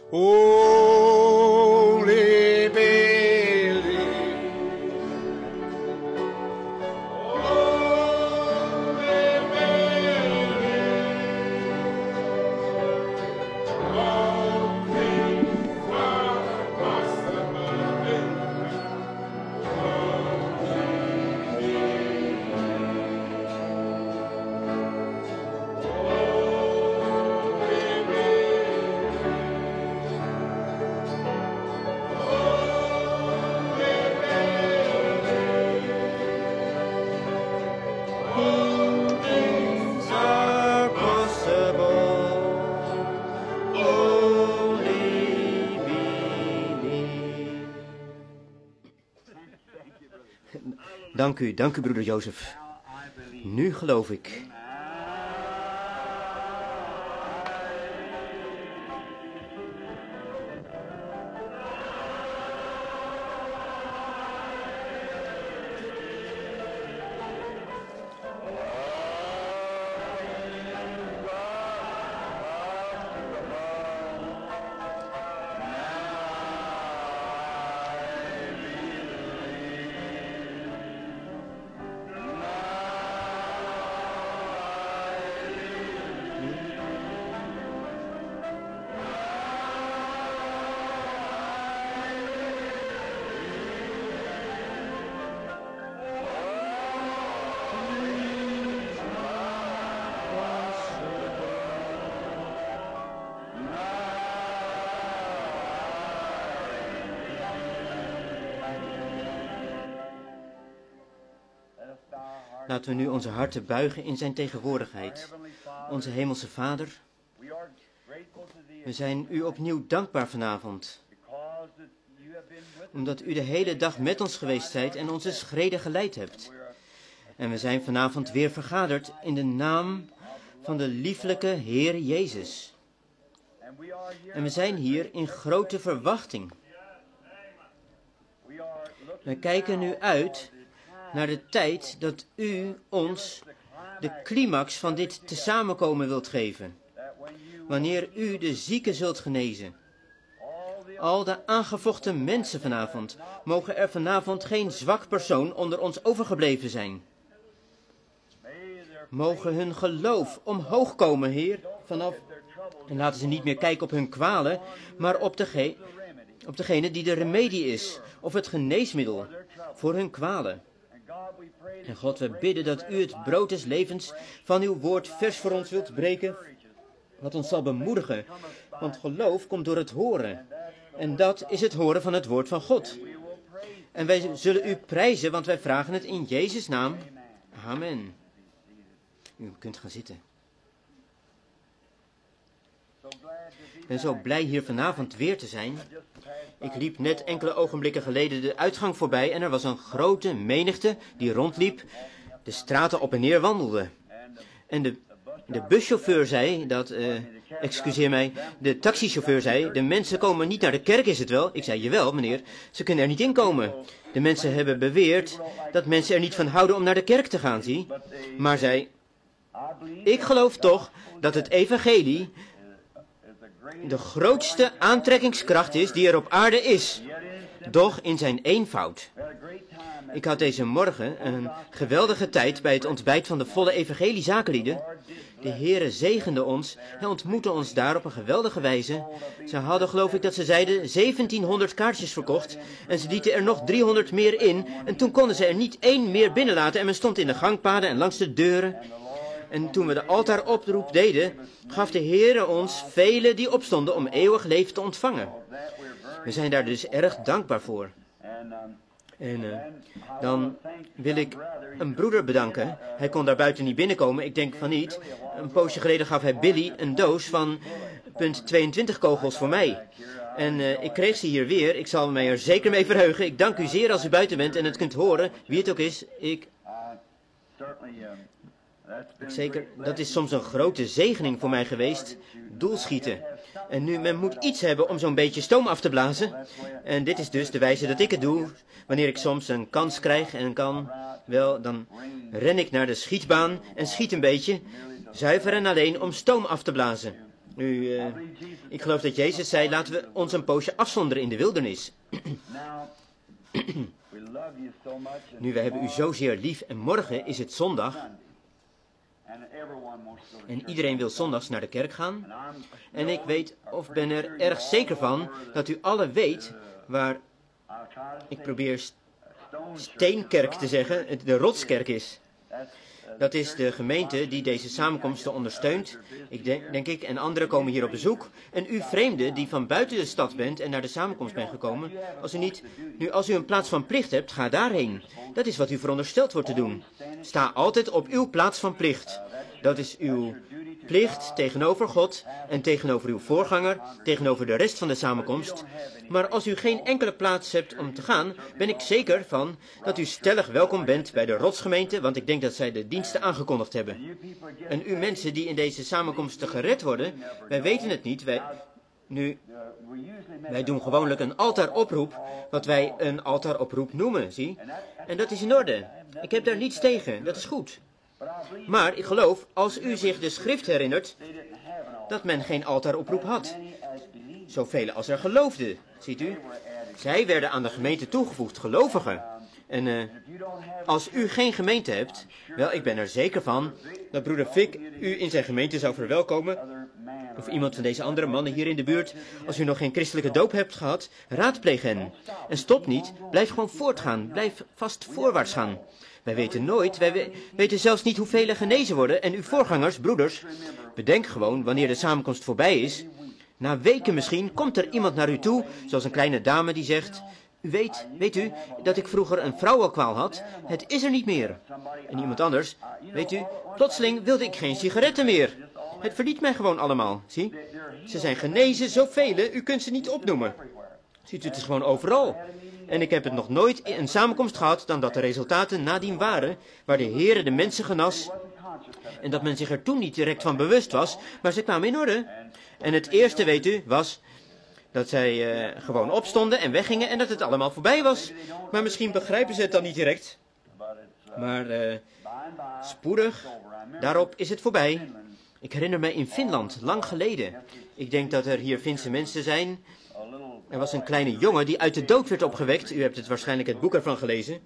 Holy Billy. Dank u, broeder Jozef. Nu geloof ik. Laten we nu onze harten buigen in zijn tegenwoordigheid. Onze hemelse Vader, we zijn u opnieuw dankbaar vanavond, omdat u de hele dag met ons geweest zijt en onze schreden geleid hebt. En we zijn vanavond weer vergaderd in de naam van de lieflijke Heer Jezus. En we zijn hier in grote verwachting. We kijken nu uit naar de tijd dat u ons de climax van dit tesamenkomen wilt geven. Wanneer u de zieken zult genezen. Al de aangevochten mensen vanavond, mogen er vanavond geen zwak persoon onder ons overgebleven zijn. Mogen hun geloof omhoog komen, Heer, vanaf. En laten ze niet meer kijken op hun kwalen, maar op degene die de remedie is, of het geneesmiddel voor hun kwalen. En God, we bidden dat u het brood des levens van uw woord vers voor ons wilt breken, wat ons zal bemoedigen. Want geloof komt door het horen. En dat is het horen van het woord van God. En wij zullen u prijzen, want wij vragen het in Jezus' naam. Amen. U kunt gaan zitten. Ik ben zo blij hier vanavond weer te zijn. Ik liep net enkele ogenblikken geleden de uitgang voorbij en er was een grote menigte die rondliep, de straten op en neer wandelde. En de buschauffeur zei dat, excuseer mij, de taxichauffeur zei, de mensen komen niet naar de kerk, is het wel? Ik zei, jawel meneer, ze kunnen er niet in komen. De mensen hebben beweerd dat mensen er niet van houden om naar de kerk te gaan, zie. Maar zei, ik geloof toch dat het evangelie de grootste aantrekkingskracht is die er op aarde is, doch in zijn eenvoud. Ik had deze morgen een geweldige tijd bij het ontbijt van de volle evangeliezakenlieden. De Heere zegende ons en ontmoette ons daar op een geweldige wijze. Ze hadden, geloof ik dat ze zeiden, 1700 kaartjes verkocht en ze lieten er nog 300 meer in en toen konden ze er niet één meer binnenlaten en men stond in de gangpaden en langs de deuren. En toen we de altaaroproep deden, gaf de Heere ons velen die opstonden om eeuwig leven te ontvangen. We zijn daar dus erg dankbaar voor. En dan wil ik een broeder bedanken. Hij kon daar buiten niet binnenkomen, ik denk van niet. Een poosje geleden gaf hij Billy een doos van .22 kogels voor mij. En ik kreeg ze hier weer, ik zal mij er zeker mee verheugen. Ik dank u zeer als u buiten bent en het kunt horen, wie het ook is. Zeker, dat is soms een grote zegening voor mij geweest, doelschieten. En nu, men moet iets hebben om zo'n beetje stoom af te blazen. En dit is dus de wijze dat ik het doe. Wanneer ik soms een kans krijg en kan, wel, dan ren ik naar de schietbaan en schiet een beetje, zuiver en alleen om stoom af te blazen. Nu, ik geloof dat Jezus zei, laten we ons een poosje afzonderen in de wildernis. Nu, we hebben u zozeer lief en morgen is het zondag. En iedereen wil zondags naar de kerk gaan. En ik weet, of ben er erg zeker van, dat u alle weet waar, ik probeer Steenkerk te zeggen, de Rotskerk is. Dat is de gemeente die deze samenkomsten ondersteunt, denk ik, en anderen komen hier op bezoek. En u vreemde die van buiten de stad bent en naar de samenkomst bent gekomen, als u een plaats van plicht hebt, ga daarheen. Dat is wat u verondersteld wordt te doen. Sta altijd op uw plaats van plicht. Dat is uw plicht tegenover God en tegenover uw voorganger, tegenover de rest van de samenkomst. Maar als u geen enkele plaats hebt om te gaan, ben ik zeker van dat u stellig welkom bent bij de Rotsgemeente, want ik denk dat zij de diensten aangekondigd hebben. En u mensen die in deze samenkomsten gered worden, wij weten het niet, wij doen gewoonlijk een altaaroproep, wat wij een altaaroproep noemen, zie. En dat is in orde. Ik heb daar niets tegen, dat is goed. Maar ik geloof, als u zich de schrift herinnert, dat men geen altaaroproep had. Zoveel als er geloofden, ziet u. Zij werden aan de gemeente toegevoegd, gelovigen. En als u geen gemeente hebt, wel, ik ben er zeker van dat broeder Fik u in zijn gemeente zou verwelkomen. Of iemand van deze andere mannen hier in de buurt. Als u nog geen christelijke doop hebt gehad, raadpleeg hen. En stop niet, blijf gewoon voortgaan, blijf vast voorwaarts gaan. Wij weten nooit, wij weten zelfs niet hoeveel er genezen worden. En uw voorgangers, broeders, bedenk gewoon wanneer de samenkomst voorbij is. Na weken misschien komt er iemand naar u toe, zoals een kleine dame die zegt, weet u, dat ik vroeger een vrouwenkwaal had? Het is er niet meer. En iemand anders, weet u, plotseling wilde ik geen sigaretten meer. Het verliet mij gewoon allemaal, zie. Ze zijn genezen, zoveel, u kunt ze niet opnoemen. Ziet u, het is gewoon overal. En ik heb het nog nooit in een samenkomst gehad dan dat de resultaten nadien waren, waar de Heere de mensen genas. En dat men zich er toen niet direct van bewust was, maar ze kwamen in orde. En het eerste, weet u, was dat zij gewoon opstonden en weggingen en dat het allemaal voorbij was. Maar misschien begrijpen ze het dan niet direct. Maar spoedig, daarop is het voorbij. Ik herinner me in Finland, lang geleden. Ik denk dat er hier Finse mensen zijn. Er was een kleine jongen die uit de dood werd opgewekt. U hebt het waarschijnlijk het boek ervan gelezen.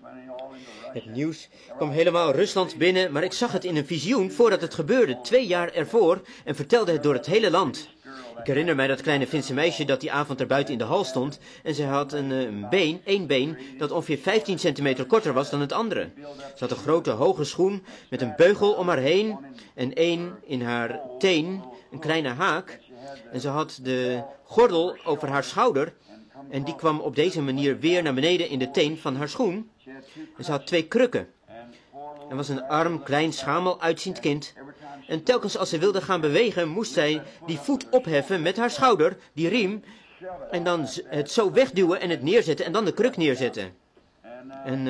Het nieuws kwam helemaal Rusland binnen, maar ik zag het in een visioen voordat het gebeurde, 2 jaar ervoor, en vertelde het door het hele land. Ik herinner mij dat kleine Finse meisje dat die avond er buiten in de hal stond, en zij had één been, dat ongeveer 15 centimeter korter was dan het andere. Ze had een grote hoge schoen met een beugel om haar heen, en één in haar teen, een kleine haak, en ze had de gordel over haar schouder, en die kwam op deze manier weer naar beneden in de teen van haar schoen. En ze had 2 krukken. En was een arm, klein, schamel uitziend kind. En telkens als ze wilde gaan bewegen, moest zij die voet opheffen met haar schouder, die riem, en dan het zo wegduwen en het neerzetten en dan de kruk neerzetten. En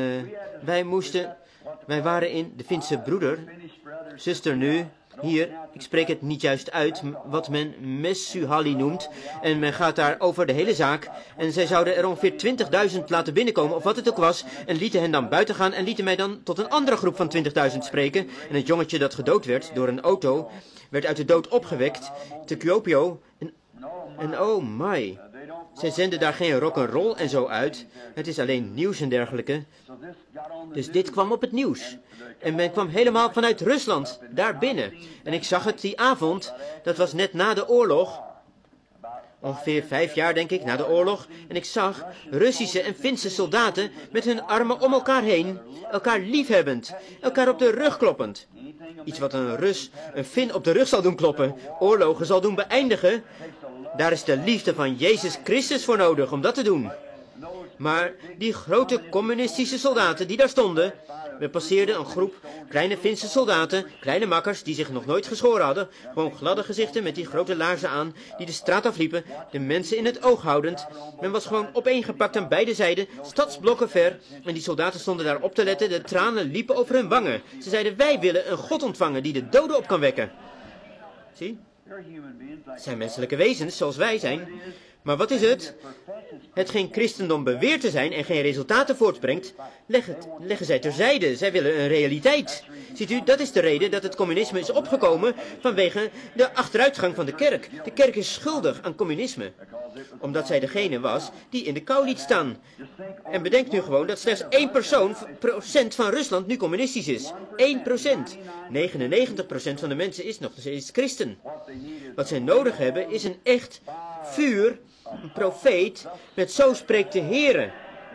wij waren in de Finse broeder, zuster nu, hier, ik spreek het niet juist uit, wat men Messuhalli noemt. En men gaat daar over de hele zaak. En zij zouden er ongeveer 20.000 laten binnenkomen, of wat het ook was. En lieten hen dan buiten gaan en lieten mij dan tot een andere groep van 20.000 spreken. En het jongetje dat gedood werd door een auto, werd uit de dood opgewekt te Kuopio. En oh my, zij zenden daar geen rock'n'roll en zo uit. Het is alleen nieuws en dergelijke. Dus dit kwam op het nieuws. En men kwam helemaal vanuit Rusland, daar binnen. En ik zag het die avond, dat was net na de oorlog. Ongeveer 5 jaar, denk ik, na de oorlog. En ik zag Russische en Finse soldaten met hun armen om elkaar heen, elkaar liefhebbend, elkaar op de rug kloppend. Iets wat een Fin op de rug zal doen kloppen, oorlogen zal doen beëindigen. Daar is de liefde van Jezus Christus voor nodig om dat te doen. Maar die grote communistische soldaten die daar stonden, we passeerden een groep kleine Finse soldaten, kleine makkers die zich nog nooit geschoren hadden, gewoon gladde gezichten met die grote laarzen aan, die de straat afliepen, de mensen in het oog houdend. Men was gewoon opeengepakt aan beide zijden, stadsblokken ver, en die soldaten stonden daar op te letten, de tranen liepen over hun wangen. Ze zeiden, wij willen een God ontvangen die de doden op kan wekken. Zie? Het zijn menselijke wezens zoals wij zijn. Maar wat is het? Hetgeen christendom beweert te zijn en geen resultaten voortbrengt, leggen zij terzijde. Zij willen een realiteit. Ziet u, dat is de reden dat het communisme is opgekomen vanwege de achteruitgang van de kerk. De kerk is schuldig aan communisme, omdat zij degene was die in de kou liet staan. En bedenk nu gewoon dat slechts 1% van Rusland nu communistisch is. 1%. 99% van de mensen is nog steeds christen. Wat zij nodig hebben is een echt vuur, een profeet, met zo spreekt de Heere.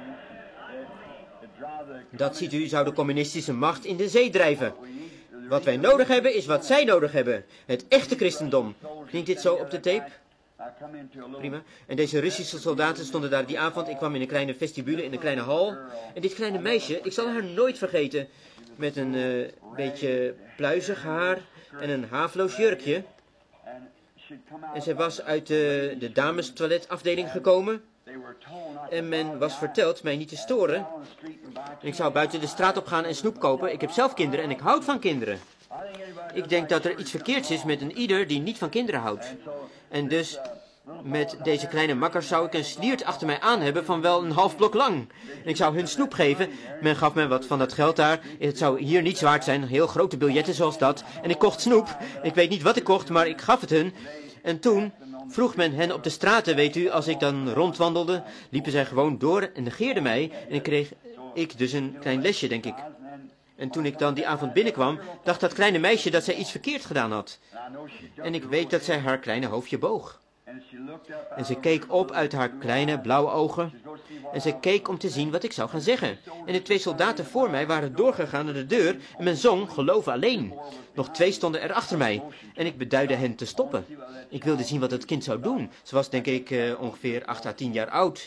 Dat, ziet u, zou de communistische macht in de zee drijven. Wat wij nodig hebben is wat zij nodig hebben. Het echte christendom. Klinkt dit zo op de tape? Prima. En deze Russische soldaten stonden daar die avond. Ik kwam in een kleine vestibule, in een kleine hal. En dit kleine meisje, ik zal haar nooit vergeten, met een beetje pluizig haar en een haafloos jurkje. En zij was uit de damestoiletafdeling gekomen. En men was verteld mij niet te storen. En ik zou buiten de straat op gaan en snoep kopen. Ik heb zelf kinderen en ik houd van kinderen. Ik denk dat er iets verkeerds is met een ieder die niet van kinderen houdt. En dus met deze kleine makkers zou ik een sliert achter mij aan hebben van wel een half blok lang. En ik zou hun snoep geven. Men gaf me wat van dat geld daar. Het zou hier niets waard zijn. Heel grote biljetten zoals dat. En ik kocht snoep. Ik weet niet wat ik kocht, maar ik gaf het hun. En toen vroeg men hen op de straten, weet u, als ik dan rondwandelde, liepen zij gewoon door en negeerden mij. En kreeg ik dus een klein lesje, denk ik. En toen ik dan die avond binnenkwam, dacht dat kleine meisje dat zij iets verkeerd gedaan had. En ik weet dat zij haar kleine hoofdje boog. En ze keek op uit haar kleine blauwe ogen. En ze keek om te zien wat ik zou gaan zeggen. En de 2 soldaten voor mij waren doorgegaan naar de deur en men zong Geloof alleen. Nog 2 stonden er achter mij. En ik beduidde hen te stoppen. Ik wilde zien wat het kind zou doen. Ze was denk ik ongeveer 8 à 10 jaar oud.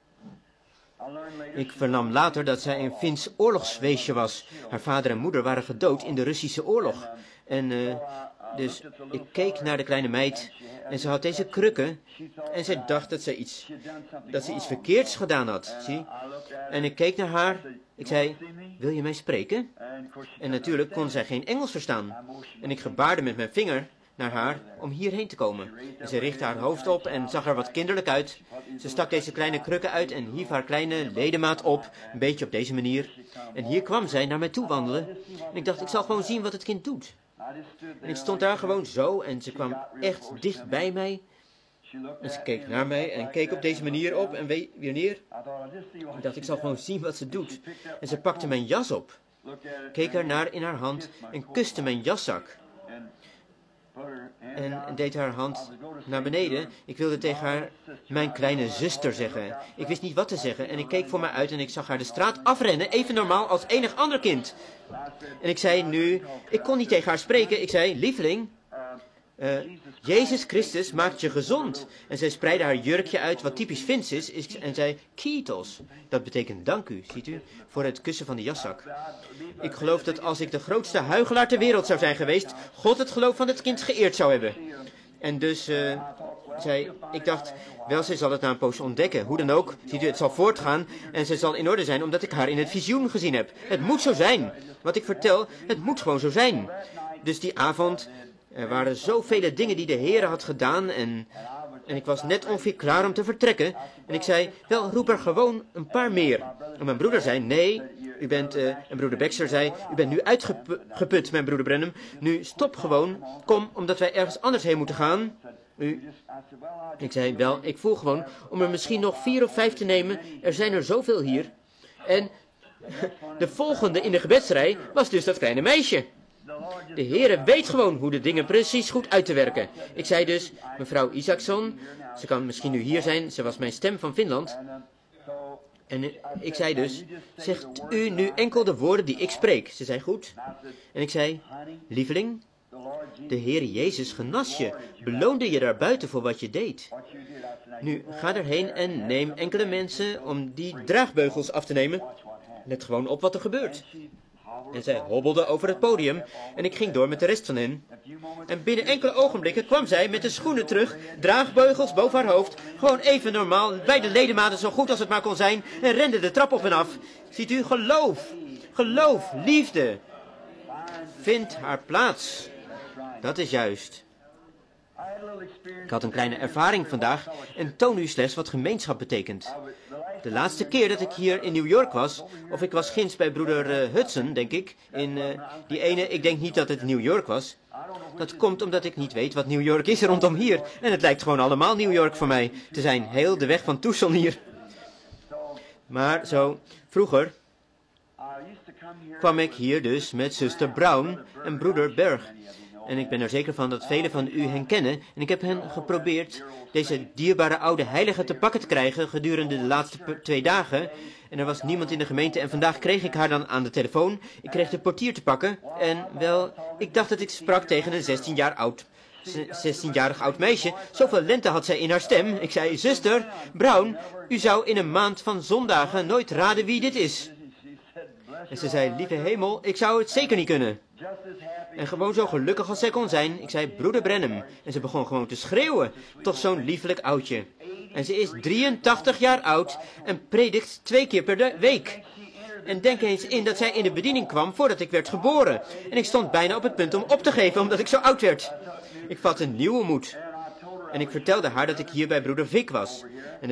Ik vernam later dat zij een Fins oorlogsweesje was. Haar vader en moeder waren gedood in de Russische oorlog. En dus ik keek naar de kleine meid en ze had deze krukken en zij dacht dat ze iets verkeerds gedaan had, zie. En ik keek naar haar, ik zei, wil je mij spreken? En natuurlijk kon zij geen Engels verstaan. En ik gebaarde met mijn vinger naar haar om hierheen te komen. En ze richtte haar hoofd op en zag er wat kinderlijk uit. Ze stak deze kleine krukken uit en hief haar kleine ledemaat op, een beetje op deze manier. En hier kwam zij naar mij toe wandelen. En ik dacht, ik zal gewoon zien wat het kind doet. En ik stond daar gewoon zo en ze kwam echt dicht bij mij. En ze keek naar mij en keek op deze manier op en weer neer. Ik dacht, ik zal gewoon zien wat ze doet. En ze pakte mijn jas op, keek ernaar in haar hand en kuste mijn jaszak. En deed haar hand naar beneden. Ik wilde tegen haar mijn kleine zuster zeggen. Ik wist niet wat te zeggen en ik keek voor mij uit en ik zag haar de straat afrennen, even normaal als enig ander kind. En ik zei nu, ik kon niet tegen haar spreken, ik zei, lieveling, Jezus Christus maakt je gezond. En zij spreidde haar jurkje uit, wat typisch Fins is, en zei, Kietos. Dat betekent dank u, ziet u, voor het kussen van de jaszak. Ik geloof dat als ik de grootste huichelaar ter wereld zou zijn geweest, God het geloof van het kind geëerd zou hebben. En dus, ik dacht, wel, zij zal het na een poosje ontdekken. Hoe dan ook, ziet u, het zal voortgaan en ze zal in orde zijn, omdat ik haar in het visioen gezien heb. Het moet zo zijn. Wat ik vertel, het moet gewoon zo zijn. Dus die avond, er waren zoveel dingen die de Heer had gedaan en ik was net ongeveer klaar om te vertrekken. En ik zei, wel, roep er gewoon een paar meer. En mijn broeder zei, nee, u bent, en broeder Baxter zei, u bent nu uitgeput, mijn broeder Brenham. Nu, stop gewoon, kom, omdat wij ergens anders heen moeten gaan. Ik zei, wel, ik voel gewoon om er misschien nog 4 of 5 te nemen. Er zijn er zoveel hier. En de volgende in de gebedsrij was dus dat kleine meisje. De Heere weet gewoon hoe de dingen precies goed uit te werken. Ik zei dus, mevrouw Isaacson, ze kan misschien nu hier zijn, ze was mijn stem van Finland. En ik zei dus, zegt u nu enkel de woorden die ik spreek? Ze zei goed. En ik zei, lieveling, de Heere Jezus genas je, beloonde je daar buiten voor wat je deed. Nu, ga erheen en neem enkele mensen om die draagbeugels af te nemen. Let gewoon op wat er gebeurt. En zij hobbelde over het podium en ik ging door met de rest van hen. En binnen enkele ogenblikken kwam zij met de schoenen terug, draagbeugels boven haar hoofd, gewoon even normaal, bij de ledematen zo goed als het maar kon zijn, en rende de trap op en af. Ziet u, geloof, liefde, vindt haar plaats. Dat is juist. Ik had een kleine ervaring vandaag en toon u slechts wat gemeenschap betekent. De laatste keer dat ik hier in New York was, of ik was ginds bij broeder Hudson, denk ik, in die ene, ik denk niet dat het New York was. Dat komt omdat ik niet weet wat New York is rondom hier. En het lijkt gewoon allemaal New York voor mij te zijn, heel de weg van Tucson hier. Maar zo, vroeger kwam ik hier dus met zuster Brown en broeder Berg. En ik ben er zeker van dat velen van u hen kennen. En ik heb hen geprobeerd deze dierbare oude heilige te pakken te krijgen gedurende de laatste 2 dagen. En er was niemand in de gemeente en vandaag kreeg ik haar dan aan de telefoon. Ik kreeg de portier te pakken en wel, ik dacht dat ik sprak tegen een 16-jarig oud meisje. Zoveel lente had zij in haar stem. Ik zei, zuster Brown, u zou in een maand van zondagen nooit raden wie dit is. En ze zei, lieve hemel, ik zou het zeker niet kunnen. En gewoon zo gelukkig als zij kon zijn, ik zei, broeder Branham. En ze begon gewoon te schreeuwen, toch zo'n liefelijk oudje. En ze is 83 jaar oud en predikt 2 keer per week. En denk eens in dat zij in de bediening kwam voordat ik werd geboren. En ik stond bijna op het punt om op te geven omdat ik zo oud werd. Ik vatte nieuwe moed. En ik vertelde haar dat ik hier bij broeder Vic was. En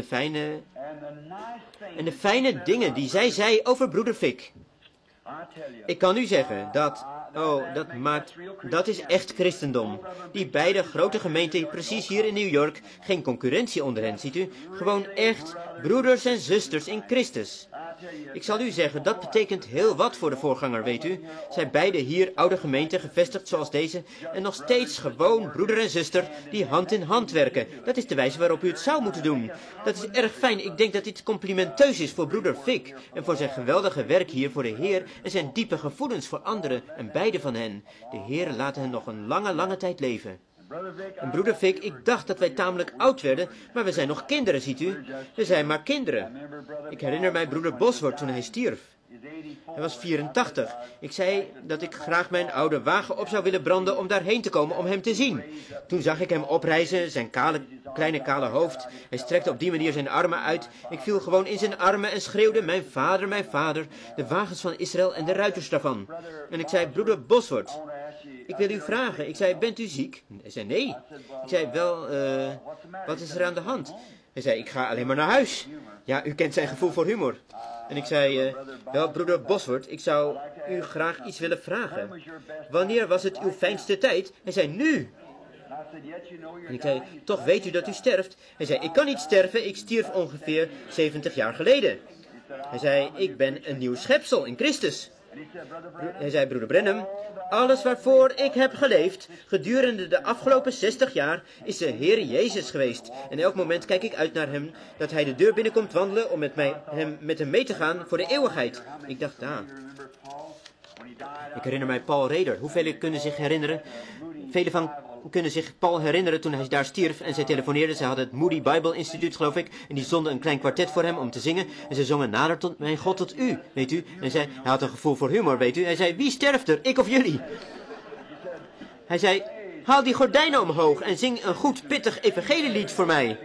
de fijne dingen die zij zei over broeder Vic. Ik kan u zeggen dat, dat is echt christendom. Die beide grote gemeenten, precies hier in New York, geen concurrentie onder hen, ziet u. Gewoon echt broeders en zusters in Christus. Ik zal u zeggen, dat betekent heel wat voor de voorganger, weet u. Zij beide hier oude gemeenten, gevestigd zoals deze, en nog steeds gewoon broeder en zuster die hand in hand werken. Dat is de wijze waarop u het zou moeten doen. Dat is erg fijn. Ik denk dat dit complimenteus is voor broeder Vic en voor zijn geweldige werk hier voor de Heer en zijn diepe gevoelens voor anderen en beide van hen. De Heer laat hen nog een lange, lange tijd leven. En broeder Vic, ik dacht dat wij tamelijk oud werden, maar we zijn nog kinderen, ziet u. We zijn maar kinderen. Ik herinner mij broeder Bosworth toen hij stierf. Hij was 84. Ik zei dat ik graag mijn oude wagen op zou willen branden om daarheen te komen om hem te zien. Toen zag ik hem oprijzen, zijn kleine kale hoofd. Hij strekte op die manier zijn armen uit. Ik viel gewoon in zijn armen en schreeuwde, mijn vader, de wagens van Israël en de ruiters daarvan. En ik zei, broeder Bosworth, ik wil u vragen. Ik zei, bent u ziek? Hij zei, nee. Ik zei, wel, wat is er aan de hand? Hij zei, ik ga alleen maar naar huis. Ja, u kent zijn gevoel voor humor. En ik zei, wel, broeder Bosworth, ik zou u graag iets willen vragen. Wanneer was het uw fijnste tijd? Hij zei, nu. En ik zei, toch weet u dat u sterft? Hij zei, ik kan niet sterven, ik stierf ongeveer 70 jaar geleden. Hij zei, ik ben een nieuw schepsel in Christus. Hij zei, broeder Branham, alles waarvoor ik heb geleefd gedurende de afgelopen 60 jaar is de Heer Jezus geweest. En elk moment kijk ik uit naar hem, dat hij de deur binnenkomt wandelen om met hem mee te gaan voor de eeuwigheid. Ik dacht, ik herinner mij Paul Reder. Hoeveel kunnen zich herinneren? Velen van kunnen zich Paul herinneren toen hij daar stierf en zij telefoneerden. Ze hadden het Moody Bible Instituut, geloof ik, en die zonden een klein kwartet voor hem om te zingen. En ze zongen nader tot mijn God tot u, weet u. En hij had een gevoel voor humor, weet u. Hij zei, wie sterft er, ik of jullie? Hij zei, haal die gordijnen omhoog en zing een goed pittig evangelielied voor mij.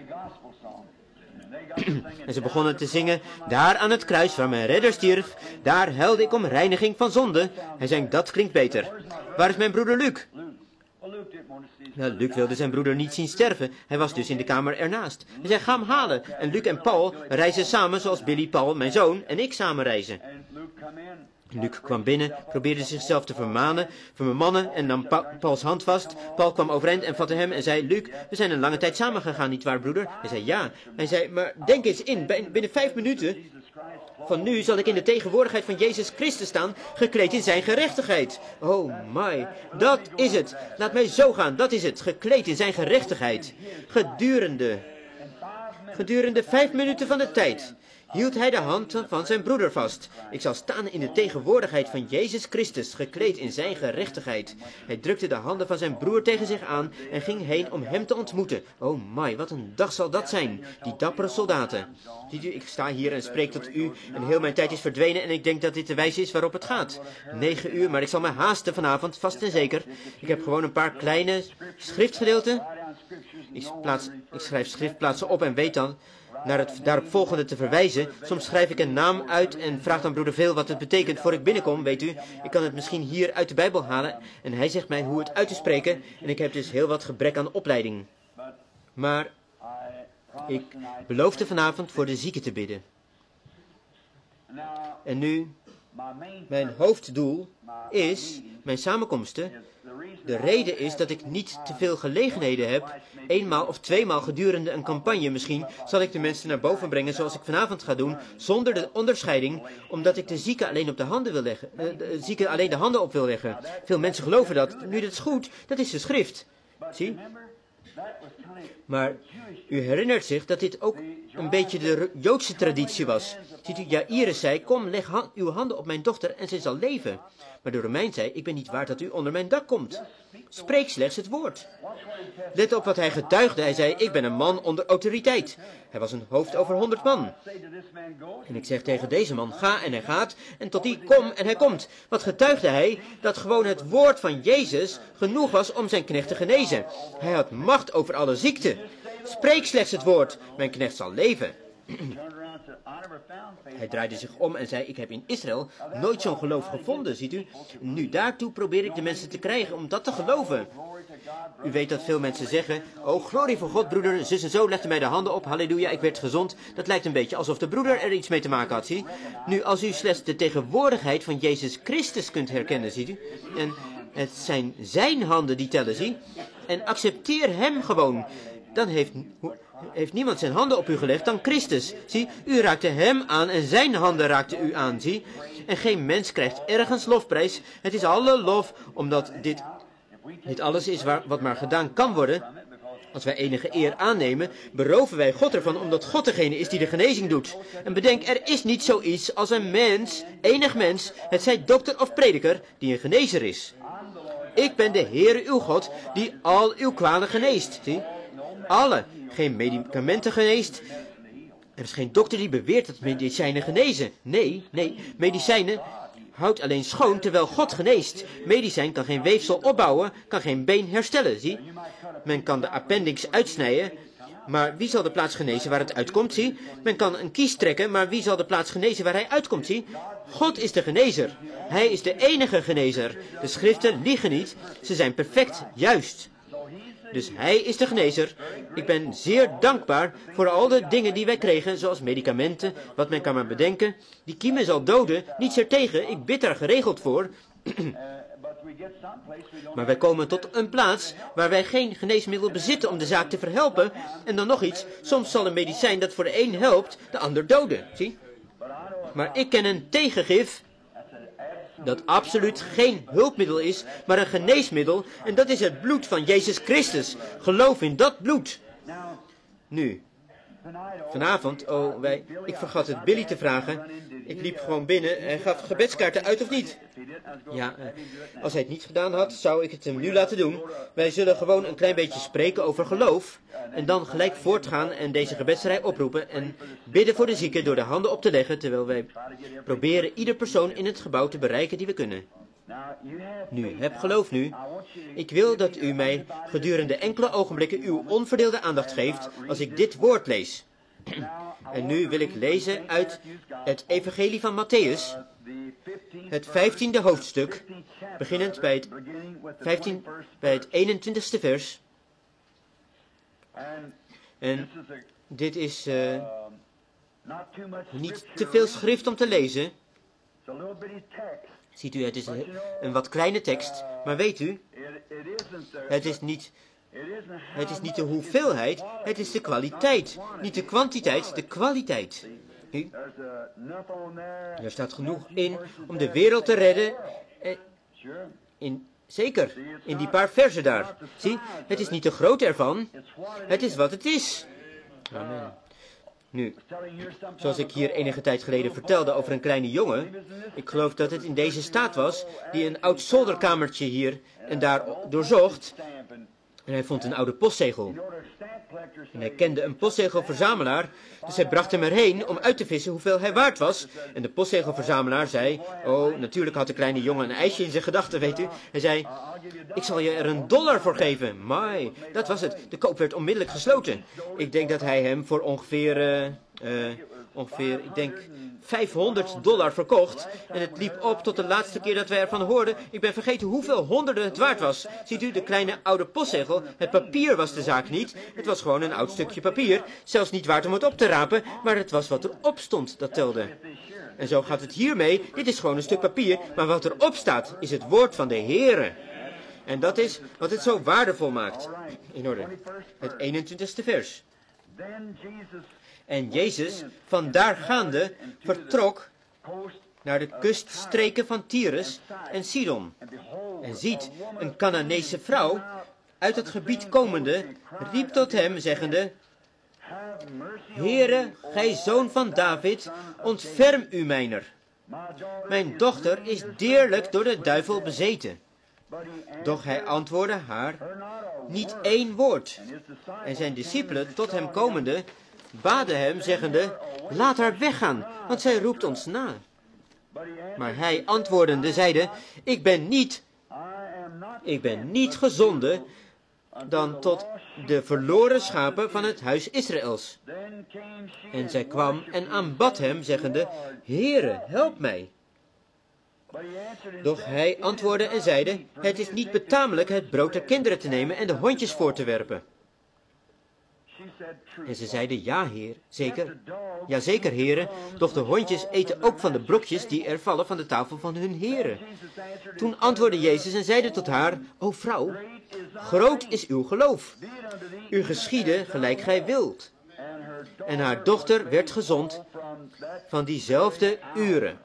En ze begonnen te zingen, daar aan het kruis waar mijn redder stierf, daar huilde ik om reiniging van zonde. Hij zei, dat klinkt beter. Waar is mijn broeder Luc? Nou, Luc wilde zijn broeder niet zien sterven. Hij was dus in de kamer ernaast. Hij zei, ga hem halen. En Luc en Paul reizen samen zoals Billy, Paul, mijn zoon, en ik samen reizen. Luc kwam binnen, probeerde zichzelf te vermannen en nam Pauls hand vast. Paul kwam overeind en vatte hem en zei, Luc, we zijn een lange tijd samen gegaan, nietwaar broeder? Hij zei, ja. Hij zei, maar denk eens in, binnen 5 minuten van nu zal ik in de tegenwoordigheid van Jezus Christus staan, gekleed in zijn gerechtigheid. Oh my, dat is het. Laat mij zo gaan, dat is het, gekleed in zijn gerechtigheid. Gedurende 5 minuten van de tijd hield hij de hand van zijn broeder vast. Ik zal staan in de tegenwoordigheid van Jezus Christus, gekleed in zijn gerechtigheid. Hij drukte de handen van zijn broer tegen zich aan en ging heen om hem te ontmoeten. Oh my, wat een dag zal dat zijn, die dappere soldaten. Ziet u, ik sta hier en spreek tot u en heel mijn tijd is verdwenen en ik denk dat dit de wijze is waarop het gaat. 9 uur, maar ik zal me haasten vanavond, vast en zeker. Ik heb gewoon een paar kleine schriftgedeelten. Ik schrijf schriftplaatsen op en weet dan naar het daaropvolgende te verwijzen. Soms schrijf ik een naam uit en vraag dan broeder Veel wat het betekent voor ik binnenkom, weet u. Ik kan het misschien hier uit de Bijbel halen en hij zegt mij hoe het uit te spreken en ik heb dus heel wat gebrek aan opleiding. Maar ik beloofde vanavond voor de zieken te bidden. En nu, mijn hoofddoel is, mijn samenkomsten, de reden is dat ik niet te veel gelegenheden heb. Eenmaal of tweemaal gedurende een campagne misschien zal ik de mensen naar boven brengen zoals ik vanavond ga doen, zonder de onderscheiding, omdat ik de zieken alleen op de handen wil leggen, de zieken alleen de handen op wil leggen. Veel mensen geloven dat. Nu, dat is goed, dat is de schrift. Zie? Maar u herinnert zich dat dit ook een beetje de Joodse traditie was. Ziet u, Jairus zei, kom, leg uw handen op mijn dochter en zij zal leven. Maar de Romein zei, ik ben niet waard dat u onder mijn dak komt. Spreek slechts het woord. Let op wat hij getuigde. Hij zei, ik ben een man onder autoriteit. Hij was een hoofd over 100 man. En ik zeg tegen deze man, ga en hij gaat. En tot die, kom en hij komt. Wat getuigde hij? Dat gewoon het woord van Jezus genoeg was om zijn knecht te genezen. Hij had macht over alle ziekten. Spreek slechts het woord. Mijn knecht zal leven. Hij draaide zich om en zei, ik heb in Israël nooit zo'n geloof gevonden, ziet u. Nu, daartoe probeer ik de mensen te krijgen om dat te geloven. U weet dat veel mensen zeggen, oh, glorie voor God, broeder, zus en zo legde mij de handen op, halleluja, ik werd gezond. Dat lijkt een beetje alsof de broeder er iets mee te maken had, zie. Nu, als u slechts de tegenwoordigheid van Jezus Christus kunt herkennen, ziet u, en het zijn zijn handen die tellen, zie, en accepteer hem gewoon, dan heeft niemand zijn handen op u gelegd dan Christus. Zie, u raakte hem aan en zijn handen raakten u aan, zie. En geen mens krijgt ergens lofprijs. Het is alle lof, omdat dit alles is wat maar gedaan kan worden. Als wij enige eer aannemen, beroven wij God ervan, omdat God degene is die de genezing doet. En bedenk, er is niet zoiets als een mens, enig mens, het zij dokter of prediker, die een genezer is. Ik ben de Heere uw God, die al uw kwalen geneest, zie. Alle, geen medicamenten geneest. Er is geen dokter die beweert dat medicijnen genezen. Nee, medicijnen houdt alleen schoon terwijl God geneest. Medicijn kan geen weefsel opbouwen, kan geen been herstellen, zie. Men kan de appendix uitsnijden, maar wie zal de plaats genezen waar het uitkomt, zie. Men kan een kies trekken, maar wie zal de plaats genezen waar hij uitkomt, zie. God is de genezer. Hij is de enige genezer. De schriften liegen niet, ze zijn perfect juist. Dus hij is de genezer. Ik ben zeer dankbaar voor al de dingen die wij kregen, zoals medicamenten, wat men kan maar bedenken. Die kiemen zal doden, niets ertegen, ik bid daar geregeld voor. Maar wij komen tot een plaats waar wij geen geneesmiddel bezitten om de zaak te verhelpen. En dan nog iets, soms zal een medicijn dat voor de een helpt, de ander doden, zie. Maar ik ken een tegengif dat absoluut geen hulpmiddel is, maar een geneesmiddel, en dat is het bloed van Jezus Christus. Geloof in dat bloed. Nu, vanavond, ik vergat het Billy te vragen. Ik liep gewoon binnen en gaf gebedskaarten uit of niet? Ja, als hij het niet gedaan had, zou ik het hem nu laten doen. Wij zullen gewoon een klein beetje spreken over geloof. En dan gelijk voortgaan en deze gebedsrij oproepen en bidden voor de zieken door de handen op te leggen, terwijl wij proberen ieder persoon in het gebouw te bereiken die we kunnen. Nu, heb geloof nu. Ik wil dat u mij gedurende enkele ogenblikken uw onverdeelde aandacht geeft als ik dit woord lees. En nu wil ik lezen uit het Evangelie van Matthäus, het 15e hoofdstuk, beginnend bij het 21ste vers. En dit is niet te veel schrift om te lezen. Ziet u, het is een wat kleine tekst, maar weet u, het is niet de hoeveelheid, het is de kwaliteit. Niet de kwantiteit, de kwaliteit. Er staat genoeg in om de wereld te redden. Zeker, in die paar versen daar. Zie, het is niet de grootte ervan, het is wat het is. Amen. Nu, zoals ik hier enige tijd geleden vertelde over een kleine jongen, ik geloof dat het in deze staat was, die een oud zolderkamertje hier en daar doorzocht. En hij vond een oude postzegel. En hij kende een postzegelverzamelaar, dus hij bracht hem erheen om uit te vissen hoeveel hij waard was. En de postzegelverzamelaar zei, oh, natuurlijk had de kleine jongen een ijsje in zijn gedachten, weet u. Hij zei, ik zal je er $1 voor geven. Mai, dat was het. De koop werd onmiddellijk gesloten. Ik denk dat hij hem voor ongeveer, ik denk $500 verkocht. En het liep op tot de laatste keer dat wij ervan hoorden. Ik ben vergeten hoeveel honderden het waard was. Ziet u, de kleine oude postzegel, het papier was de zaak niet. Het was gewoon een oud stukje papier. Zelfs niet waard om het op te rapen, maar het was wat erop stond dat telde. En zo gaat het hiermee. Dit is gewoon een stuk papier, maar wat erop staat is het woord van de Heere. En dat is wat het zo waardevol maakt. In orde. Het 21ste vers. En Jezus, vandaar gaande, vertrok naar de kuststreken van Tyrus en Sidon. En ziet, een Canaanese vrouw, uit het gebied komende, riep tot hem, zeggende, Heere, gij zoon van David, ontferm u mijner. Mijn dochter is deerlijk door de duivel bezeten. Doch hij antwoordde haar niet één woord. En zijn discipelen tot hem komende baden hem, zeggende, laat haar weggaan, want zij roept ons na. Maar hij antwoordende zeide, ik ben niet gezonden dan tot de verloren schapen van het huis Israëls. En zij kwam en aanbad hem, zeggende, Heere, help mij. Doch hij antwoordde en zeide, het is niet betamelijk het brood der kinderen te nemen en de hondjes voor te werpen. En ze zeiden, ja, heer, zeker. Ja, zeker, heren, doch de hondjes eten ook van de brokjes die er vallen van de tafel van hun heren. Toen antwoordde Jezus en zeide tot haar, o vrouw, groot is uw geloof. U geschiedde gelijk gij wilt. En haar dochter werd gezond van diezelfde uren.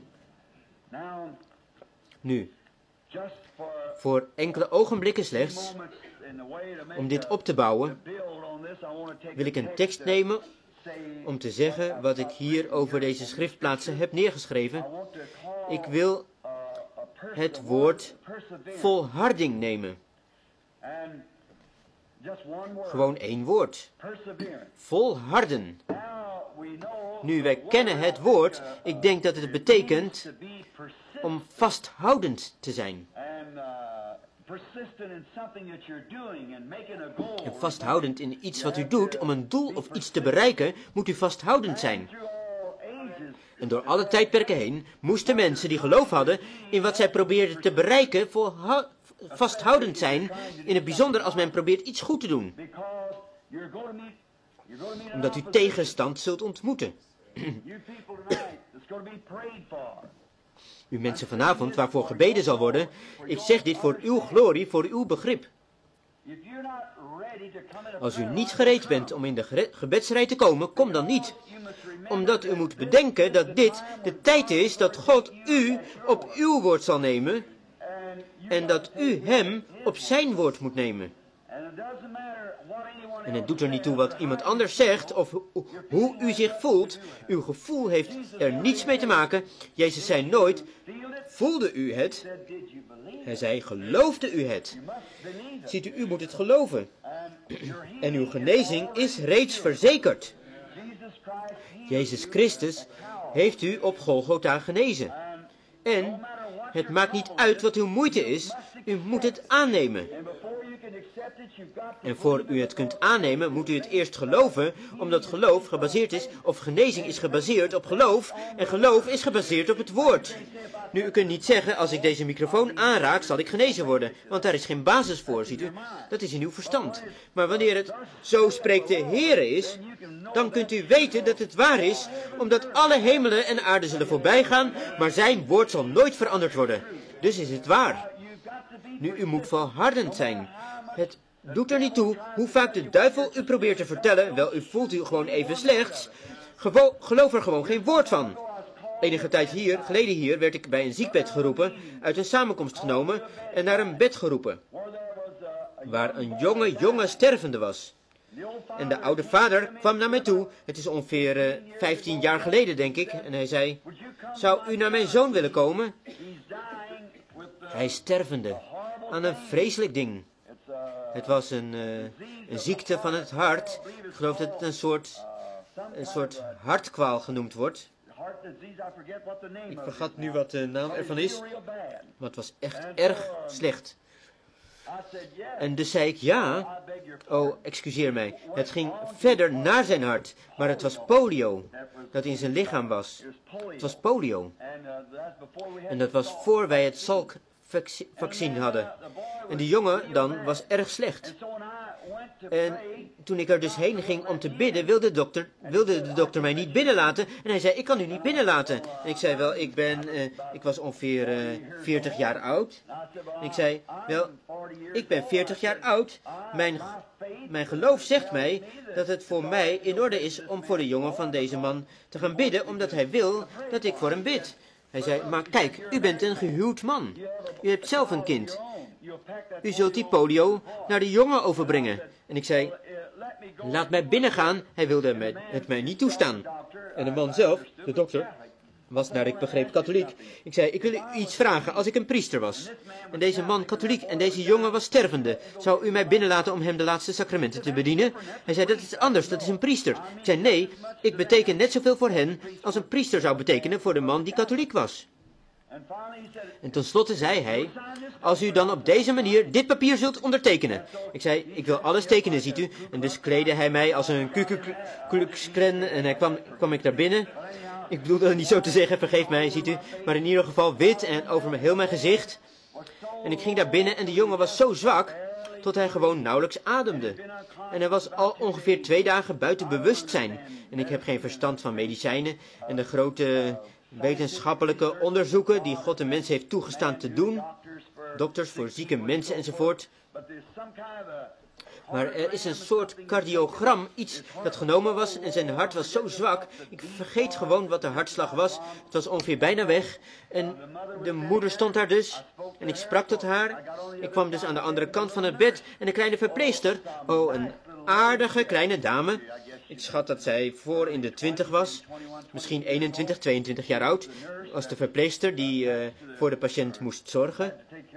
Nu, voor enkele ogenblikken slechts, om dit op te bouwen, wil ik een tekst nemen om te zeggen wat ik hier over deze schriftplaatsen heb neergeschreven. Ik wil het woord volharding nemen. Gewoon één woord. Volharden. Nu, wij kennen het woord. Ik denk dat het betekent om vasthoudend te zijn. En vasthoudend in iets wat u doet, om een doel of iets te bereiken, moet u vasthoudend zijn. En door alle tijdperken heen moesten mensen die geloof hadden in wat zij probeerden te bereiken, vasthoudend zijn, in het bijzonder als men probeert iets goed te doen. Omdat u tegenstand zult ontmoeten. U mensen vanavond, waarvoor gebeden zal worden, ik zeg dit voor uw glorie, voor uw begrip. Als u niet gereed bent om in de gebedsrij te komen, kom dan niet. Omdat u moet bedenken dat dit de tijd is dat God u op uw woord zal nemen en dat u hem op zijn woord moet nemen. En het doet er niet toe wat iemand anders zegt of hoe u zich voelt. Uw gevoel heeft er niets mee te maken. Jezus zei nooit, voelde u het? Hij zei, geloofde u het? Ziet u, u moet het geloven. En uw genezing is reeds verzekerd. Jezus Christus heeft u op Golgotha genezen. En het maakt niet uit wat uw moeite is, u moet het aannemen. En voor u het kunt aannemen, moet u het eerst geloven, omdat geloof gebaseerd is, of genezing is gebaseerd op geloof, en geloof is gebaseerd op het woord. Nu, u kunt niet zeggen, als ik deze microfoon aanraak, zal ik genezen worden, want daar is geen basis voor, ziet u. Dat is in uw verstand. Maar wanneer het zo spreekt de Heere is, dan kunt u weten dat het waar is, omdat alle hemelen en aarde zullen voorbij gaan, maar zijn woord zal nooit veranderd worden. Dus is het waar. Nu, u moet volhardend zijn. Het doet er niet toe hoe vaak de duivel u probeert te vertellen, wel, u voelt u gewoon even slechts. Geloof er gewoon geen woord van. Enige tijd geleden hier werd ik bij een ziekbed geroepen, uit een samenkomst genomen en naar een bed geroepen, waar een jonge stervende was. En de oude vader kwam naar mij toe, het is ongeveer 15 jaar geleden denk ik, en hij zei, zou u naar mijn zoon willen komen? Hij is stervende, aan een vreselijk ding. Het was een ziekte van het hart. Ik geloof dat het een soort hartkwaal genoemd wordt. Ik vergat nu wat de naam ervan is. Maar het was echt erg slecht. En dus zei ik ja. Oh, excuseer mij. Het ging verder naar zijn hart. Maar het was polio dat in zijn lichaam was. Het was polio. En dat was voor wij het Salk-vaccin hadden. En die jongen dan was erg slecht. En toen ik er dus heen ging om te bidden, wilde de dokter mij niet binnenlaten. En hij zei, ik kan u niet binnenlaten. En ik zei, wel, ik was ongeveer 40 jaar oud. En ik zei, wel, ik ben 40 jaar oud. Mijn geloof zegt mij dat het voor mij in orde is om voor de jongen van deze man te gaan bidden, omdat hij wil dat ik voor hem bid. Hij zei, maar kijk, u bent een gehuwd man. U hebt zelf een kind. U zult die polio naar de jongen overbrengen. En ik zei, laat mij binnengaan. Hij wilde het mij niet toestaan. En de man zelf, de dokter, was naar ik begreep katholiek. Ik zei, ik wil u iets vragen als ik een priester was. En deze man katholiek en deze jongen was stervende. Zou u mij binnenlaten om hem de laatste sacramenten te bedienen? Hij zei, dat is anders, dat is een priester. Ik zei, nee, ik beteken net zoveel voor hen als een priester zou betekenen voor de man die katholiek was. En tenslotte zei hij, als u dan op deze manier dit papier zult ondertekenen. Ik zei, ik wil alles tekenen, ziet u. En dus kleedde hij mij als een Ku-Klux-Klan en hij kwam ik daar binnen. Ik bedoel dat niet zo te zeggen, vergeef mij, ziet u. Maar in ieder geval wit en over heel mijn gezicht. En ik ging daar binnen en de jongen was zo zwak, tot hij gewoon nauwelijks ademde. En hij was al ongeveer 2 dagen buiten bewustzijn. En ik heb geen verstand van medicijnen en de grote wetenschappelijke onderzoeken die God de mens heeft toegestaan te doen. Dokters voor zieke mensen enzovoort. Maar er is een soort cardiogram, iets dat genomen was en zijn hart was zo zwak. Ik vergeet gewoon wat de hartslag was. Het was ongeveer bijna weg. En de moeder stond daar dus. En ik sprak tot haar. Ik kwam dus aan de andere kant van het bed. En de kleine verpleegster, oh, een aardige kleine dame. Ik schat dat zij voor in de 20 was. Misschien 21, 22 jaar oud. Was de verpleegster die voor de patiënt moest zorgen.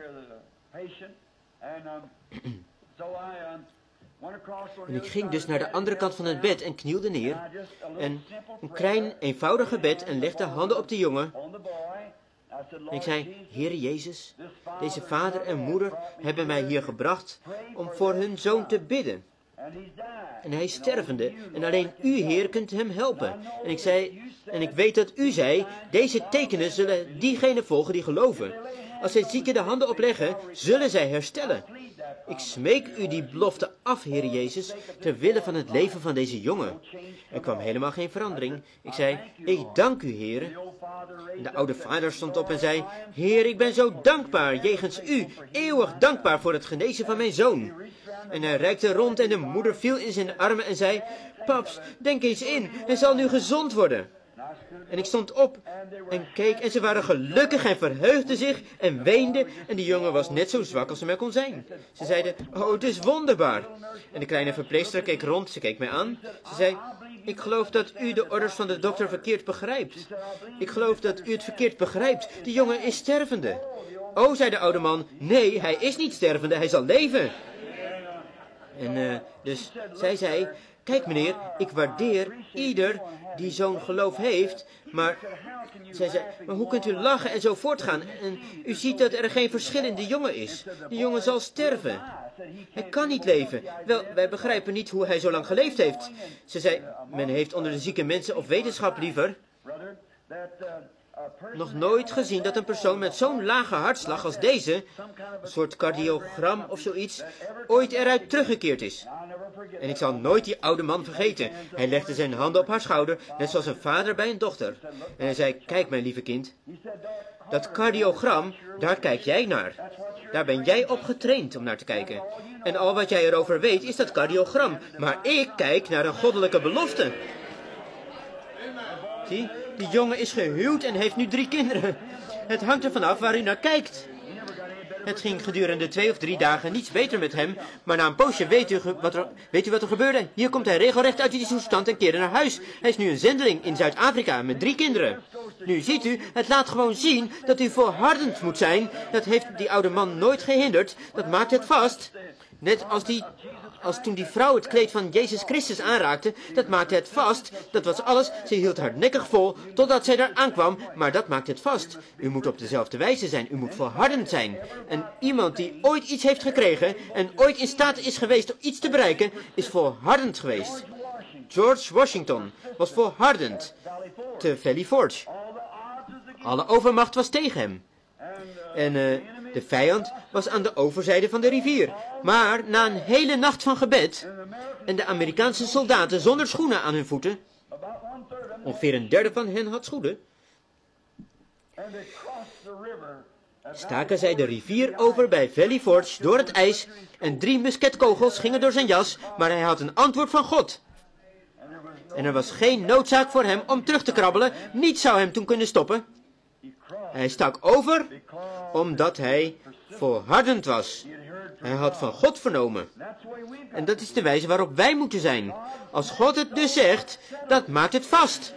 En ik ging dus naar de andere kant van het bed en knielde neer. En een klein, eenvoudige bed en legde handen op de jongen. En ik zei, Heere Jezus, deze vader en moeder hebben mij hier gebracht om voor hun zoon te bidden. En hij is stervende en alleen u, Heer, kunt hem helpen. En ik zei, en ik weet dat u zei, deze tekenen zullen diegenen volgen die geloven. Als zij zieken de handen opleggen, zullen zij herstellen. Ik smeek u die belofte af, Heer Jezus, ter wille van het leven van deze jongen. Er kwam helemaal geen verandering. Ik zei, ik dank u, Heer. En de oude vader stond op en zei, Heer, ik ben zo dankbaar, jegens u, eeuwig dankbaar voor het genezen van mijn zoon. En hij reikte rond en de moeder viel in zijn armen en zei, paps, denk eens in, hij zal nu gezond worden. En ik stond op en keek en ze waren gelukkig en verheugden zich en weenden. En die jongen was net zo zwak als ze maar kon zijn. Ze zeiden, oh, het is wonderbaar. En de kleine verpleegster keek rond, ze keek mij aan. Ze zei, ik geloof dat u de orders van de dokter verkeerd begrijpt. Ik geloof dat u het verkeerd begrijpt. Die jongen is stervende. Oh, zei de oude man, nee, hij is niet stervende, hij zal leven. En dus zij zei, kijk meneer, ik waardeer ieder die zo'n geloof heeft, maar zij zei, maar hoe kunt u lachen en zo voortgaan? En u ziet dat er geen verschil in de jongen is. Die jongen zal sterven. Hij kan niet leven. Wel, wij begrijpen niet hoe hij zo lang geleefd heeft. Ze zei, men heeft onder de zieke mensen of wetenschap liever nog nooit gezien dat een persoon met zo'n lage hartslag als deze, een soort cardiogram of zoiets, ooit eruit teruggekeerd is. En ik zal nooit die oude man vergeten. Hij legde zijn handen op haar schouder, net zoals een vader bij een dochter. En hij zei, kijk mijn lieve kind, dat cardiogram, daar kijk jij naar. Daar ben jij op getraind om naar te kijken. En al wat jij erover weet is dat cardiogram. Maar ik kijk naar een goddelijke belofte. Zie, die jongen is gehuwd en heeft nu 3 kinderen. Het hangt ervan af waar u naar kijkt. Het ging gedurende 2 of 3 dagen niets beter met hem, maar na een poosje weet u wat er gebeurde? Hier komt hij regelrecht uit die toestand en keerde naar huis. Hij is nu een zendeling in Zuid-Afrika met 3 kinderen. Nu ziet u, het laat gewoon zien dat u volhardend moet zijn. Dat heeft die oude man nooit gehinderd, dat maakt het vast. Net als toen die vrouw het kleed van Jezus Christus aanraakte, dat maakte het vast. Dat was alles. Ze hield hardnekkig vol totdat zij daar aankwam, maar dat maakt het vast. U moet op dezelfde wijze zijn. U moet volhardend zijn. En iemand die ooit iets heeft gekregen en ooit in staat is geweest om iets te bereiken, is volhardend geweest. George Washington was volhardend te Valley Forge. Alle overmacht was tegen hem. En de vijand was aan de overzijde van de rivier. Maar na een hele nacht van gebed en de Amerikaanse soldaten zonder schoenen aan hun voeten, ongeveer een derde van hen had schoenen, staken zij de rivier over bij Valley Forge door het ijs en 3 musketkogels gingen door zijn jas, maar hij had een antwoord van God. En er was geen noodzaak voor hem om terug te krabbelen, niets zou hem toen kunnen stoppen. Hij stak over omdat hij volhardend was. Hij had van God vernomen. En dat is de wijze waarop wij moeten zijn. Als God het dus zegt, dat maakt het vast.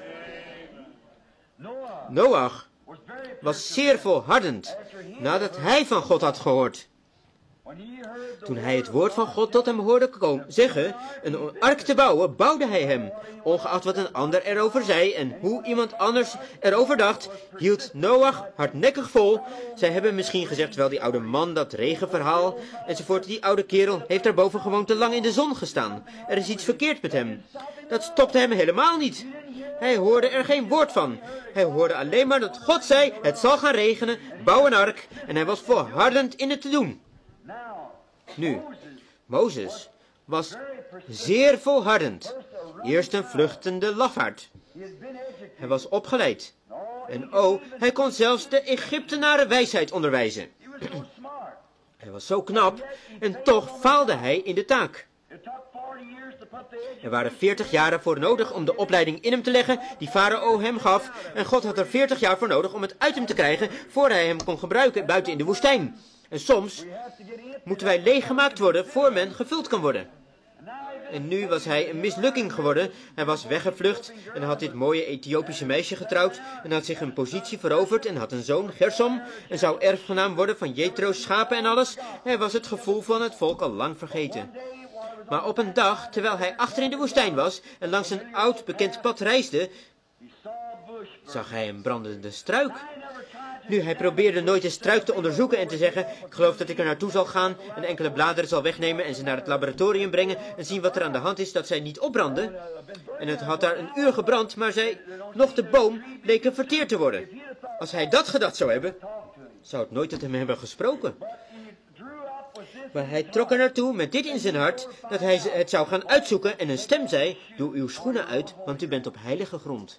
Noach was zeer volhardend nadat hij van God had gehoord. Toen hij het woord van God tot hem hoorde zeggen een ark te bouwen, bouwde hij hem. Ongeacht wat een ander erover zei en hoe iemand anders erover dacht, hield Noach hardnekkig vol. Zij hebben misschien gezegd, wel die oude man, dat regenverhaal, enzovoort. Die oude kerel heeft daarboven gewoon te lang in de zon gestaan. Er is iets verkeerd met hem. Dat stopte hem helemaal niet. Hij hoorde er geen woord van. Hij hoorde alleen maar dat God zei, het zal gaan regenen, bouw een ark. En hij was volhardend in het te doen. Nu, Mozes was zeer volhardend. Eerst een vluchtende lafaard. Hij was opgeleid. En hij kon zelfs de Egyptenaren wijsheid onderwijzen. Hij was zo knap en toch faalde hij in de taak. Er waren 40 jaren voor nodig om de opleiding in hem te leggen die Farao hem gaf. En God had er 40 jaar voor nodig om het uit hem te krijgen voor hij hem kon gebruiken buiten in de woestijn. En soms moeten wij leeggemaakt worden voor men gevuld kan worden. En nu was hij een mislukking geworden. Hij was weggevlucht en had dit mooie Ethiopische meisje getrouwd en had zich een positie veroverd en had een zoon, Gersom, en zou erfgenaam worden van Jetro's schapen en alles. Hij was het gevoel van het volk al lang vergeten. Maar op een dag, terwijl hij achter in de woestijn was en langs een oud bekend pad reisde, zag hij een brandende struik. Nu, hij probeerde nooit de struik te onderzoeken en te zeggen, ik geloof dat ik er naartoe zal gaan en enkele bladeren zal wegnemen en ze naar het laboratorium brengen en zien wat er aan de hand is dat zij niet opbranden. En het had daar een uur gebrand, maar nog de boom leek verteerd te worden. Als hij dat gedacht zou hebben, zou het nooit tot hem hebben gesproken. Maar hij trok er naartoe met dit in zijn hart, dat hij het zou gaan uitzoeken en een stem zei, doe uw schoenen uit, want u bent op heilige grond.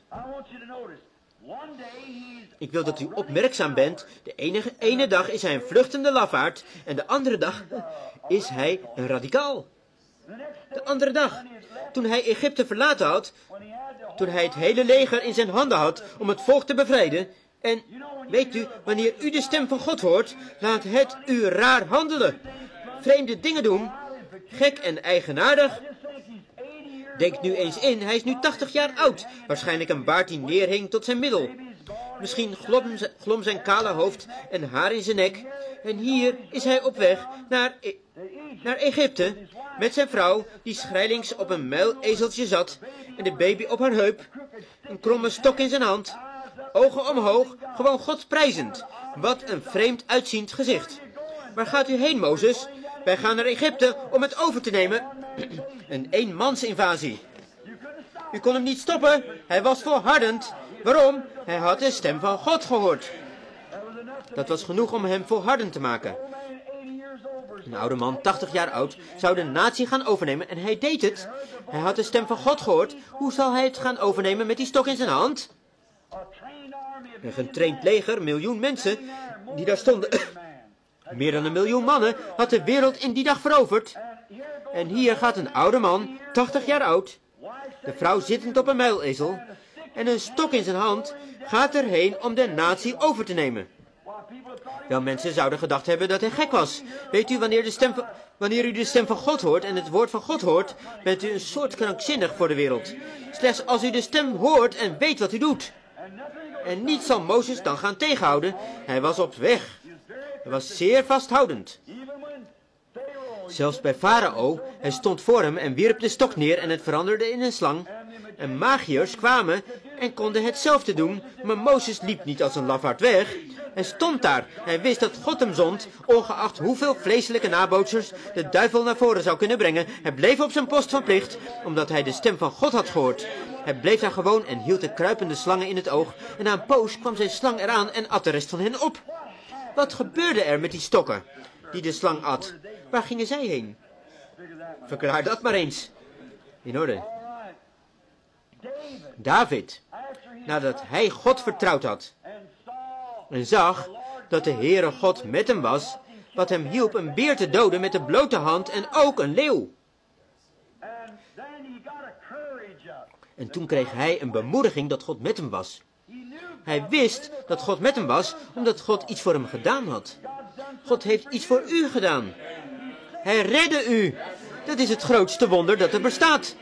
Ik wil dat u opmerkzaam bent. De ene dag is hij een vluchtende lafaard en de andere dag is hij een radicaal. De andere dag, toen hij Egypte verlaten had, toen hij het hele leger in zijn handen had om het volk te bevrijden. En weet u, wanneer u de stem van God hoort, laat het u raar handelen. Vreemde dingen doen, gek en eigenaardig. Denk nu eens in, hij is nu 80 jaar oud, waarschijnlijk een baard die neerhing tot zijn middel. Misschien glom zijn kale hoofd en haar in zijn nek. En hier is hij op weg naar Egypte met zijn vrouw die schrijlings op een muilezeltje zat en de baby op haar heup, een kromme stok in zijn hand, ogen omhoog, gewoon God prijzend. Wat een vreemd uitziend gezicht. Waar gaat u heen, Mozes? Wij gaan naar Egypte om het over te nemen. Een eenmansinvasie. U kon hem niet stoppen. Hij was volhardend. Waarom? Hij had de stem van God gehoord. Dat was genoeg om hem volhardend te maken. Een oude man, 80 jaar oud, zou de natie gaan overnemen en hij deed het. Hij had de stem van God gehoord. Hoe zal hij het gaan overnemen met die stok in zijn hand? Een getraind leger, 1 miljoen mensen die daar stonden. Meer dan 1 miljoen mannen had de wereld in die dag veroverd. En hier gaat een oude man, 80 jaar oud, de vrouw zittend op een muilezel en een stok in zijn hand, gaat erheen om de natie over te nemen. Wel, mensen zouden gedacht hebben dat hij gek was. Weet u, wanneer u de stem van God hoort en het woord van God hoort, bent u een soort krankzinnig voor de wereld. Slechts als u de stem hoort en weet wat u doet. En niets zal Mozes dan gaan tegenhouden. Hij was op weg. Hij was zeer vasthoudend. Zelfs bij Farao, hij stond voor hem en wierp de stok neer en het veranderde in een slang. En magiërs kwamen en konden hetzelfde doen, maar Mozes liep niet als een lafaard weg. Hij stond daar. Hij wist dat God hem zond, ongeacht hoeveel vleeselijke nabootsers de duivel naar voren zou kunnen brengen. Hij bleef op zijn post van plicht, omdat hij de stem van God had gehoord. Hij bleef daar gewoon en hield de kruipende slangen in het oog. En na een poos kwam zijn slang eraan en at de rest van hen op. Wat gebeurde er met die stokken die de slang at? Waar gingen zij heen? Verklaar dat maar eens. In orde. David, nadat hij God vertrouwd had en zag dat de Heere God met hem was, wat hem hielp een beer te doden met de blote hand en ook een leeuw. En toen kreeg hij een bemoediging dat God met hem was. Hij wist dat God met hem was, omdat God iets voor hem gedaan had. God heeft iets voor u gedaan. Hij redde u. Dat is het grootste wonder dat er bestaat.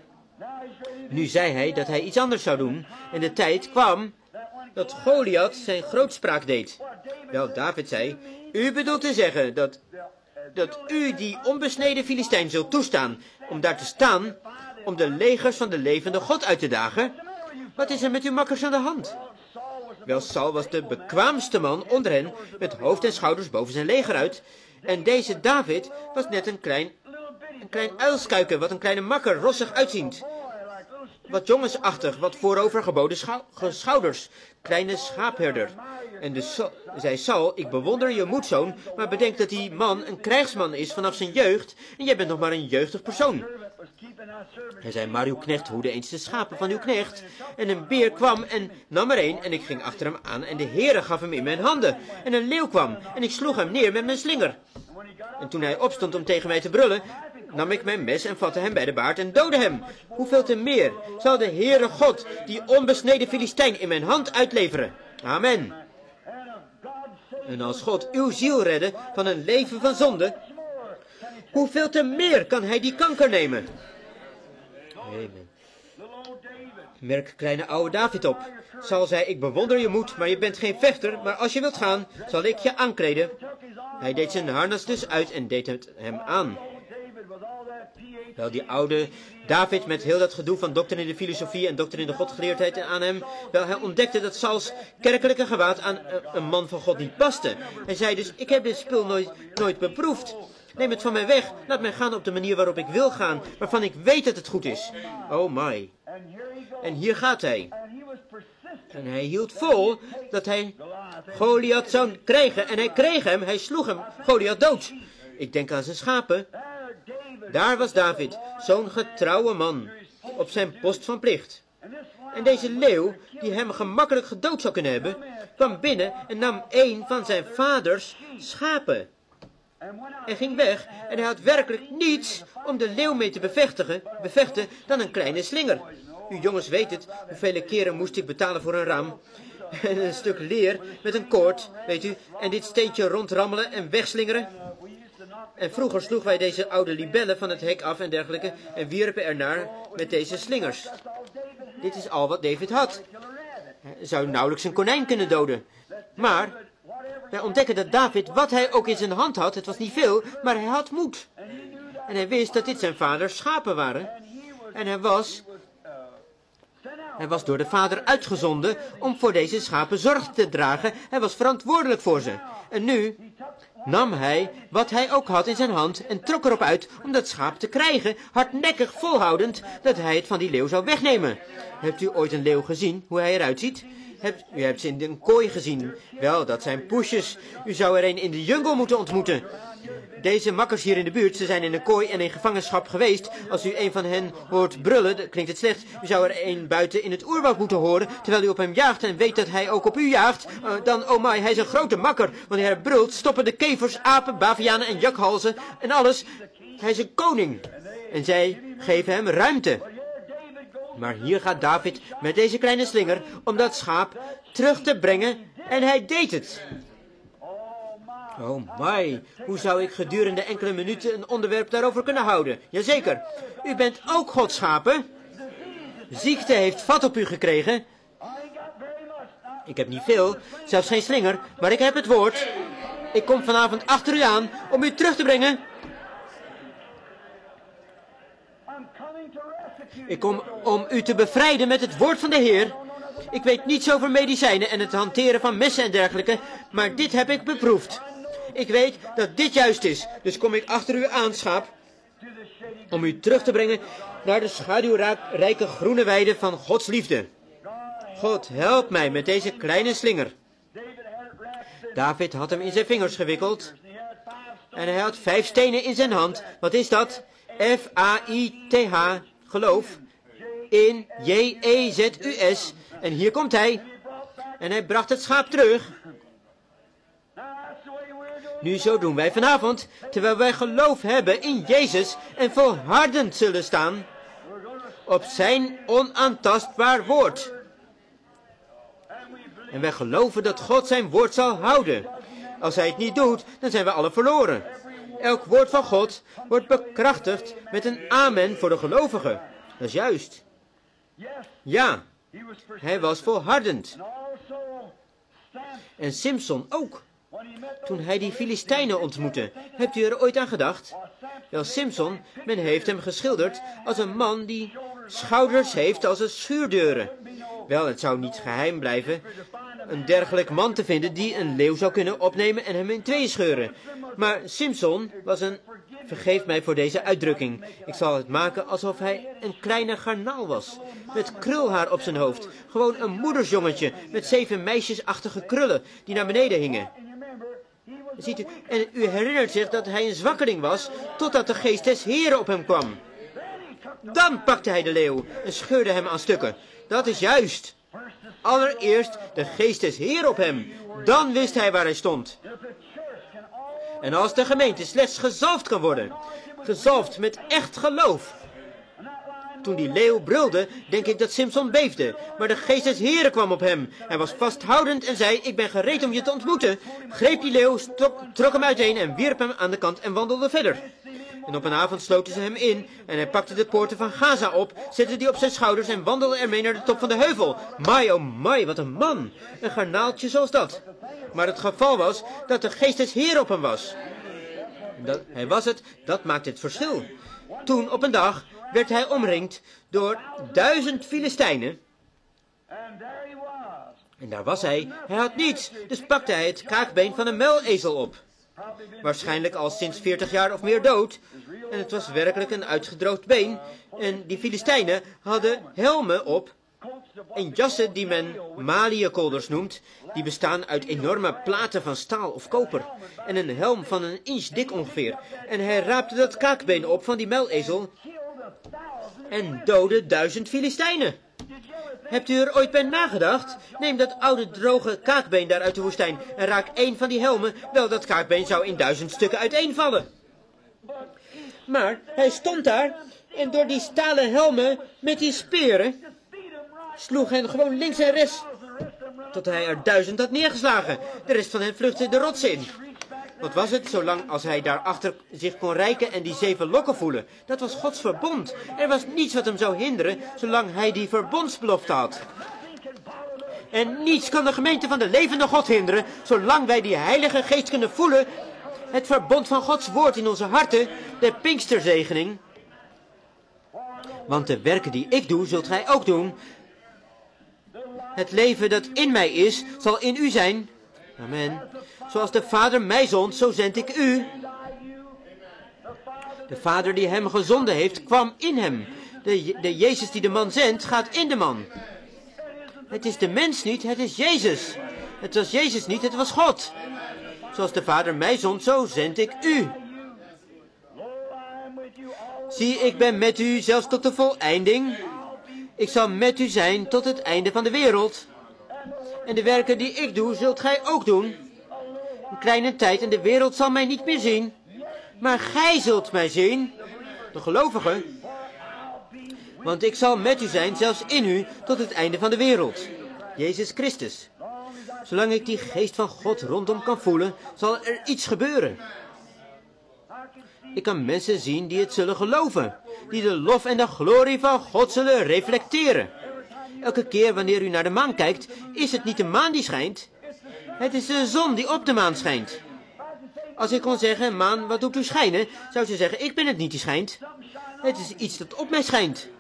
Nu zei hij dat hij iets anders zou doen. En de tijd kwam dat Goliath zijn grootspraak deed. Wel, David zei, u bedoelt te zeggen dat u die onbesneden Filistijn zult toestaan om daar te staan, om de legers van de levende God uit te dagen? Wat is er met uw makkers aan de hand? Wel, Saul was de bekwaamste man onder hen, met hoofd en schouders boven zijn leger uit. En deze David was net een klein uilskuiken, wat een kleine makker, rossig uitziend. Wat jongensachtig, wat voorovergebogen schouders, kleine schaapherder. En dus zei Saul, ik bewonder je moedzoon, maar bedenk dat die man een krijgsman is vanaf zijn jeugd, en jij bent nog maar een jeugdig persoon. Hij zei, maar uw knecht hoedde eens de schapen van uw knecht. En een beer kwam en nam er een, en ik ging achter hem aan, en de Heere gaf hem in mijn handen. En een leeuw kwam, en ik sloeg hem neer met mijn slinger. En toen hij opstond om tegen mij te brullen, nam ik mijn mes en vatte hem bij de baard en doodde hem. Hoeveel te meer zal de Heere God die onbesneden Filistijn in mijn hand uitleveren. Amen. En als God uw ziel redde van een leven van zonde, hoeveel te meer kan hij die kanker nemen. Amen. Merk kleine oude David op. Saul zei, ik bewonder je moed, maar je bent geen vechter, maar als je wilt gaan, zal ik je aankleden. Hij deed zijn harnas dus uit en deed het hem aan. Wel, die oude David met heel dat gedoe van dokter in de filosofie en dokter in de godgeleerdheid aan hem, wel, hij ontdekte dat Sauls kerkelijke gewaad aan een man van God niet paste. Hij zei dus, ik heb dit spul nooit beproefd. Neem het van mij weg, laat mij gaan op de manier waarop ik wil gaan, waarvan ik weet dat het goed is. Oh my. En hier gaat hij. En hij hield vol dat hij Goliath zou krijgen. En hij kreeg hem, hij sloeg hem, Goliath dood. Ik denk aan zijn schapen. Daar was David, zo'n getrouwe man, op zijn post van plicht. En deze leeuw, die hem gemakkelijk gedood zou kunnen hebben, kwam binnen en nam een van zijn vaders schapen. En ging weg en hij had werkelijk niets om de leeuw mee te bevechten dan een kleine slinger. U jongens weet het, hoeveel keren moest ik betalen voor een raam. En een stuk leer met een koord, weet u, en dit steentje rondrammelen en wegslingeren. En vroeger sloegen wij deze oude libellen van het hek af en dergelijke en wierpen ernaar met deze slingers. Dit is al wat David had. Hij zou nauwelijks een konijn kunnen doden. Maar wij ontdekken dat David, wat hij ook in zijn hand had, het was niet veel, maar hij had moed. En hij wist dat dit zijn vaders schapen waren. En hij was door de vader uitgezonden om voor deze schapen zorg te dragen. Hij was verantwoordelijk voor ze. En nu nam hij wat hij ook had in zijn hand en trok erop uit om dat schaap te krijgen, hardnekkig volhoudend dat hij het van die leeuw zou wegnemen. Hebt u ooit een leeuw gezien, hoe hij eruit ziet? U hebt ze in een kooi gezien. Wel, dat zijn poesjes. U zou er een in de jungle moeten ontmoeten. Deze makkers hier in de buurt, ze zijn in een kooi en in gevangenschap geweest. Als u een van hen hoort brullen, klinkt het slecht. U zou er een buiten in het oerwoud moeten horen, terwijl u op hem jaagt en weet dat hij ook op u jaagt. Dan, oh my, hij is een grote makker. Wanneer hij brult, stoppen de kevers, apen, bavianen en jakhalzen en alles. Hij is een koning. En zij geven hem ruimte. Maar hier gaat David met deze kleine slinger om dat schaap terug te brengen en hij deed het. Oh my, hoe zou ik gedurende enkele minuten een onderwerp daarover kunnen houden? Jazeker, u bent ook Gods schapen. Ziekte heeft vat op u gekregen. Ik heb niet veel, zelfs geen slinger, maar ik heb het woord. Ik kom vanavond achter u aan om u terug te brengen. Ik kom om u te bevrijden met het woord van de Heer. Ik weet niets over medicijnen en het hanteren van messen en dergelijke, maar dit heb ik beproefd. Ik weet dat dit juist is, dus kom ik achter u aan, schaap, om u terug te brengen naar de schaduwrijke groene weide van Gods liefde. God, help mij met deze kleine slinger. David had hem in zijn vingers gewikkeld en hij had 5 stenen in zijn hand. Wat is dat? F-A-I-T-H, geloof, in J-E-Z-U-S. En hier komt hij. En hij bracht het schaap terug. Nu, zo doen wij vanavond, terwijl wij geloof hebben in Jezus en volhardend zullen staan op zijn onaantastbaar woord. En wij geloven dat God zijn woord zal houden. Als hij het niet doet, dan zijn we alle verloren. Elk woord van God wordt bekrachtigd met een amen voor de gelovigen. Dat is juist. Ja, hij was volhardend. En Simson ook. Toen hij die Filistijnen ontmoette, hebt u er ooit aan gedacht? Wel, Simson, men heeft hem geschilderd als een man die schouders heeft als een schuurdeuren. Wel, het zou niet geheim blijven een dergelijk man te vinden die een leeuw zou kunnen opnemen en hem in tweeën scheuren. Maar Simson was een, vergeef mij voor deze uitdrukking, ik zal het maken alsof hij een kleine garnaal was, met krulhaar op zijn hoofd. Gewoon een moedersjongetje met 7 meisjesachtige krullen die naar beneden hingen. Ziet u, en u herinnert zich dat hij een zwakkeling was, totdat de geest des Heren op hem kwam. Dan pakte hij de leeuw en scheurde hem aan stukken. Dat is juist. Allereerst de geest des Heren op hem. Dan wist hij waar hij stond. En als de gemeente slechts gezalfd kan worden, gezalfd met echt geloof. Toen die leeuw brulde, denk ik dat Simson beefde, maar de geest des Heren kwam op hem. Hij was vasthoudend en zei, ik ben gereed om je te ontmoeten. Greep die leeuw, trok hem uiteen en wierp hem aan de kant en wandelde verder. En op een avond sloten ze hem in en hij pakte de poorten van Gaza op, zette die op zijn schouders en wandelde ermee naar de top van de heuvel. Mai, oh mai, wat een man! Een garnaaltje zoals dat. Maar het geval was dat de geest des Heren op hem was. Hij was het, dat maakt het verschil. Toen op een dag werd hij omringd door 1000 Filistijnen. En daar was hij. Hij had niets, dus pakte hij het kaakbeen van een muilezel op. Waarschijnlijk al sinds 40 jaar of meer dood. En het was werkelijk een uitgedroogd been. En die Filistijnen hadden helmen op en jassen die men maliekolders noemt. Die bestaan uit enorme platen van staal of koper. En een helm van een inch dik ongeveer. En hij raapte dat kaakbeen op van die muilezel en doodde 1000 Filistijnen. Hebt u er ooit bij nagedacht? Neem dat oude droge kaakbeen daar uit de woestijn en raak 1 van die helmen. Wel, dat kaakbeen zou in 1000 stukken uiteenvallen. Maar hij stond daar en door die stalen helmen met die speren sloeg hen gewoon links en rechts tot hij er 1000 had neergeslagen. De rest van hen vluchtte de rots in. Wat was het, zolang als hij daarachter zich kon reiken en die 7 lokken voelen? Dat was Gods verbond. Er was niets wat hem zou hinderen, zolang hij die verbondsbelofte had. En niets kan de gemeente van de levende God hinderen, zolang wij die heilige geest kunnen voelen. Het verbond van Gods woord in onze harten, de Pinksterzegening. Want de werken die ik doe, zult gij ook doen. Het leven dat in mij is, zal in u zijn. Amen. Zoals de Vader mij zond, zo zend ik u. De Vader die hem gezonden heeft, kwam in hem. De Jezus die de man zendt, gaat in de man. Het is de mens niet, het is Jezus. Het was Jezus niet, het was God. Zoals de Vader mij zond, zo zend ik u. Zie, ik ben met u zelfs tot de voleinding. Ik zal met u zijn tot het einde van de wereld. En de werken die ik doe, zult gij ook doen. Een kleine tijd en de wereld zal mij niet meer zien. Maar gij zult mij zien, de gelovigen. Want ik zal met u zijn, zelfs in u, tot het einde van de wereld. Jezus Christus. Zolang ik die geest van God rondom kan voelen, zal er iets gebeuren. Ik kan mensen zien die het zullen geloven. Die de lof en de glorie van God zullen reflecteren. Elke keer wanneer u naar de maan kijkt, is het niet de maan die schijnt. Het is de zon die op de maan schijnt. Als ik kon zeggen, maan, wat doet u schijnen? Zou ze zeggen, ik ben het niet die schijnt. Het is iets dat op mij schijnt.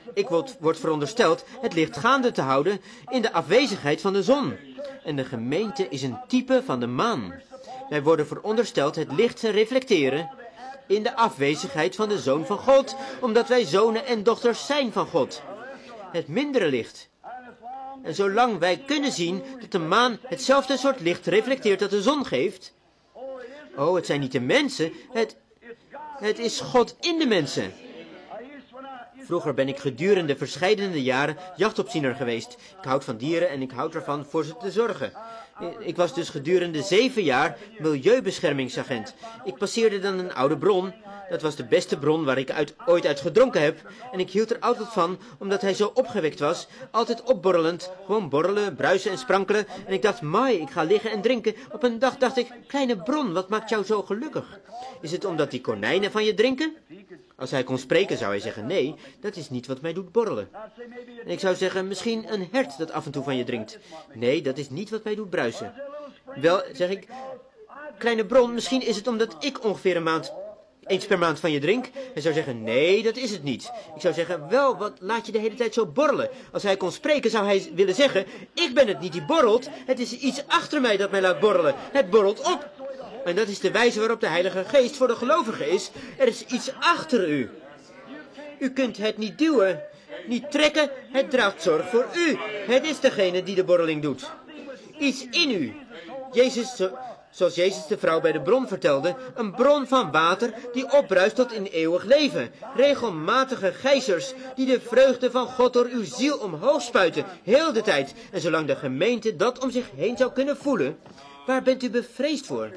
Ik word verondersteld het licht gaande te houden in de afwezigheid van de zon. En de gemeente is een type van de maan. Wij worden verondersteld het licht te reflecteren in de afwezigheid van de Zoon van God, omdat wij zonen en dochters zijn van God. Het mindere licht. En zolang wij kunnen zien dat de maan hetzelfde soort licht reflecteert dat de zon geeft. Oh, het zijn niet de mensen, het is God in de mensen. Vroeger ben ik gedurende verscheidene jaren jachtopziener geweest. Ik houd van dieren en ik houd ervan voor ze te zorgen. Ik was dus gedurende 7 jaar milieubeschermingsagent. Ik passeerde dan een oude bron. Dat was de beste bron waar ik ooit uit gedronken heb. En ik hield er altijd van, omdat hij zo opgewekt was. Altijd opborrelend. Gewoon borrelen, bruisen en sprankelen. En ik dacht, mai, ik ga liggen en drinken. Op een dag dacht ik, kleine bron, wat maakt jou zo gelukkig? Is het omdat die konijnen van je drinken? Als hij kon spreken zou hij zeggen, nee, dat is niet wat mij doet borrelen. En ik zou zeggen, misschien een hert dat af en toe van je drinkt. Nee, dat is niet wat mij doet bruisen. Wel, zeg ik, kleine bron, misschien is het omdat ik ongeveer eens per maand van je drink. Hij zou zeggen, nee, dat is het niet. Ik zou zeggen, wel, wat laat je de hele tijd zo borrelen? Als hij kon spreken, zou hij willen zeggen, ik ben het niet die borrelt. Het is iets achter mij dat mij laat borrelen. Het borrelt op. En dat is de wijze waarop de Heilige Geest voor de gelovige is. Er is iets achter u. U kunt het niet duwen, niet trekken, het draagt zorg voor u. Het is degene die de borreling doet. Iets in u. Zoals Jezus de vrouw bij de bron vertelde, een bron van water die opbruist tot in eeuwig leven. Regelmatige gijzers die de vreugde van God door uw ziel omhoog spuiten, heel de tijd. En zolang de gemeente dat om zich heen zou kunnen voelen, waar bent u bevreesd voor?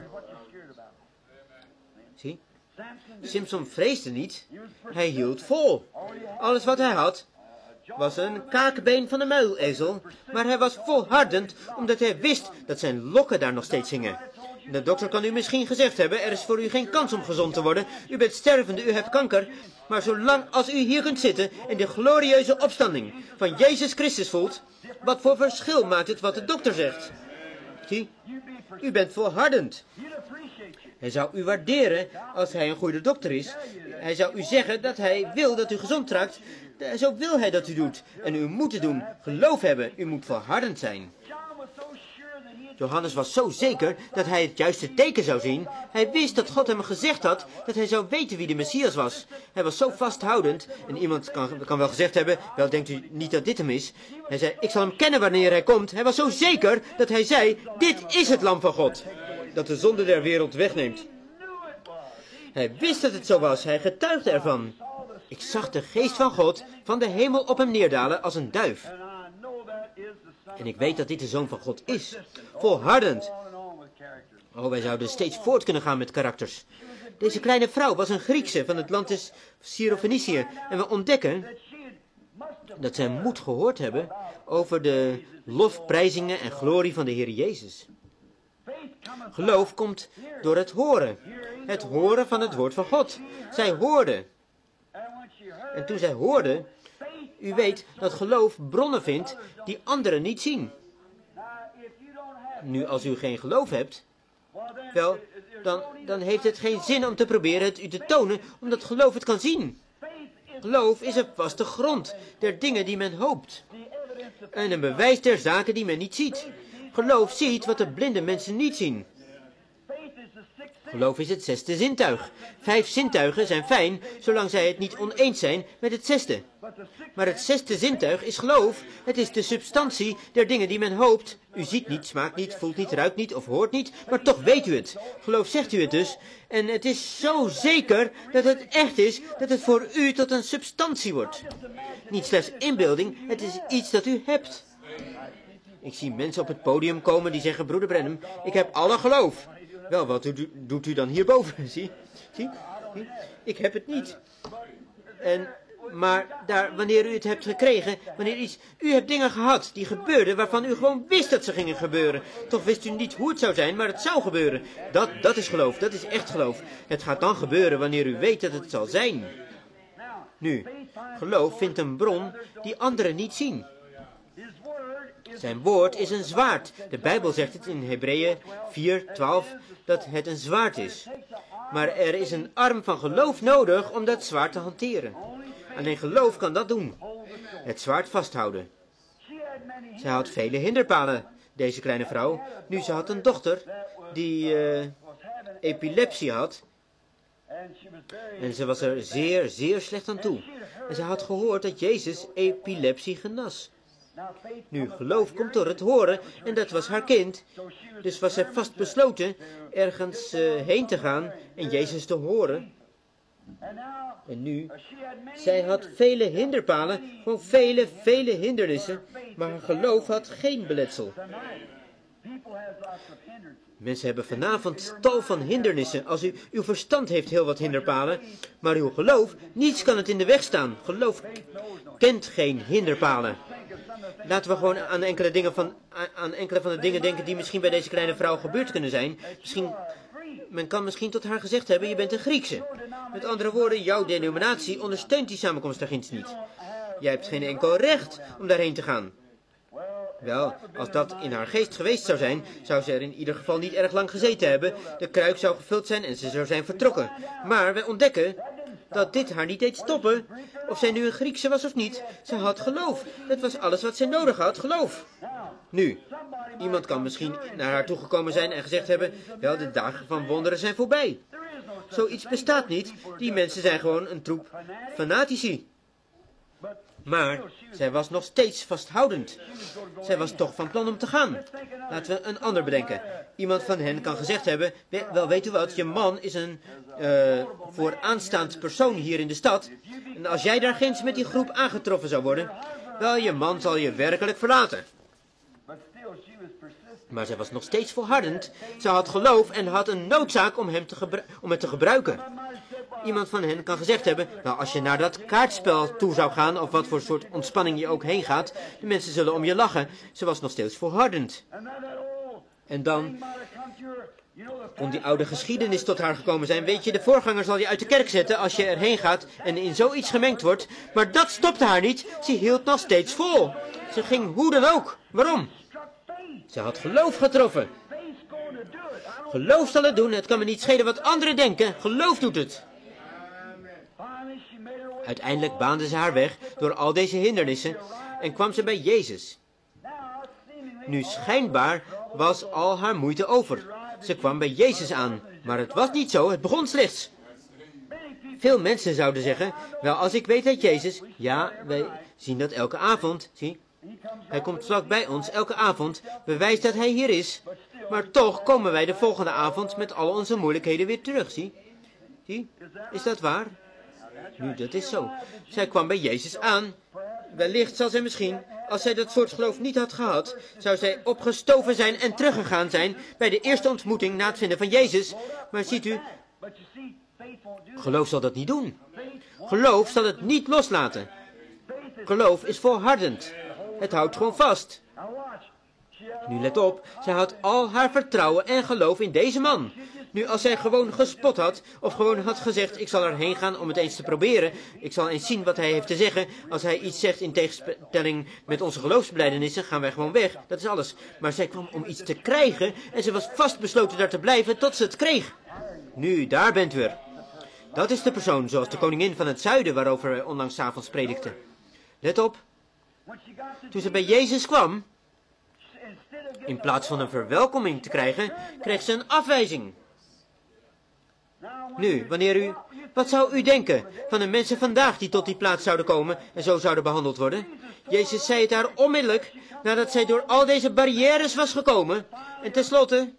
Zie, Simson vreesde niet, hij hield vol. Alles wat hij had was een kaakbeen van een muilezel, maar hij was volhardend omdat hij wist dat zijn lokken daar nog steeds hingen. De dokter kan u misschien gezegd hebben, er is voor u geen kans om gezond te worden. U bent stervende, u hebt kanker. Maar zolang als u hier kunt zitten en de glorieuze opstanding van Jezus Christus voelt, wat voor verschil maakt het wat de dokter zegt? Zie, u bent volhardend. Hij zou u waarderen als hij een goede dokter is. Hij zou u zeggen dat hij wil dat u gezond raakt. Zo wil hij dat u doet. En u moet het doen. Geloof hebben. U moet volhardend zijn. Johannes was zo zeker dat hij het juiste teken zou zien. Hij wist dat God hem gezegd had dat hij zou weten wie de Messias was. Hij was zo vasthoudend. En iemand kan wel gezegd hebben, wel denkt u niet dat dit hem is. Hij zei, ik zal hem kennen wanneer hij komt. Hij was zo zeker dat hij zei, dit is het lam van God, dat de zonde der wereld wegneemt. Hij wist dat het zo was. Hij getuigde ervan. Ik zag de geest van God van de hemel op hem neerdalen als een duif. En ik weet dat dit de Zoon van God is. Volhardend. Oh, wij zouden steeds voort kunnen gaan met karakters. Deze kleine vrouw was een Griekse van het land des Syro-Fenicië. En we ontdekken dat zij moet gehoord hebben over de lofprijzingen en glorie van de Heer Jezus. Geloof komt door het horen. Het horen van het woord van God. Zij hoorde. En toen zij hoorde, u weet dat geloof bronnen vindt die anderen niet zien. Nu, als u geen geloof hebt, wel, dan heeft het geen zin om te proberen het u te tonen, omdat geloof het kan zien. Geloof is een vaste grond der dingen die men hoopt. En een bewijs der zaken die men niet ziet. Geloof ziet wat de blinde mensen niet zien. Geloof is het 6e zintuig. 5 zintuigen zijn fijn, zolang zij het niet oneens zijn met het 6e. Maar het 6e zintuig is geloof. Het is de substantie der dingen die men hoopt. U ziet niet, smaakt niet, voelt niet, ruikt niet of hoort niet, maar toch weet u het. Geloof zegt u het dus. En het is zo zeker dat het echt is, dat het voor u tot een substantie wordt. Niet slechts inbeelding, het is iets dat u hebt. Ik zie mensen op het podium komen die zeggen, broeder Branham, ik heb alle geloof. Wel, wat doet u dan hierboven? Zie? Ik heb het niet. Maar wanneer u het hebt gekregen, u hebt dingen gehad die gebeurden waarvan u gewoon wist dat ze gingen gebeuren. Toch wist u niet hoe het zou zijn, maar het zou gebeuren. Dat is geloof, dat is echt geloof. Het gaat dan gebeuren wanneer u weet dat het zal zijn. Nu, geloof vindt een bron die anderen niet zien. Zijn woord is een zwaard. De Bijbel zegt het in Hebreeën 4:12 dat het een zwaard is. Maar er is een arm van geloof nodig om dat zwaard te hanteren. Alleen geloof kan dat doen. het zwaard vasthouden. Zij had vele hinderpalen, deze kleine vrouw. Nu, ze had een dochter die epilepsie had. En ze was er zeer, zeer slecht aan toe. En ze had gehoord dat Jezus epilepsie genas. Nu, geloof komt door het horen en dat was haar kind. Dus was zij vast besloten ergens heen te gaan en Jezus te horen. En nu, zij had vele hinderpalen, gewoon vele, vele hindernissen, maar haar geloof had geen beletsel. Mensen hebben vanavond tal van hindernissen. Als uw verstand heeft heel wat hinderpalen, maar uw geloof, niets kan het in de weg staan. Geloof kent geen hinderpalen. Laten we gewoon aan enkele van de dingen denken die misschien bij deze kleine vrouw gebeurd kunnen zijn. Men kan misschien tot haar gezegd hebben, je bent een Griekse. Met andere woorden, jouw denominatie ondersteunt die samenkomst daar ginds niet. Jij hebt geen enkel recht om daarheen te gaan. Wel, als dat in haar geest geweest zou zijn, zou ze er in ieder geval niet erg lang gezeten hebben. De kruik zou gevuld zijn en ze zou zijn vertrokken. Maar wij ontdekken dat dit haar niet deed stoppen. Of zij nu een Griekse was of niet, ze had geloof. Dat was alles wat zij nodig had, geloof. Nu, iemand kan misschien naar haar toegekomen zijn en gezegd hebben, wel, de dagen van wonderen zijn voorbij. Zoiets bestaat niet, die mensen zijn gewoon een troep fanatici. Maar zij was nog steeds vasthoudend. Zij was toch van plan om te gaan. Laten we een ander bedenken. Iemand van hen kan gezegd hebben, wel, weet u wat, je man is een vooraanstaand persoon hier in de stad. En als jij daar ginds met die groep aangetroffen zou worden, wel, je man zal je werkelijk verlaten. Maar zij was nog steeds volhardend. Ze had geloof en had een noodzaak om het te gebruiken. Iemand van hen kan gezegd hebben, nou, als je naar dat kaartspel toe zou gaan, of wat voor soort ontspanning je ook heen gaat, de mensen zullen om je lachen. Ze was nog steeds volhardend. En dan kon die oude geschiedenis tot haar gekomen zijn. Weet je, de voorganger zal je uit de kerk zetten als je erheen gaat en in zoiets gemengd wordt. Maar dat stopte haar niet. Ze hield nog steeds vol. Ze ging hoe dan ook. Waarom? Ze had geloof getroffen. Geloof zal het doen. Het kan me niet schelen wat anderen denken. Geloof doet het. Uiteindelijk baande ze haar weg door al deze hindernissen en kwam ze bij Jezus. Nu schijnbaar was al haar moeite over. Ze kwam bij Jezus aan, maar het was niet zo, het begon slechts. Veel mensen zouden zeggen, wel, als ik weet dat Jezus, ja, wij zien dat elke avond, zie, hij komt vlak bij ons elke avond, bewijst dat hij hier is, maar toch komen wij de volgende avond met al onze moeilijkheden weer terug, zie. Zie, is dat waar? Nu, dat is zo. Zij kwam bij Jezus aan. Wellicht zal zij misschien, als zij dat soort geloof niet had gehad, zou zij opgestoven zijn en teruggegaan zijn bij de eerste ontmoeting na het vinden van Jezus. Maar ziet u, geloof zal dat niet doen. Geloof zal het niet loslaten. Geloof is volhardend. Het houdt gewoon vast. Nu let op, zij had al haar vertrouwen en geloof in deze man. Nu, als zij gewoon gespot had, of gewoon had gezegd, ik zal erheen gaan om het eens te proberen, ik zal eens zien wat hij heeft te zeggen, als hij iets zegt in tegenstelling met onze geloofsbelijdenissen, gaan wij gewoon weg, dat is alles. Maar zij kwam om iets te krijgen, en ze was vastbesloten daar te blijven tot ze het kreeg. Nu, daar bent u weer. Dat is de persoon, zoals de koningin van het zuiden, waarover wij onlangs 's avonds predikten. Let op, toen ze bij Jezus kwam, in plaats van een verwelkoming te krijgen, kreeg ze een afwijzing. Nu, wat zou u denken van de mensen vandaag die tot die plaats zouden komen en zo zouden behandeld worden? Jezus zei het haar onmiddellijk, nadat zij door al deze barrières was gekomen. En tenslotte,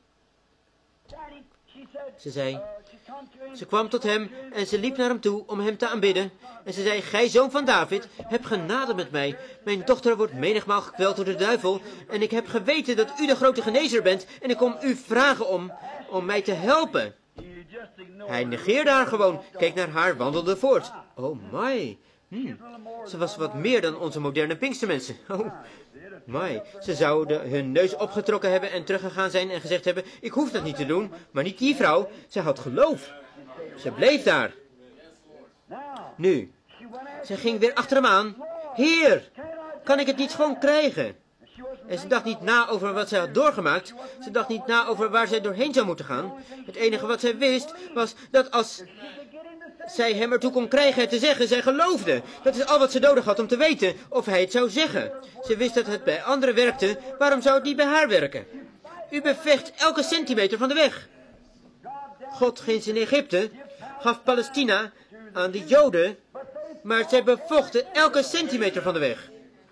ze kwam tot hem en ze liep naar hem toe om hem te aanbidden. En ze zei, gij zoon van David, heb genade met mij. Mijn dochter wordt menigmaal gekweld door de duivel. En ik heb geweten dat u de grote genezer bent. En ik kom u vragen om mij te helpen. Hij negeerde haar gewoon, keek naar haar, wandelde voort. Oh my. Ze was wat meer dan onze moderne Pinkstermensen. Oh my. Ze zouden hun neus opgetrokken hebben en teruggegaan zijn en gezegd hebben, ik hoef dat niet te doen. Maar niet die vrouw. Ze had geloof. Ze bleef daar. Nu, ze ging weer achter hem aan. Heer, kan ik het niet gewoon krijgen? En ze dacht niet na over wat zij had doorgemaakt. Ze dacht niet na over waar zij doorheen zou moeten gaan. Het enige wat zij wist was dat als zij hem ertoe kon krijgen het te zeggen. Zij geloofde. Dat is al wat ze nodig had om te weten of hij het zou zeggen. Ze wist dat het bij anderen werkte. Waarom zou het niet bij haar werken? U bevecht elke centimeter van de weg. God ging in Egypte, gaf Palestina aan de Joden, maar zij bevochten elke centimeter van de weg.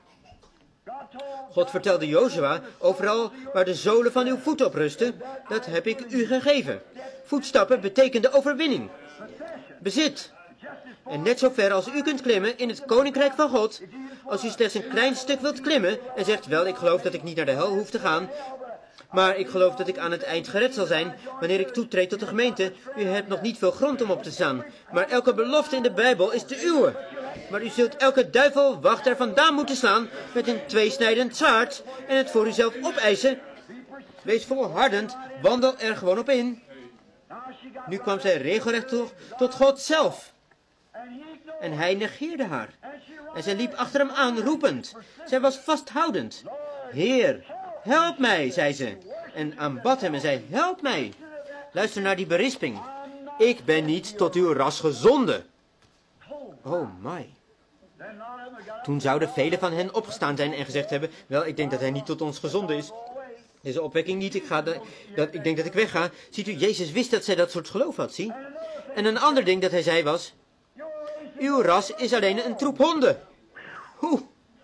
God vertelde Jozua, overal waar de zolen van uw voeten op rusten, dat heb ik u gegeven. Voetstappen betekende overwinning. Bezit. En net zo ver als u kunt klimmen in het koninkrijk van God, als u slechts een klein stuk wilt klimmen en zegt, wel, ik geloof dat ik niet naar de hel hoef te gaan, maar ik geloof dat ik aan het eind gered zal zijn wanneer ik toetreed tot de gemeente. U hebt nog niet veel grond om op te staan, maar elke belofte in de Bijbel is de uwe. Maar u zult elke duivelwacht er vandaan moeten slaan met een tweesnijdend zwaard en het voor uzelf opeisen. Wees volhardend, wandel er gewoon op in. Nu kwam zij regelrecht tot God zelf. En hij negeerde haar. En zij liep achter hem aan, roepend. Zij was vasthoudend. Heer, help mij, zei ze. En aanbad hem en zei, help mij. Luister naar die berisping. Ik ben niet tot uw ras gezonden. Oh my. Toen zouden velen van hen opgestaan zijn en gezegd hebben, wel, ik denk dat hij niet tot ons gezonden is. Deze opwekking niet, ik denk dat ik wegga. Ziet u, Jezus wist dat zij dat soort geloof had, zie. En een ander ding dat hij zei was, uw ras is alleen een troep honden. Hoe?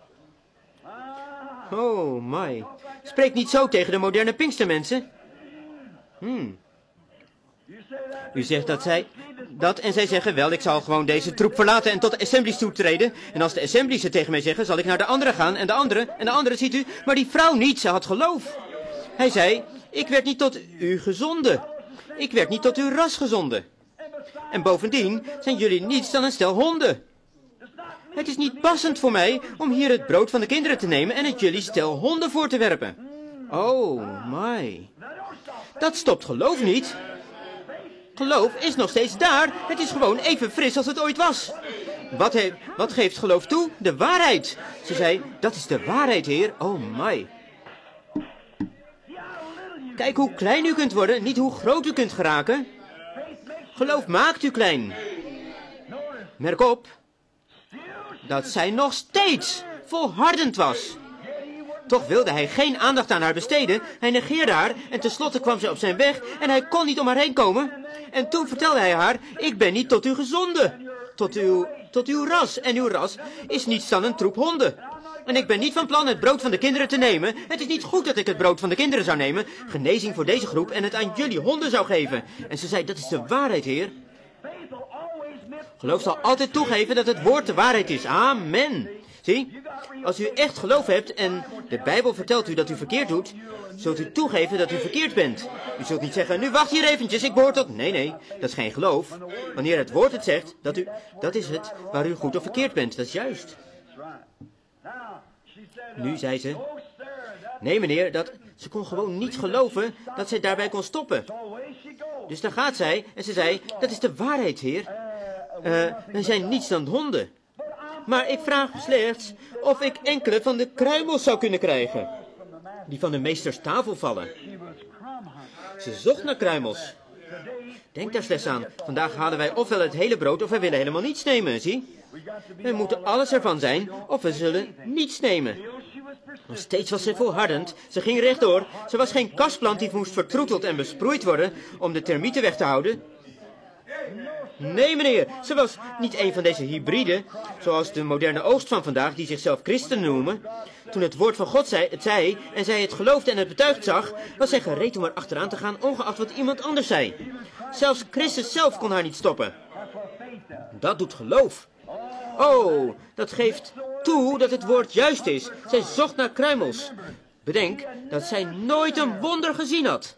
Oh my. Spreek niet zo tegen de moderne Pinkstermensen. U zegt dat zij dat en zij zeggen, wel, ik zal gewoon deze troep verlaten en tot de assemblies toetreden. En als de assemblies het tegen mij zeggen, zal ik naar de andere gaan en de andere, ziet u. Maar die vrouw niet, ze had geloof. Hij zei, ik werd niet tot u gezonden. Ik werd niet tot uw ras gezonden. En bovendien zijn jullie niets dan een stel honden. Het is niet passend voor mij om hier het brood van de kinderen te nemen en het jullie stel honden voor te werpen. Oh my. Dat stopt geloof niet. Geloof is nog steeds daar. Het is gewoon even fris als het ooit was. Wat geeft geloof toe? De waarheid. Ze zei, dat is de waarheid, Heer. Oh my. Kijk hoe klein u kunt worden, niet hoe groot u kunt geraken. Geloof maakt u klein. Merk op dat zij nog steeds volhardend was. Toch wilde hij geen aandacht aan haar besteden. Hij negeerde haar en tenslotte kwam zij op zijn weg en hij kon niet om haar heen komen. En toen vertelde hij haar, ik ben niet tot u gezonden. Tot uw ras. En uw ras is niets dan een troep honden. En ik ben niet van plan het brood van de kinderen te nemen. Het is niet goed dat ik het brood van de kinderen zou nemen. Genezing voor deze groep en het aan jullie honden zou geven. En ze zei, dat is de waarheid, Heer. Geloof zal altijd toegeven dat het woord de waarheid is. Amen. Zie, als u echt geloof hebt en de Bijbel vertelt u dat u verkeerd doet, zult u toegeven dat u verkeerd bent. U zult niet zeggen, nu wacht hier eventjes, ik behoor tot... Nee, dat is geen geloof. Wanneer het woord het zegt, dat is het waar u goed of verkeerd bent. Dat is juist. Nu zei ze, nee meneer, ze kon gewoon niet geloven dat zij daarbij kon stoppen. Dus dan gaat zij en ze zei, dat is de waarheid, Heer. Wij zijn niets dan honden. Maar ik vraag slechts of ik enkele van de kruimels zou kunnen krijgen. Die van de meesters tafel vallen. Ze zocht naar kruimels. Denk daar slechts aan. Vandaag halen wij ofwel het hele brood of wij willen helemaal niets nemen, zie. We moeten alles ervan zijn of we zullen niets nemen. Nog steeds was ze volhardend. Ze ging rechtdoor. Ze was geen kasplant die moest vertroeteld en besproeid worden om de termieten weg te houden. Nee, meneer, ze was niet een van deze hybriden, zoals de moderne oogst van vandaag, die zichzelf christen noemen. Toen het woord van God het zei en zij het geloofde en het betuigd zag, was zij gereed om er achteraan te gaan, ongeacht wat iemand anders zei. Zelfs Christus zelf kon haar niet stoppen. Dat doet geloof. Oh, dat geeft toe dat het woord juist is. Zij zocht naar kruimels. Bedenk dat zij nooit een wonder gezien had.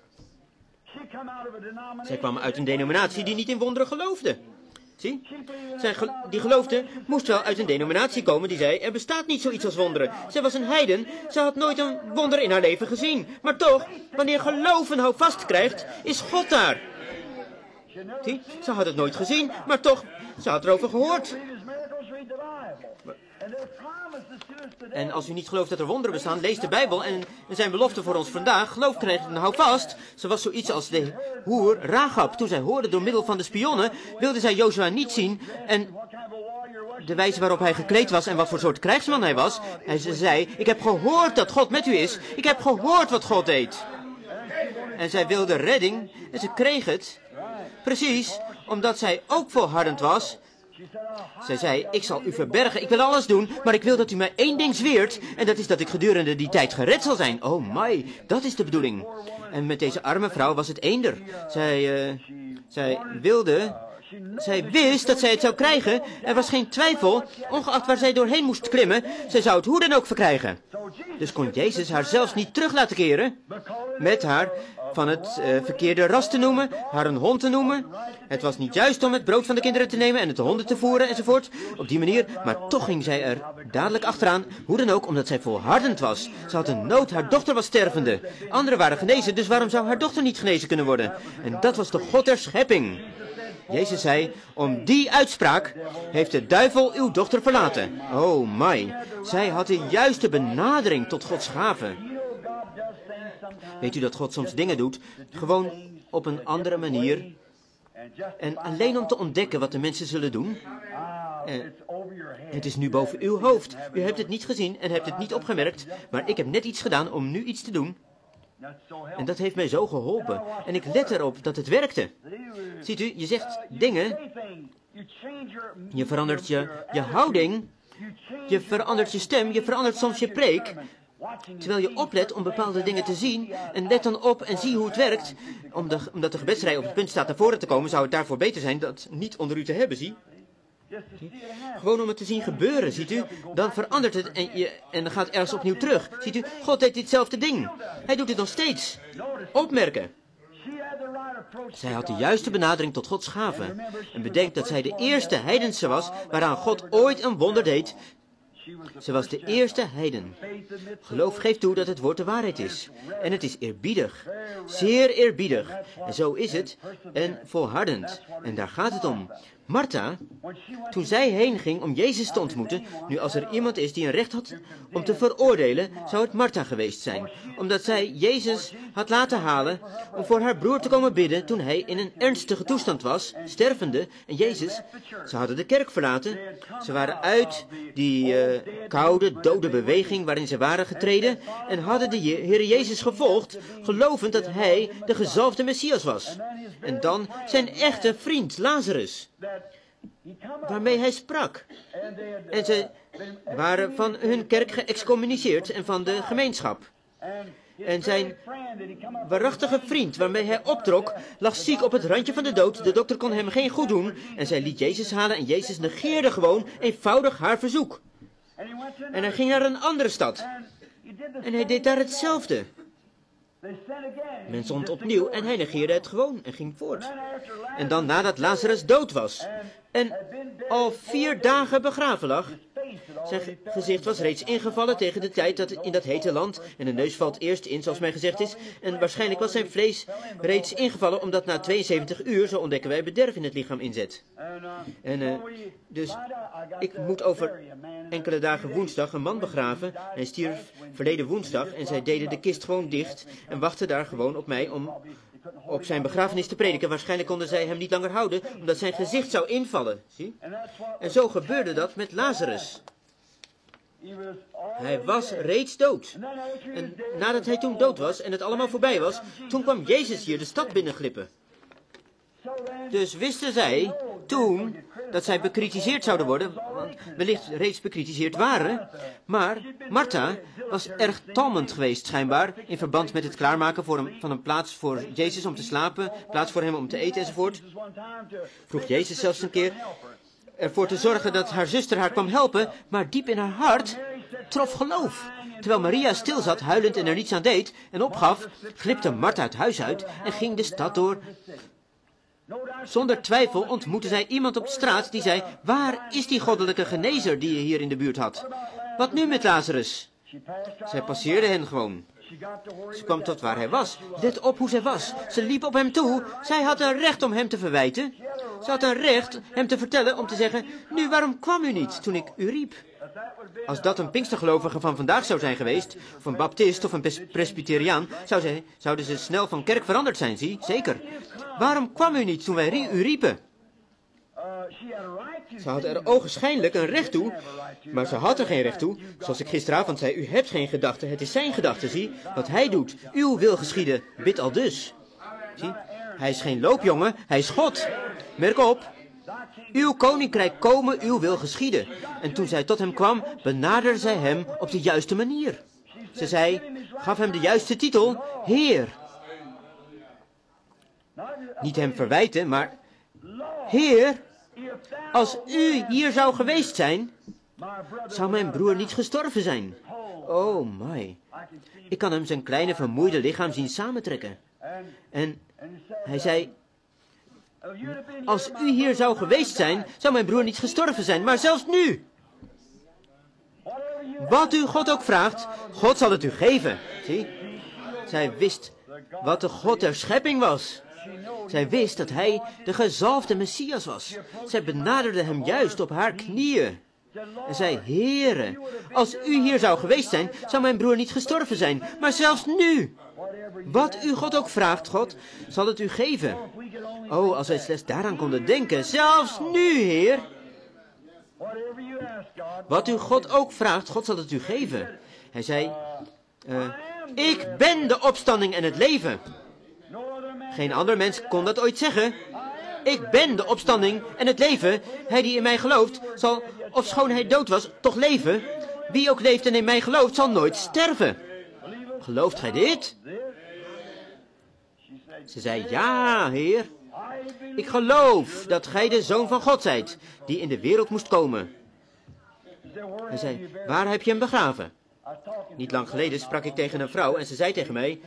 Zij kwam uit een denominatie die niet in wonderen geloofde. Zie? Die geloofde moest wel uit een denominatie komen die zei, er bestaat niet zoiets als wonderen. Zij was een heiden, ze had nooit een wonder in haar leven gezien. Maar toch, wanneer geloof een houvast krijgt, is God daar. Zie? Ze had het nooit gezien, maar toch, ze had erover gehoord. En als u niet gelooft dat er wonderen bestaan, lees de Bijbel en zijn belofte voor ons vandaag. Geloof krijgt en hou vast. Ze was zoiets als de hoer Rahab. Toen zij hoorde door middel van de spionnen, wilde zij Jozua niet zien. En de wijze waarop hij gekleed was en wat voor soort krijgsman hij was. Hij zei, ik heb gehoord dat God met u is. Ik heb gehoord wat God deed. En zij wilde redding en ze kreeg het. Precies, omdat zij ook volhardend was. Zij zei, ik zal u verbergen, ik wil alles doen, maar ik wil dat u mij één ding zweert. En dat is dat ik gedurende die tijd gered zal zijn. Oh my, dat is de bedoeling. En met deze arme vrouw was het eender. Zij wist dat zij het zou krijgen. Er was geen twijfel, ongeacht waar zij doorheen moest klimmen. Zij zou het hoe dan ook verkrijgen. Dus kon Jezus haar zelfs niet terug laten keren. Met haar van het verkeerde ras te noemen, haar een hond te noemen. Het was niet juist om het brood van de kinderen te nemen en het de honden te voeren enzovoort. Op die manier, maar toch ging zij er dadelijk achteraan. Hoe dan ook, omdat zij volhardend was. Ze had een nood, haar dochter was stervende. Anderen waren genezen, dus waarom zou haar dochter niet genezen kunnen worden? En dat was de God der schepping. Jezus zei, om die uitspraak heeft de duivel uw dochter verlaten. Oh my, zij had de juiste benadering tot Gods gave. Weet u dat God soms dingen doet, gewoon op een andere manier. En alleen om te ontdekken wat de mensen zullen doen. Het is nu boven uw hoofd. U hebt het niet gezien en hebt het niet opgemerkt, maar ik heb net iets gedaan om nu iets te doen. En dat heeft mij zo geholpen. En ik let erop dat het werkte. Ziet u, je zegt dingen. Je verandert je houding. Je verandert je stem. Je verandert soms je preek. Terwijl je oplet om bepaalde dingen te zien. En let dan op en zie hoe het werkt. Omdat de gebedsrij op het punt staat naar voren te komen, zou het daarvoor beter zijn dat niet onder u te hebben, zie. Gewoon om het te zien gebeuren, ziet u. Dan verandert het en dan gaat het ergens opnieuw terug. Ziet u, God deed ditzelfde ding. Hij doet het nog steeds. Opmerken. Zij had de juiste benadering tot Gods gave. En bedenk dat zij de eerste heidense was waaraan God ooit een wonder deed. Ze was de eerste heiden. Geloof geeft toe dat het woord de waarheid is. En het is eerbiedig. Zeer eerbiedig. En zo is het. En volhardend. En daar gaat het om. Martha, toen zij heen ging om Jezus te ontmoeten, nu als er iemand is die een recht had om te veroordelen, zou het Martha geweest zijn. Omdat zij Jezus had laten halen om voor haar broer te komen bidden toen hij in een ernstige toestand was, stervende. En Jezus, ze hadden de kerk verlaten. Ze waren uit die koude, dode beweging waarin ze waren getreden en hadden de Heer Jezus gevolgd, gelovend dat hij de gezalfde Messias was. En dan zijn echte vriend Lazarus, waarmee hij sprak. En ze waren van hun kerk geëxcommuniceerd en van de gemeenschap. En zijn waarachtige vriend, waarmee hij optrok, lag ziek op het randje van de dood. De dokter kon hem geen goed doen. En zij liet Jezus halen en Jezus negeerde gewoon eenvoudig haar verzoek. En hij ging naar een andere stad. En hij deed daar hetzelfde. Men zond opnieuw en hij negeerde het gewoon en ging voort. En dan nadat Lazarus dood was en al 4 dagen begraven lag, zijn gezicht was reeds ingevallen tegen de tijd dat in dat hete land, en de neus valt eerst in, zoals mij gezegd is, en waarschijnlijk was zijn vlees reeds ingevallen, omdat na 72 uur, zo ontdekken wij, bederf in het lichaam inzet. Dus ik moet over enkele dagen woensdag een man begraven. Hij stierf verleden woensdag en zij deden de kist gewoon dicht en wachten daar gewoon op mij om op zijn begrafenis te prediken. Waarschijnlijk konden zij hem niet langer houden, omdat zijn gezicht zou invallen. Zie? En zo gebeurde dat met Lazarus. Hij was reeds dood. En nadat hij toen dood was en het allemaal voorbij was, toen kwam Jezus hier de stad binnenglippen. Dus wisten zij toen dat zij bekritiseerd zouden worden, want wellicht reeds bekritiseerd waren, maar Martha was erg talmend geweest schijnbaar in verband met het klaarmaken van een plaats voor Jezus om te slapen, plaats voor hem om te eten enzovoort. Vroeg Jezus zelfs een keer ervoor te zorgen dat haar zuster haar kwam helpen, maar diep in haar hart trof geloof. Terwijl Maria stil zat, huilend en er niets aan deed en opgaf, glipte Martha het huis uit en ging de stad door. Zonder twijfel ontmoette zij iemand op de straat die zei, waar is die goddelijke genezer die je hier in de buurt had? Wat nu met Lazarus? Zij passeerde hen gewoon. Ze kwam tot waar hij was. Let op hoe zij was. Ze liep op hem toe. Zij had een recht om hem te verwijten. Ze had een recht hem te vertellen om te zeggen, nu, waarom kwam u niet toen ik u riep? Als dat een Pinkstergelovige van vandaag zou zijn geweest, of een baptist of een presbyteriaan, zouden ze snel van kerk veranderd zijn, zie, zeker. Waarom kwam u niet toen wij u riepen? Ze had er ogenschijnlijk een recht toe, maar ze had er geen recht toe. Zoals ik gisteravond zei, u hebt geen gedachte, het is zijn gedachte, zie. Wat hij doet, uw wil geschieden, bid al dus. Zie, hij is geen loopjongen, hij is God. Merk op. Uw koninkrijk komen, uw wil geschieden. En toen zij tot hem kwam, benaderde zij hem op de juiste manier. Ze zei, gaf hem de juiste titel, Heer. Niet hem verwijten, maar, Heer, als u hier zou geweest zijn, zou mijn broer niet gestorven zijn. Oh my. Ik kan hem zijn kleine vermoeide lichaam zien samentrekken. En hij zei, als u hier zou geweest zijn, zou mijn broer niet gestorven zijn, maar zelfs nu. Wat u God ook vraagt, God zal het u geven. Zie? Zij wist wat de God der schepping was. Zij wist dat hij de gezalfde Messias was. Zij benaderde hem juist op haar knieën. En zei, Heere, als u hier zou geweest zijn, zou mijn broer niet gestorven zijn, maar zelfs nu. Wat u God ook vraagt, God, zal het u geven. Oh, als wij slechts daaraan konden denken, zelfs nu, Heer. Wat u God ook vraagt, God zal het u geven. Hij zei, ik ben de opstanding en het leven. Geen ander mens kon dat ooit zeggen. Ik ben de opstanding en het leven. Hij die in mij gelooft, zal, ofschoon hij dood was, toch leven. Wie ook leeft en in mij gelooft, zal nooit sterven. Gelooft gij dit? Ze zei, ja, Heer. Ik geloof dat gij de Zoon van God zijt, die in de wereld moest komen. Hij zei, waar heb je hem begraven? Niet lang geleden sprak ik tegen een vrouw en ze zei tegen mij,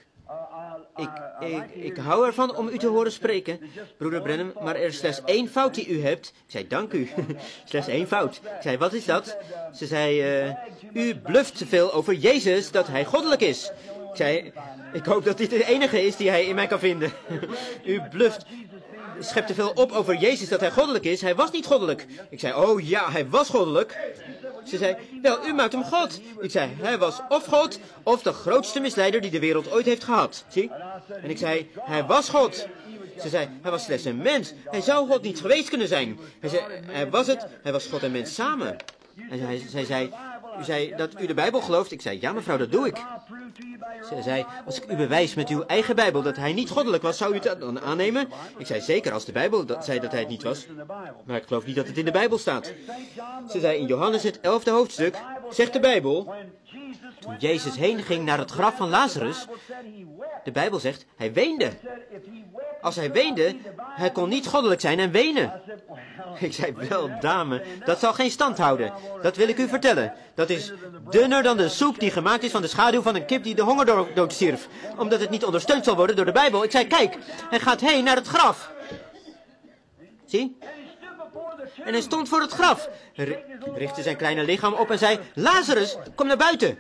ik hou ervan om u te horen spreken, broeder Branham, maar er is slechts één fout die u hebt. Ik zei, dank u. Slechts één fout. Ik zei, wat is dat? Ze zei, u bluft te veel over Jezus, dat hij goddelijk is. Ik zei, ik hoop dat dit de enige is die hij in mij kan vinden. U bluft, schept te veel op over Jezus, dat hij goddelijk is. Hij was niet goddelijk. Ik zei, oh ja, hij was goddelijk. Ze zei, wel, u maakt hem God. Ik zei, hij was of God, of de grootste misleider die de wereld ooit heeft gehad. Zie? En ik zei, hij was God. Ze zei, hij was slechts een mens. Hij zou God niet geweest kunnen zijn. Hij zei, hij was het. Hij was God en mens samen. En zij zei, u zei dat u de Bijbel gelooft. Ik zei, ja mevrouw, dat doe ik. Ze zei, als ik u bewijs met uw eigen Bijbel dat hij niet goddelijk was, zou u het dan aannemen? Ik zei, zeker, als de Bijbel zei dat hij het niet was. Maar ik geloof niet dat het in de Bijbel staat. Ze zei, in Johannes het 11e hoofdstuk, zegt de Bijbel, toen Jezus heen ging naar het graf van Lazarus, de Bijbel zegt, hij weende. Als hij weende, hij kon niet goddelijk zijn en wenen. Ik zei, wel dame, dat zal geen stand houden. Dat wil ik u vertellen. Dat is dunner dan de soep die gemaakt is van de schaduw van een kip die de honger doodstierf. Omdat het niet ondersteund zal worden door de Bijbel. Ik zei, kijk, hij gaat heen naar het graf. Zie? En hij stond voor het graf. Richtte zijn kleine lichaam op en zei, Lazarus, kom naar buiten.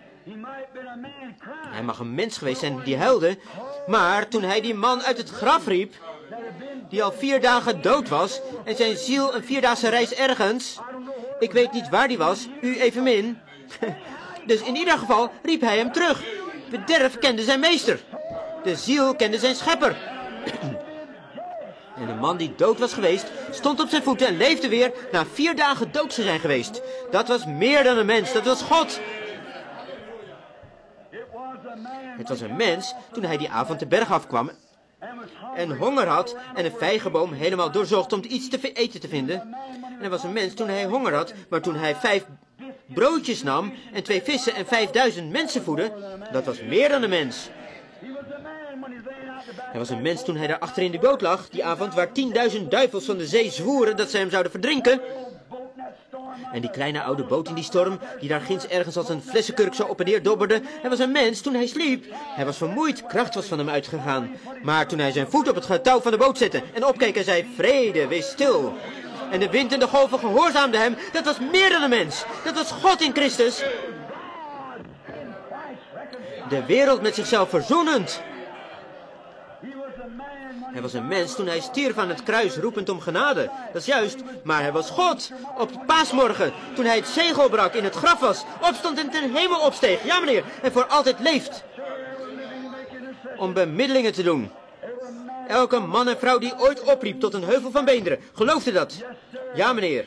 Hij mag een mens geweest zijn die huilde. Maar toen hij die man uit het graf riep, die al 4 dagen dood was, en zijn ziel een 4-daagse reis ergens, ik weet niet waar die was, u evenmin. Dus in ieder geval riep hij hem terug. Bederf kende zijn meester. De ziel kende zijn schepper. En de man die dood was geweest, stond op zijn voeten en leefde weer na 4 dagen dood te zijn geweest. Dat was meer dan een mens, dat was God. Het was een mens toen hij die avond de berg afkwam en honger had en een vijgenboom helemaal doorzocht om iets te eten te vinden. En hij was een mens toen hij honger had, maar toen hij 5 broodjes nam en 2 vissen en 5000 mensen voedde, dat was meer dan een mens. Hij was een mens toen hij daar achter in de boot lag, die avond waar 10.000 duivels van de zee zwoeren dat zij hem zouden verdrinken. En die kleine oude boot in die storm, die daar ginds ergens als een flessenkurk zo op en neer dobberde. Hij was een mens toen hij sliep. Hij was vermoeid, kracht was van hem uitgegaan. Maar toen hij zijn voet op het getouw van de boot zette en opkeek en zei, vrede, wees stil. En de wind en de golven gehoorzaamden hem, dat was meer dan een mens. Dat was God in Christus. de wereld met zichzelf verzoenend. Hij was een mens toen hij stierf aan het kruis, roepend om genade. Dat is juist, maar hij was God. Op de paasmorgen, toen hij het zegel brak, in het graf was, opstond en ten hemel opsteeg. Ja, meneer, en voor altijd leeft. Om bemiddelingen te doen. Elke man en vrouw die ooit opriep tot een heuvel van beenderen, geloofde dat. Ja, meneer.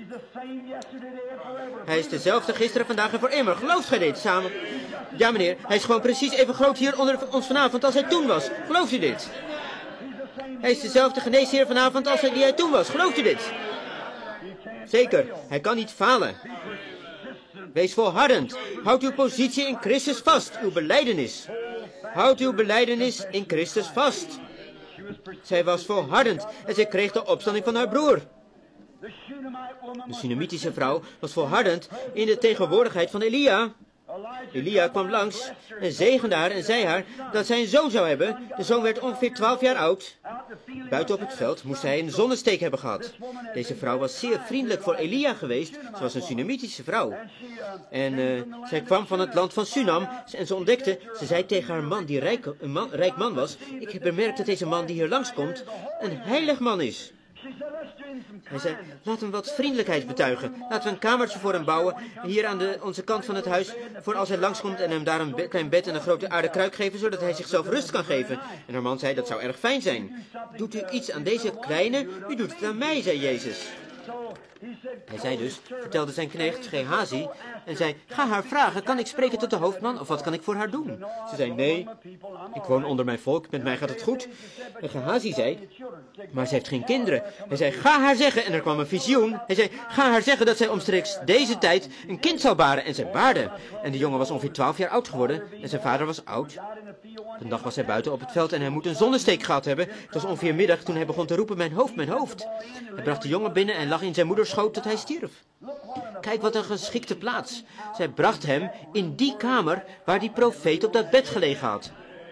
Hij is dezelfde gisteren, vandaag en voor immer. Gelooft gij dit samen? Ja, meneer. Hij is gewoon precies even groot hier onder ons vanavond als hij toen was. Gelooft u dit? Hij is dezelfde geneesheer vanavond als die hij toen was. Gelooft u dit? Zeker. Hij kan niet falen. Wees volhardend. Houd uw positie in Christus vast. Uw belijdenis. Houd uw belijdenis in Christus vast. Zij was volhardend en zij kreeg de opstanding van haar broer. De Sunamitische vrouw was volhardend in de tegenwoordigheid van Elia. Elia kwam langs en zegende haar en zei haar dat zij een zoon zou hebben. De zoon werd ongeveer 12 jaar oud. Buiten op het veld moest hij een zonnesteek hebben gehad. Deze vrouw was zeer vriendelijk voor Elia geweest. Ze was een Sunamitische vrouw. En zij kwam van het land van Sunam en ze ontdekte, ze zei tegen haar man, die een rijk man was, ik heb bemerkt dat deze man die hier langskomt een heilig man is. Hij zei, laten we wat vriendelijkheid betuigen. Laten we een kamertje voor hem bouwen, hier aan onze kant van het huis, voor als hij langskomt en hem daar een klein bed en een grote aarden kruik geven, zodat hij zichzelf rust kan geven. En haar man zei, dat zou erg fijn zijn. Doet u iets aan deze kleine? U doet het aan mij, zei Jezus. Hij zei dus, vertelde zijn knecht Gehazi en zei, ga haar vragen, kan ik spreken tot de hoofdman of wat kan ik voor haar doen? Ze zei, nee, ik woon onder mijn volk, met mij gaat het goed. En Gehazi zei, maar ze heeft geen kinderen. Hij zei, ga haar zeggen, en er kwam een visioen. Hij zei, ga haar zeggen dat zij omstreeks deze tijd een kind zal baren. En zij baarde. En de jongen was ongeveer 12 jaar oud geworden en zijn vader was oud. Een dag was hij buiten op het veld en hij moet een zonnesteek gehad hebben. Het was ongeveer middag toen hij begon te roepen, mijn hoofd, mijn hoofd. Hij bracht de jongen binnen en lag in zijn moeders schoot tot hij stierf. Kijk wat een geschikte plaats. Zij bracht hem in die kamer waar die profeet op dat bed gelegen had.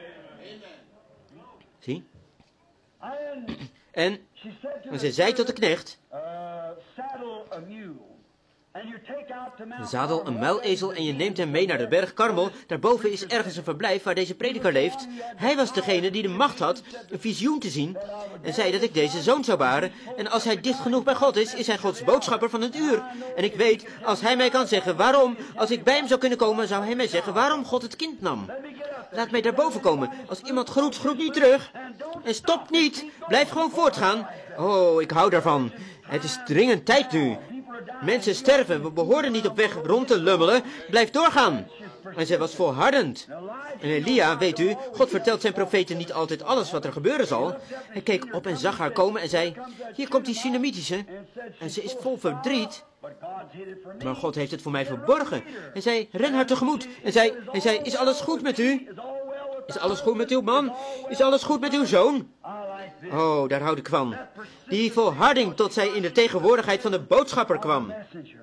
Zie? En zij zei tot de knecht, zadel een muilezel en je neemt hem mee naar de berg Karmel. Daarboven is ergens een verblijf waar deze prediker leeft. Hij was degene die de macht had een visioen te zien en zei dat ik deze zoon zou baren. En als hij dicht genoeg bij God is hij Gods boodschapper van het uur. En ik weet, als hij mij kan zeggen waarom, als ik bij hem zou kunnen komen, zou hij mij zeggen waarom God het kind nam. Laat mij daarboven komen. Als iemand groet, groet niet terug. En stop niet. Blijf gewoon voortgaan. Oh, ik hou daarvan. Het is dringend tijd nu. Mensen sterven, we behoorden niet op weg rond te lummelen. Blijf doorgaan. En zij was volhardend. En Elia, weet u, God vertelt zijn profeten niet altijd alles wat er gebeuren zal. Hij keek op en zag haar komen en zei, hier komt die Sunamitische. En ze is vol verdriet. Maar God heeft het voor mij verborgen. Hij zei, ren haar tegemoet. En hij zei, is alles goed met u? Is alles goed met uw man? Is alles goed met uw zoon? Oh, daar houd ik van. Die volharding tot zij in de tegenwoordigheid van de boodschapper kwam.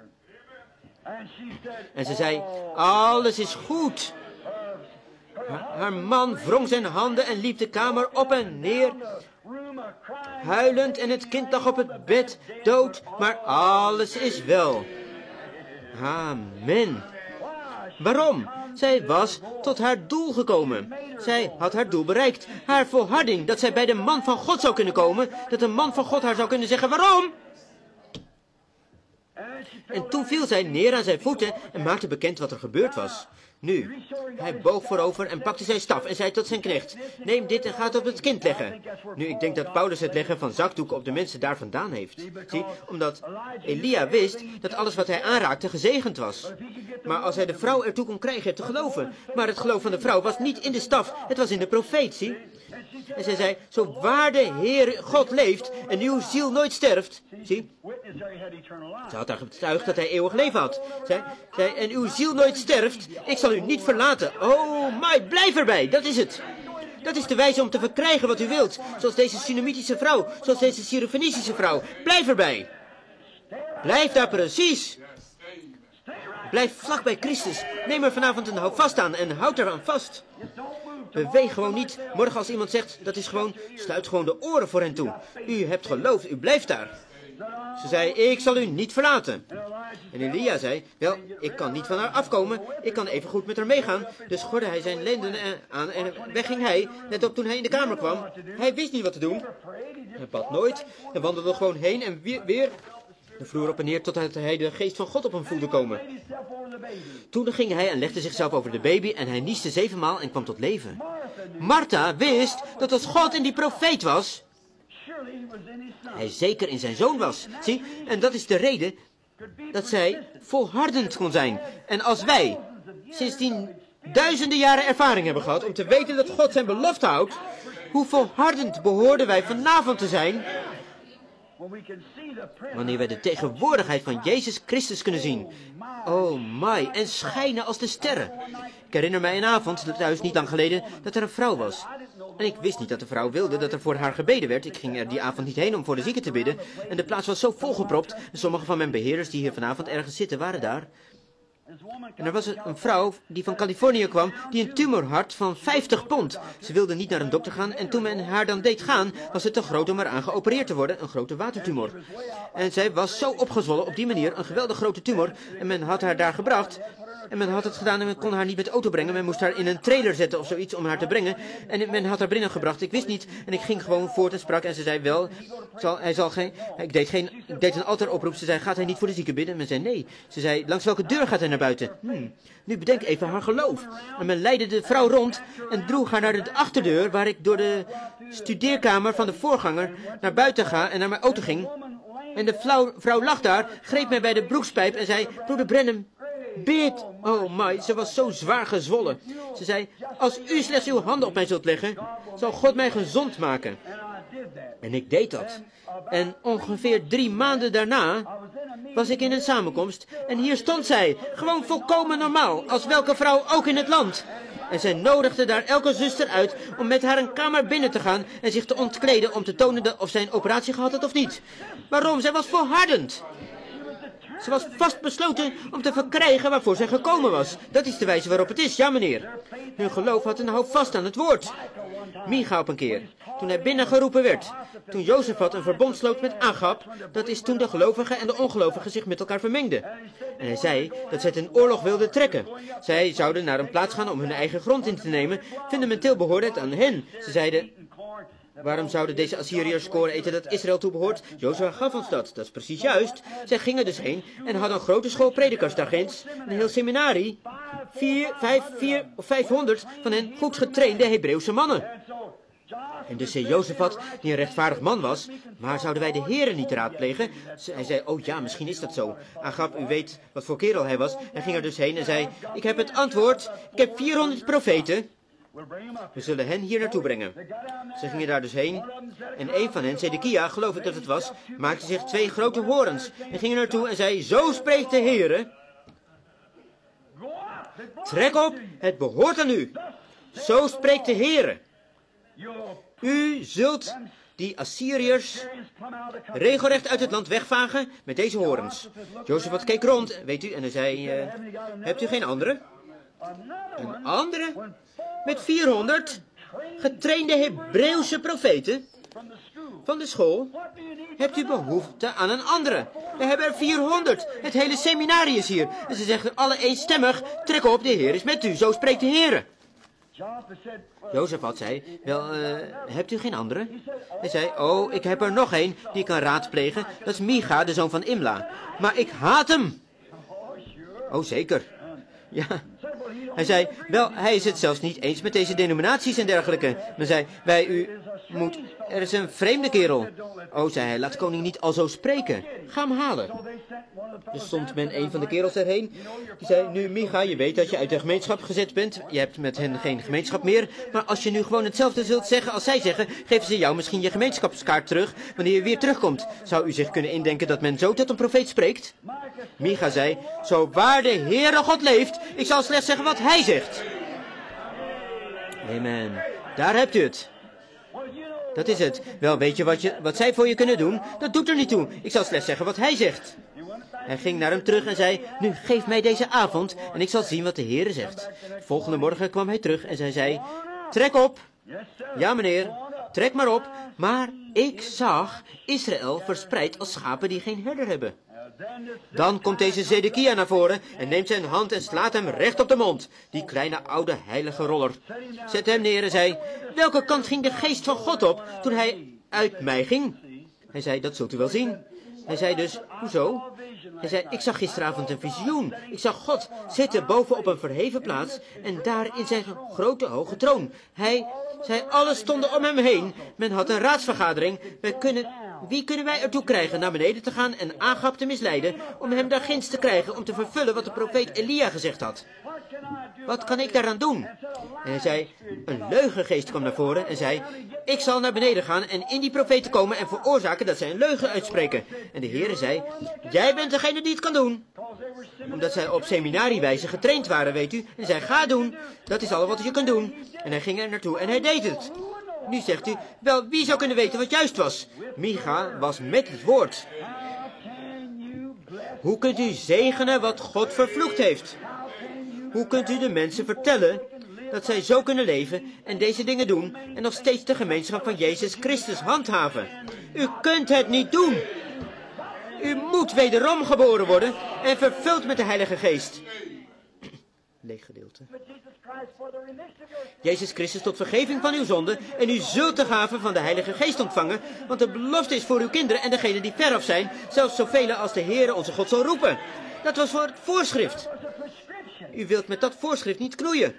En ze zei, alles is goed. Haar man wrong zijn handen en liep de kamer op en neer, huilend, en het kind lag op het bed, dood, maar alles is wel. Amen. Waarom? Zij was tot haar doel gekomen. Zij had haar doel bereikt. Haar volharding, dat zij bij de man van God zou kunnen komen, dat een man van God haar zou kunnen zeggen, waarom? En toen viel zij neer aan zijn voeten en maakte bekend wat er gebeurd was. Nu, hij boog voorover en pakte zijn staf en zei tot zijn knecht, neem dit en ga het op het kind leggen. Nu, ik denk dat Paulus het leggen van zakdoeken op de mensen daar vandaan heeft. Zie, omdat Elia wist dat alles wat hij aanraakte gezegend was. Maar als hij de vrouw ertoe kon krijgen te geloven. Maar het geloof van de vrouw was niet in de staf, het was in de profeet, zie. En zij zei, zo waar de Heer God leeft en uw ziel nooit sterft. Zie, ze had daar getuigd dat hij eeuwig leven had. Zij, en uw ziel nooit sterft, ik zal u niet verlaten. Oh my, blijf erbij, dat is het. Dat is de wijze om te verkrijgen wat u wilt. Zoals deze Sunamitische vrouw, zoals deze Syrophonische vrouw. Blijf erbij. Blijf daar precies. Blijf vlak bij Christus. Neem er vanavond een houvast aan en houd eraan vast. Beweeg gewoon niet. Morgen als iemand zegt, dat is gewoon, sluit gewoon de oren voor hen toe. U hebt geloofd, u blijft daar. Ze zei, ik zal u niet verlaten. En Elia zei, wel, ik kan niet van haar afkomen. Ik kan even goed met haar meegaan. Dus gordde hij zijn lenden aan en weg ging hij. Net op toen hij in de kamer kwam. Hij wist niet wat te doen. Hij bad nooit en wandelde gewoon heen en weer de vloer op en neer totdat hij de geest van God op hem voelde komen. Toen ging hij en legde zichzelf over de baby en hij nieste 7 maal en kwam tot leven. Martha wist dat als God in die profeet was, hij zeker in zijn zoon was. Zie, en dat is de reden dat zij volhardend kon zijn. En als wij sindsdien duizenden jaren ervaring hebben gehad om te weten dat God zijn belofte houdt, hoe volhardend behoorden wij vanavond te zijn wanneer wij de tegenwoordigheid van Jezus Christus kunnen zien. Oh my, en schijnen als de sterren. Ik herinner mij een avond, thuis niet lang geleden, dat er een vrouw was. En ik wist niet dat de vrouw wilde dat er voor haar gebeden werd. Ik ging er die avond niet heen om voor de zieke te bidden. En de plaats was zo volgepropt. En sommige van mijn beheerders die hier vanavond ergens zitten, waren daar. En er was een vrouw die van Californië kwam, die een tumor had van 50 pond. Ze wilde niet naar een dokter gaan en toen men haar dan deed gaan, was het te groot om eraan geopereerd te worden, een grote watertumor. En zij was zo opgezwollen op die manier, een geweldig grote tumor, en men had haar daar gebracht. En men had het gedaan en men kon haar niet met de auto brengen. Men moest haar in een trailer zetten of zoiets om haar te brengen. En men had haar binnengebracht. Ik wist niet. En ik ging gewoon voort en sprak. En ze zei wel, ik deed een altaroproep. Ze zei, gaat hij niet voor de zieke bidden? Men zei nee. Ze zei, langs welke deur gaat hij naar buiten? Nu bedenk even haar geloof. En men leidde de vrouw rond en droeg haar naar de achterdeur, waar ik door de studeerkamer van de voorganger naar buiten ga en naar mijn auto ging. En de vrouw lag daar, greep mij bij de broekspijp en zei, broeder Brenham, bid. Oh my, ze was zo zwaar gezwollen. Ze zei, als u slechts uw handen op mij zult leggen, zal God mij gezond maken. En ik deed dat. En ongeveer 3 maanden daarna was ik in een samenkomst. En hier stond zij, gewoon volkomen normaal, als welke vrouw ook in het land. En zij nodigde daar elke zuster uit om met haar een kamer binnen te gaan en zich te ontkleden om te tonen of zij een operatie gehad had of niet. Waarom? Zij was volhardend. Ze was vastbesloten om te verkrijgen waarvoor zij gekomen was. Dat is de wijze waarop het is, ja meneer. Hun geloof had een houvast aan het woord. Micha op een keer, toen hij binnengeroepen werd. Toen Jozefat een verbond sloot met Agab, dat is toen de gelovigen en de ongelovigen zich met elkaar vermengden. En hij zei dat zij ten oorlog wilden trekken. Zij zouden naar een plaats gaan om hun eigen grond in te nemen. Fundamenteel behoorde het aan hen. Ze zeiden, waarom zouden deze Assyriërs koren eten dat Israël toebehoort? Jozua gaf ons dat. Dat is precies juist. Zij gingen dus heen en hadden een grote school predikers daar ginds. Een heel seminarie. 500 van hen goed getrainde Hebreeuwse mannen. En dus zei Jozefat, die een rechtvaardig man was, maar zouden wij de Heere niet raadplegen? Hij zei, oh ja, misschien is dat zo. Agab, u weet wat voor kerel hij was. Hij ging er dus heen en zei, ik heb het antwoord. Ik heb 400 profeten. We zullen hen hier naartoe brengen. Ze gingen daar dus heen. En een van hen, Zedekia, geloof ik dat het was, maakte zich 2 grote horens. En ging er naartoe en zei, zo spreekt de Heere. Trek op, het behoort aan u. Zo spreekt de Heere. U zult die Assyriërs regelrecht uit het land wegvagen met deze horens. Jozefat keek rond, weet u, en hij zei, hebt u geen andere? Een andere? Met 400 getrainde Hebreeuwse profeten van de school? Hebt u behoefte aan een andere? We hebben er 400. Het hele seminarie is hier. En ze zeggen alle eenstemmig, trek op, de Heer is met u. Zo spreekt de Heer. Jozefat zei, wel, hebt u geen andere? Hij zei, oh, ik heb er nog een die ik kan raadplegen. Dat is Micha, de zoon van Imla. Maar ik haat hem. Oh, zeker. Ja. Hij zei, wel, hij is het zelfs niet eens met deze denominaties en dergelijke. Maar zei, er is een vreemde kerel. Oh, zei hij, laat de koning niet al zo spreken. Ga hem halen. Dus stond men een van de kerels erheen. Die zei, nu Micha, je weet dat je uit de gemeenschap gezet bent. Je hebt met hen geen gemeenschap meer. Maar als je nu gewoon hetzelfde zult zeggen als zij zeggen, geven ze jou misschien je gemeenschapskaart terug wanneer je weer terugkomt. Zou u zich kunnen indenken dat men zo tot een profeet spreekt? Micha zei, zo waar de Heere God leeft, ik zal slechts zeggen wat hij zegt. Amen. Daar hebt u het. Dat is het. Wel, weet je wat zij voor je kunnen doen? Dat doet er niet toe. Ik zal slechts zeggen wat hij zegt. Hij ging naar hem terug en zei, nu geef mij deze avond en ik zal zien wat de Heere zegt. De volgende morgen kwam hij terug en zij zei, trek op. Ja, meneer. trek maar op. Maar ik zag Israël verspreid als schapen die geen herder hebben. Dan komt deze Zedekia naar voren en neemt zijn hand en slaat hem recht op de mond. Die kleine oude heilige roller. Zet hem neer en zei, welke kant ging de geest van God op toen hij uit mij ging? Hij zei, dat zult u wel zien. Hij zei dus, hoezo? Hij zei, ik zag gisteravond een visioen. Ik zag God zitten boven op een verheven plaats en daar in zijn grote hoge troon. Hij zei, alles stonden om hem heen. Men had een raadsvergadering. Wie kunnen wij ertoe krijgen naar beneden te gaan en Agab te misleiden om hem daar ginds te krijgen om te vervullen wat de profeet Elia gezegd had? Wat kan ik daaraan doen? En hij zei, een leugengeest kwam naar voren en zei, ik zal naar beneden gaan en in die profeten komen en veroorzaken dat zij een leugen uitspreken. En de Heere zei, jij bent degene die het kan doen. Omdat zij op seminariewijze getraind waren, weet u. En zei, ga doen, dat is al wat je kunt doen. En hij ging er naartoe en hij deed het. Nu zegt u, wel, wie zou kunnen weten wat juist was? Micha was met het woord. Hoe kunt u zegenen wat God vervloekt heeft? Hoe kunt u de mensen vertellen dat zij zo kunnen leven en deze dingen doen en nog steeds de gemeenschap van Jezus Christus handhaven? U kunt het niet doen. U moet wederom geboren worden en vervuld met de Heilige Geest. Leeg gedeelte. Jezus Christus tot vergeving van uw zonden en u zult de gave van de Heilige Geest ontvangen, want de belofte is voor uw kinderen en degenen die veraf zijn, zelfs zoveel als de Heere onze God zal roepen. Dat was voor het voorschrift. U wilt met dat voorschrift niet knoeien.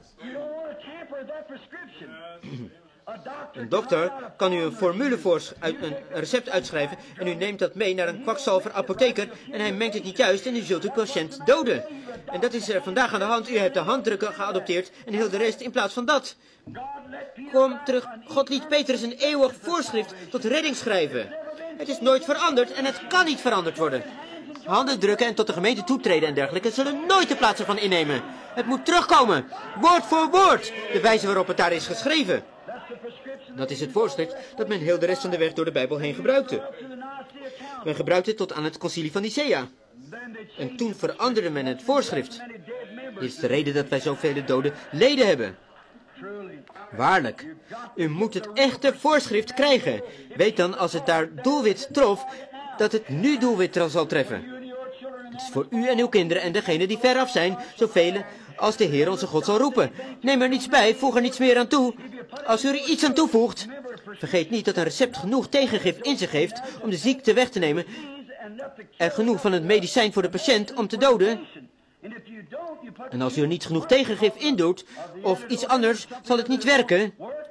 Een dokter kan u een formule een recept uitschrijven en u neemt dat mee naar een kwakzalver apotheker en hij mengt het niet juist en u zult uw patiënt doden. En dat is er vandaag aan de hand. U hebt de handdrukken geadopteerd en heel de rest in plaats van dat. Kom terug. God liet Petrus een eeuwig voorschrift tot redding schrijven. Het is nooit veranderd en het kan niet veranderd worden. Handen drukken en tot de gemeente toetreden en dergelijke zullen nooit de plaats ervan innemen. Het moet terugkomen, woord voor woord, de wijze waarop het daar is geschreven. Dat is het voorschrift dat men heel de rest van de weg door de Bijbel heen gebruikte. Men gebruikte het tot aan het concilie van Nicea. En toen veranderde men het voorschrift. Dit is de reden dat wij zoveel dode leden hebben. Waarlijk, u moet het echte voorschrift krijgen. Weet dan, als het daar doelwit trof, dat het nu doelwit zal treffen. Het is voor u en uw kinderen en degenen die veraf zijn, zoveel als de Heer onze God zal roepen. Neem er niets bij, voeg er niets meer aan toe. Als u er iets aan toevoegt, vergeet niet dat een recept genoeg tegengif in zich heeft om de ziekte weg te nemen en genoeg van het medicijn voor de patiënt om te doden. En als u er niet genoeg tegengif in doet, of iets anders, zal het niet werken.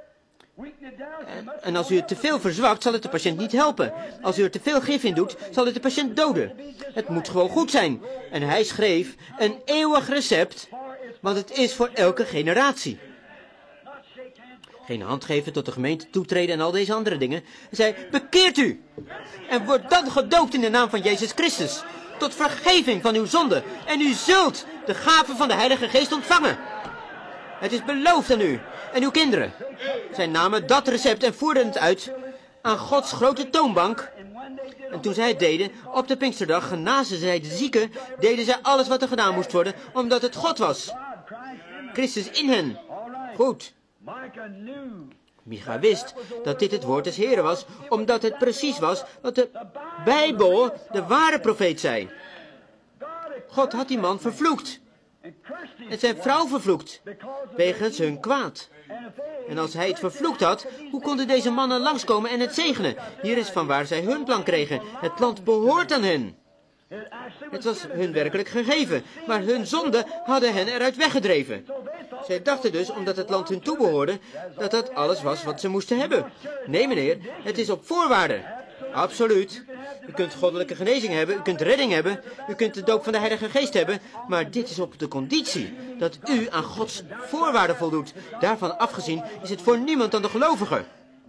En als u het te veel verzwakt, zal het de patiënt niet helpen. Als u er te veel gif in doet, zal het de patiënt doden. Het moet gewoon goed zijn. En hij schreef een eeuwig recept, want het is voor elke generatie. Geen hand geven, tot de gemeente toetreden en al deze andere dingen. Hij zei, bekeert u! En word dan gedoopt in de naam van Jezus Christus, tot vergeving van uw zonde. En u zult de gave van de Heilige Geest ontvangen. Het is beloofd aan u en uw kinderen. Zij namen dat recept en voerden het uit aan Gods grote toonbank. En toen zij het deden, op de Pinksterdag genazen zij de zieken, deden zij alles wat er gedaan moest worden, omdat het God was. Christus in hen. Goed. Micha wist dat dit het woord des Heren was, omdat het precies was wat de Bijbel, de ware profeet, zei. God had die man vervloekt. En zijn vrouw vervloekt, wegens hun kwaad. En als hij het vervloekt had, hoe konden deze mannen langskomen en het zegenen? Hier is van waar zij hun plan kregen. Het land behoort aan hen. Het was hun werkelijk gegeven, maar hun zonden hadden hen eruit weggedreven. Zij dachten dus, omdat het land hun toebehoorde, dat dat alles was wat ze moesten hebben. Nee meneer, het is op voorwaarden. Absoluut. U kunt goddelijke genezing hebben, u kunt redding hebben, u kunt de doop van de Heilige Geest hebben, maar dit is op de conditie dat u aan Gods voorwaarden voldoet. Daarvan afgezien is het voor niemand dan de gelovige.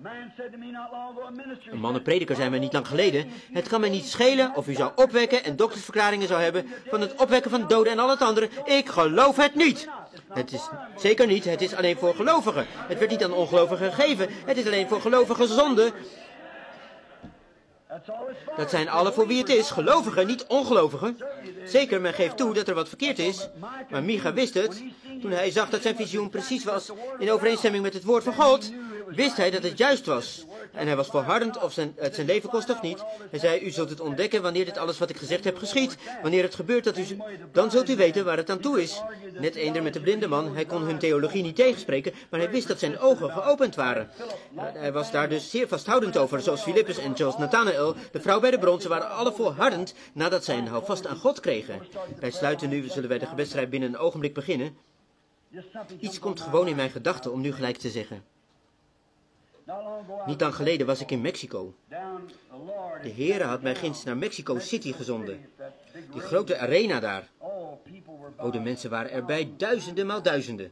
Een man en prediker zei mij niet lang geleden, het kan mij niet schelen of u zou opwekken en doktersverklaringen zou hebben van het opwekken van doden en al het andere. Ik geloof het niet. Het is zeker niet, het is alleen voor gelovigen. Het werd niet aan ongelovigen gegeven, het is alleen voor gelovige zonden. Dat zijn alle voor wie het is, gelovigen, niet ongelovigen. Zeker, men geeft toe dat er wat verkeerd is. Maar Micha wist het, toen hij zag dat zijn visioen precies was in overeenstemming met het woord van God. wist hij dat het juist was. En hij was volhardend of het zijn leven kost of niet. Hij zei, u zult het ontdekken wanneer dit alles wat ik gezegd heb geschiet. Wanneer het gebeurt, dan zult u weten waar het aan toe is. Net eender met de blinde man. Hij kon hun theologie niet tegenspreken, maar hij wist dat zijn ogen geopend waren. Hij was daar dus zeer vasthoudend over, zoals Filippus en zoals Nathanael. De vrouw bij de bron, ze waren alle volhardend nadat zij een houvast aan God kregen. Wij sluiten nu, zullen wij de gebedsstrijd binnen een ogenblik beginnen. Iets komt gewoon in mijn gedachten om nu gelijk te zeggen. Niet lang geleden was ik in Mexico. De Heere had mij ginds naar Mexico City gezonden. Die grote arena daar. Oh, de mensen waren erbij, duizenden maal duizenden.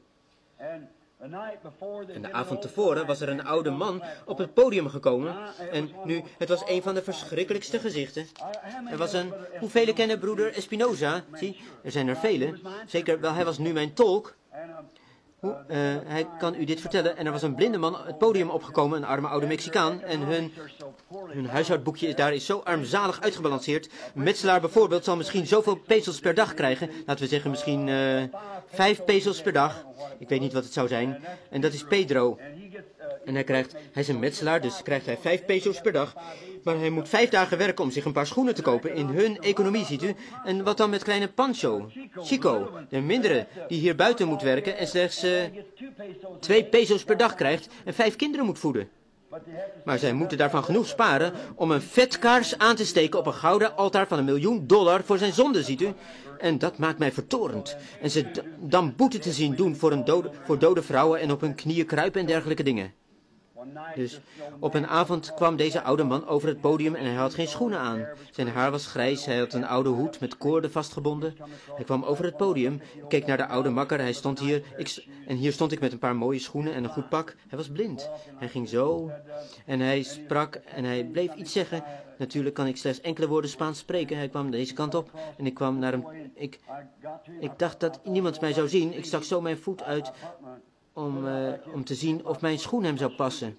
En de avond tevoren was er een oude man op het podium gekomen. En nu, het was een van de verschrikkelijkste gezichten. Er was hoeveel kennen broeder Espinoza? Zie, er zijn er velen. Zeker, wel, hij was nu mijn tolk. Hij kan u dit vertellen. En er was een blinde man het podium opgekomen, een arme oude Mexicaan. En hun huishoudboekje is zo armzalig uitgebalanceerd. Een metselaar bijvoorbeeld zal misschien zoveel pesos per dag krijgen. Laten we zeggen misschien 5 pesos per dag. Ik weet niet wat het zou zijn. En dat is Pedro. En hij is een metselaar, dus krijgt hij 5 pesos per dag. Maar hij moet 5 dagen werken om zich een paar schoenen te kopen in hun economie, ziet u. En wat dan met kleine Pancho, Chico, de mindere, die hier buiten moet werken en slechts 2 pesos per dag krijgt en 5 kinderen moet voeden. Maar zij moeten daarvan genoeg sparen om een vetkaars aan te steken op een gouden altaar van $1 miljoen voor zijn zonde, ziet u. En dat maakt mij vertorend. En ze dan boete te zien doen voor dode vrouwen en op hun knieën kruipen en dergelijke dingen. Dus op een avond kwam deze oude man over het podium en hij had geen schoenen aan. Zijn haar was grijs, hij had een oude hoed met koorden vastgebonden. Hij kwam over het podium, ik keek naar de oude makker, hij stond hier. En hier stond ik met een paar mooie schoenen en een goed pak. Hij was blind. Hij ging zo en hij sprak en hij bleef iets zeggen. Natuurlijk kan ik slechts enkele woorden Spaans spreken. Hij kwam deze kant op en ik kwam naar hem. Ik dacht dat niemand mij zou zien. Ik stak zo mijn voet uit om te zien of mijn schoen hem zou passen.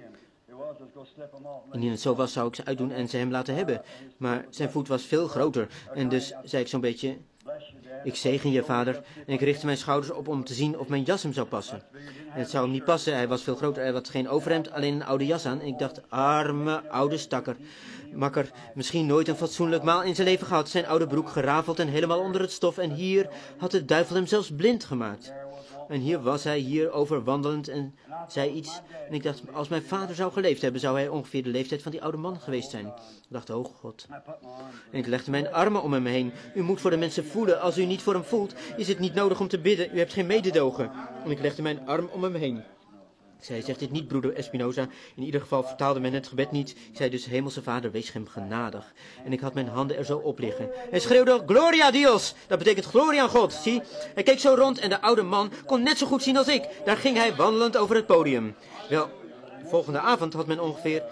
Indien het zo was, zou ik ze uitdoen en ze hem laten hebben. Maar zijn voet was veel groter en dus zei ik zo'n beetje: ik zegen je, vader. En ik richtte mijn schouders op om te zien of mijn jas hem zou passen. En het zou hem niet passen, hij was veel groter, hij had geen overhemd, alleen een oude jas aan. En ik dacht, arme oude stakker. Makker, misschien nooit een fatsoenlijk maal in zijn leven gehad. Zijn oude broek gerafeld en helemaal onder het stof. En hier had de duivel hem zelfs blind gemaakt. En hier was hij hierover wandelend en zei iets. En ik dacht, als mijn vader zou geleefd hebben, zou hij ongeveer de leeftijd van die oude man geweest zijn. Ik dacht, oh God. En ik legde mijn armen om hem heen. U moet voor de mensen voelen. Als u niet voor hem voelt, is het niet nodig om te bidden. U hebt geen mededogen. En ik legde mijn arm om hem heen. Ik zei, zegt dit niet, broeder Espinoza. In ieder geval vertaalde men het gebed niet. Ik zei dus, hemelse vader, wees hem genadig. En ik had mijn handen er zo op liggen. Hij schreeuwde, Gloria a Dios. Dat betekent glorie aan God, zie. Hij keek zo rond en de oude man kon net zo goed zien als ik. Daar ging hij wandelend over het podium. Wel, volgende avond had men ongeveer,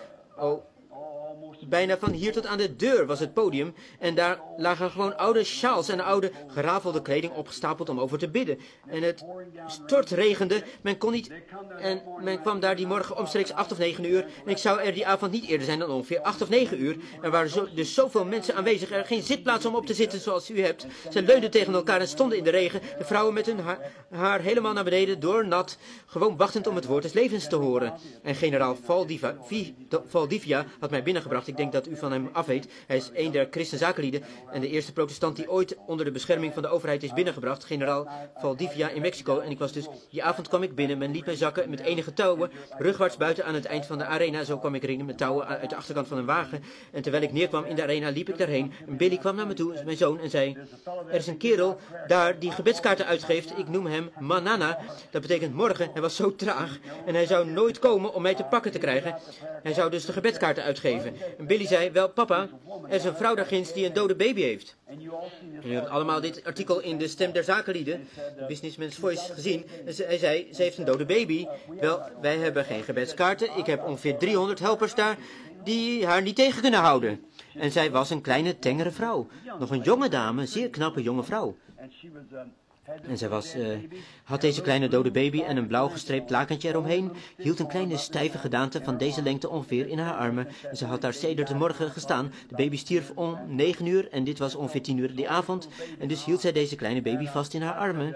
bijna van hier tot aan de deur was het podium. En daar lagen gewoon oude sjaals en oude gerafelde kleding opgestapeld om over te bidden. En het stortregende. Men kon niet. En men kwam daar die morgen omstreeks 8 of 9 uur. En ik zou er die avond niet eerder zijn dan ongeveer 8 of 9 uur. Er waren dus zoveel mensen aanwezig. Er geen zitplaats om op te zitten zoals u hebt. Ze leunden tegen elkaar en stonden in de regen. De vrouwen met hun haar helemaal naar beneden, doornat. Gewoon wachtend om het woord des levens te horen. En generaal Valdivia had mij binnengebracht. Ik denk dat u van hem af weet. Hij is een der christenzakenlieden en de eerste protestant die ooit onder de bescherming van de overheid is binnengebracht. Generaal Valdivia in Mexico. En ik was dus, die avond kwam ik binnen. Men liet mij zakken met enige touwen, rugwaarts buiten aan het eind van de arena. Zo kwam ik erin met touwen uit de achterkant van een wagen. En terwijl ik neerkwam in de arena, liep ik daarheen. En Billy kwam naar me toe, mijn zoon, en zei: er is een kerel daar die gebedskaarten uitgeeft. Ik noem hem Manana. Dat betekent morgen. Hij was zo traag. En hij zou nooit komen om mij te pakken te krijgen. Hij zou dus de gebedskaarten uitgeven. En Billy zei, wel papa, er is een vrouw daar ginds die een dode baby heeft. En u hebt allemaal dit artikel in de Stem der Zakenlieden, de Businessman's Voice, gezien. En hij zei, ze heeft een dode baby. Wel, wij hebben geen gebedskaarten. Ik heb ongeveer 300 helpers daar die haar niet tegen kunnen houden. En zij was een kleine, tengere vrouw. Nog een jonge dame, zeer knappe jonge vrouw. En zij had deze kleine dode baby en een blauw gestreept lakentje eromheen, hield een kleine stijve gedaante van deze lengte ongeveer in haar armen. En ze had daar sedert de morgen gestaan. De baby stierf om 9 uur en dit was ongeveer 10 uur die avond. En dus hield zij deze kleine baby vast in haar armen.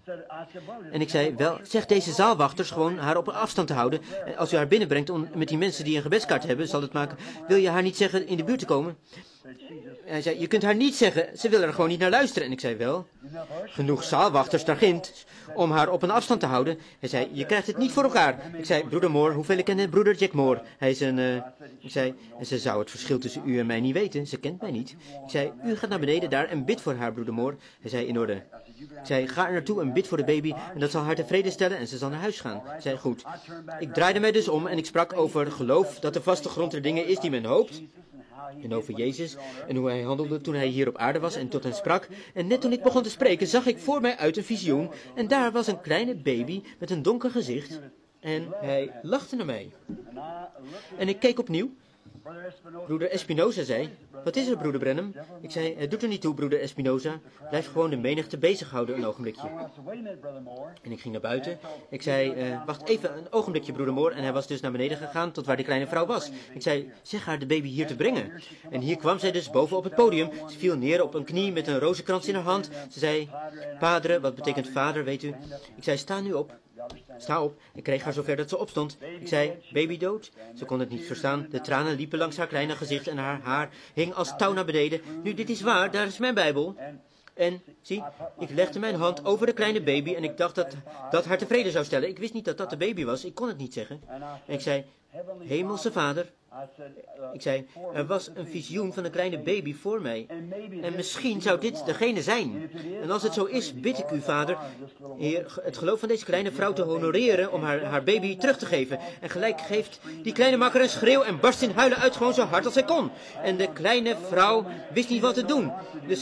En ik zei, wel, zeg deze zaalwachters gewoon haar op een afstand te houden. En als u haar binnenbrengt met die mensen die een gebedskaart hebben, zal het maken. Wil je haar niet zeggen in de buurt te komen? Hij zei, je kunt haar niet zeggen, ze wil er gewoon niet naar luisteren. En ik zei, wel, genoeg zaalwachters daar ginds om haar op een afstand te houden. Hij zei, je krijgt het niet voor elkaar. Ik zei, broeder Moore, hoeveel kennen broeder Jack Moore? Hij is een, ik zei, ze zou het verschil tussen u en mij niet weten, ze kent mij niet. Ik zei, u gaat naar beneden daar en bid voor haar, broeder Moore. Hij zei, in orde. Ik zei, ga er naartoe en bid voor de baby en dat zal haar tevreden stellen en ze zal naar huis gaan. Ik zei, goed. Ik draaide mij dus om en ik sprak over geloof, dat de vaste grond der dingen is die men hoopt. En over Jezus en hoe hij handelde toen hij hier op aarde was en tot hen sprak. En net toen ik begon te spreken, zag ik voor mij uit een visioen. En daar was een kleine baby met een donker gezicht. En hij lachte naar mij. En ik keek opnieuw. Broeder Espinoza zei, wat is er, broeder Branham? Ik zei, het doet er niet toe, broeder Espinoza. Blijf gewoon de menigte bezighouden een ogenblikje. En ik ging naar buiten. Ik zei, wacht even een ogenblikje, broeder Moore. En hij was dus naar beneden gegaan tot waar die kleine vrouw was. Ik zei, zeg haar de baby hier te brengen. En hier kwam zij dus boven op het podium. Ze viel neer op een knie met een rozenkrans in haar hand. Ze zei, padre, wat betekent vader, weet u? Ik zei, sta nu op. Sta op. Ik kreeg haar zover dat ze opstond. Ik zei, baby dood? Ze kon het niet verstaan. De tranen liepen langs haar kleine gezicht en haar haar hing als touw naar beneden. Nu, dit is waar, daar is mijn Bijbel. En, zie, ik legde mijn hand over de kleine baby en ik dacht dat haar tevreden zou stellen. Ik wist niet dat dat de baby was, ik kon het niet zeggen. En ik zei, hemelse vader. Ik zei, er was een visioen van een kleine baby voor mij. En misschien zou dit degene zijn. En als het zo is, bid ik u, vader, Heer, het geloof van deze kleine vrouw te honoreren om haar baby terug te geven. En gelijk geeft die kleine makker een schreeuw en barst in huilen uit gewoon zo hard als hij kon. En de kleine vrouw wist niet wat te doen. Dus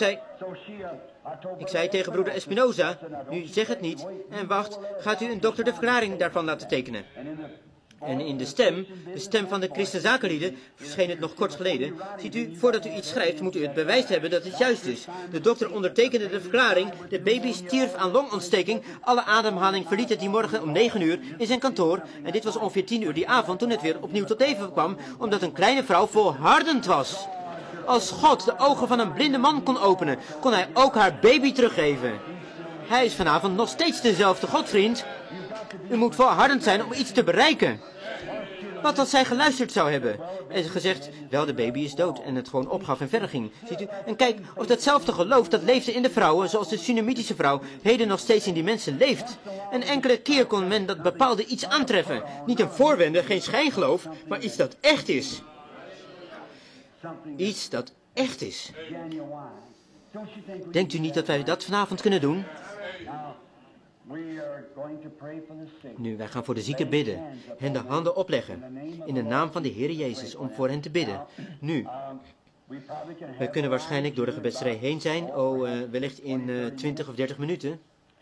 ik zei tegen broeder Espinoza, nu zeg het niet en wacht, gaat u een dokter de verklaring daarvan laten tekenen. En in de stem van de christenzakenlieden, verscheen het nog kort geleden. Ziet u, voordat u iets schrijft, moet u het bewijs hebben dat het juist is. De dokter ondertekende de verklaring, de baby stierf aan longontsteking. Alle ademhaling verliet het die morgen om 9 uur in zijn kantoor. En dit was ongeveer 10 uur die avond toen het weer opnieuw tot leven kwam, omdat een kleine vrouw volhardend was. Als God de ogen van een blinde man kon openen, kon hij ook haar baby teruggeven. Hij is vanavond nog steeds dezelfde Godvriend. U moet volhardend zijn om iets te bereiken. Wat als zij geluisterd zou hebben en gezegd, wel, de baby is dood en het gewoon opgaf en verder ging. Ziet u? En kijk of datzelfde geloof dat leefde in de vrouwen, zoals de Sunamitische vrouw, heden nog steeds in die mensen leeft. Een enkele keer kon men dat bepaalde iets aantreffen. Niet een voorwende, geen schijngeloof, maar iets dat echt is. Iets dat echt is. Denkt u niet dat wij dat vanavond kunnen doen? Nu, wij gaan voor de zieken bidden, hen de handen opleggen, in de naam van de Heer Jezus, om voor hen te bidden. Nu, we kunnen waarschijnlijk door de gebedsrij heen zijn, wellicht in 20 of 30 minuten.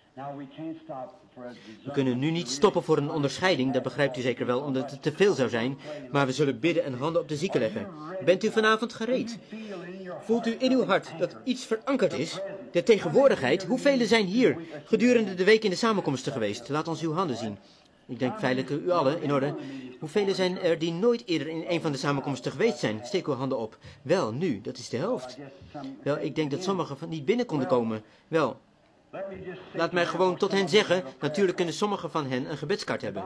We kunnen nu niet stoppen voor een onderscheiding, dat begrijpt u zeker wel, omdat het te veel zou zijn, maar we zullen bidden en handen op de zieken leggen. Bent u vanavond gereed? Voelt u in uw hart dat iets verankerd is? De tegenwoordigheid, hoeveel zijn hier gedurende de week in de samenkomsten geweest? Laat ons uw handen zien. Ik denk feitelijk u allen, in orde. Hoeveel zijn er die nooit eerder in een van de samenkomsten geweest zijn? Steek uw handen op. Wel, nu, dat is de helft. Wel, ik denk dat sommigen niet binnen konden komen. Wel, laat mij gewoon tot hen zeggen, natuurlijk kunnen sommigen van hen een gebedskaart hebben.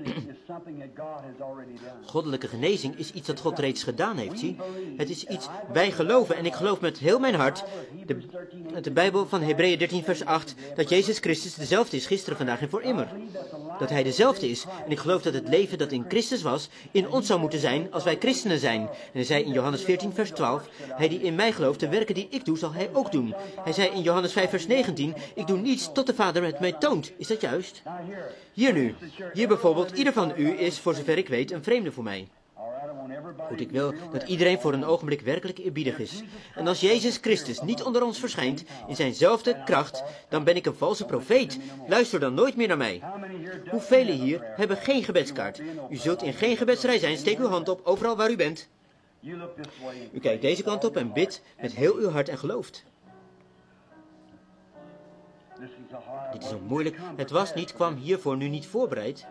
Goddelijke genezing is iets dat God reeds gedaan heeft, zie. Het is iets, wij geloven, en ik geloof met heel mijn hart, de Bijbel van Hebreeën 13 vers 8, dat Jezus Christus dezelfde is gisteren, vandaag en voor immer. Dat hij dezelfde is, en ik geloof dat het leven dat in Christus was, in ons zou moeten zijn als wij christenen zijn. En hij zei in Johannes 14 vers 12, hij die in mij gelooft, de werken die ik doe, zal hij ook doen. Hij zei in Johannes 5 vers 19, ik doe niets tot de Vader het mij toont. Is dat juist? Hier nu. Hier bijvoorbeeld, ieder van u is, voor zover ik weet, een vreemde voor mij. Goed, ik wil dat iedereen voor een ogenblik werkelijk eerbiedig is. En als Jezus Christus niet onder ons verschijnt, in zijnzelfde kracht, dan ben ik een valse profeet. Luister dan nooit meer naar mij. Hoeveel hier hebben geen gebedskaart? U zult in geen gebedsrij zijn, steek uw hand op, overal waar u bent. U kijkt deze kant op en bidt met heel uw hart en gelooft. Dit is zo moeilijk. Het was niet, kwam hiervoor nu niet voorbereid.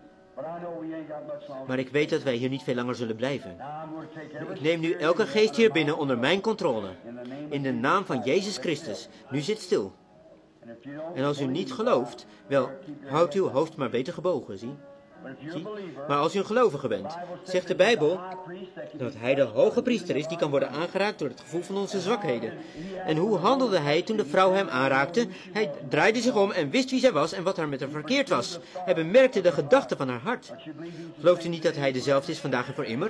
Maar ik weet dat wij hier niet veel langer zullen blijven. Ik neem nu elke geest hier binnen onder mijn controle. In de naam van Jezus Christus. Nu zit stil. En als u niet gelooft, wel, houdt uw hoofd maar beter gebogen, zie. Maar als u een gelovige bent, zegt de Bijbel dat hij de hoge priester is die kan worden aangeraakt door het gevoel van onze zwakheden. En hoe handelde hij toen de vrouw hem aanraakte? Hij draaide zich om en wist wie zij was en wat haar met haar verkeerd was. Hij bemerkte de gedachten van haar hart. Gelooft u niet dat hij dezelfde is vandaag en voor immer?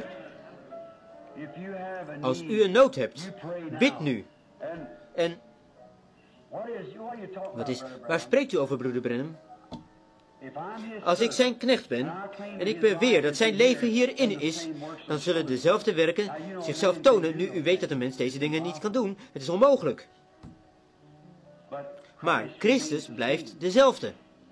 Als u een nood hebt, bid nu. En waar spreekt u over, broeder Branham? Als ik zijn knecht ben en ik beweer dat zijn leven hierin is, dan zullen dezelfde werken zichzelf tonen. Nu, u weet dat een mens deze dingen niet kan doen. Het is onmogelijk. Maar Christus blijft dezelfde.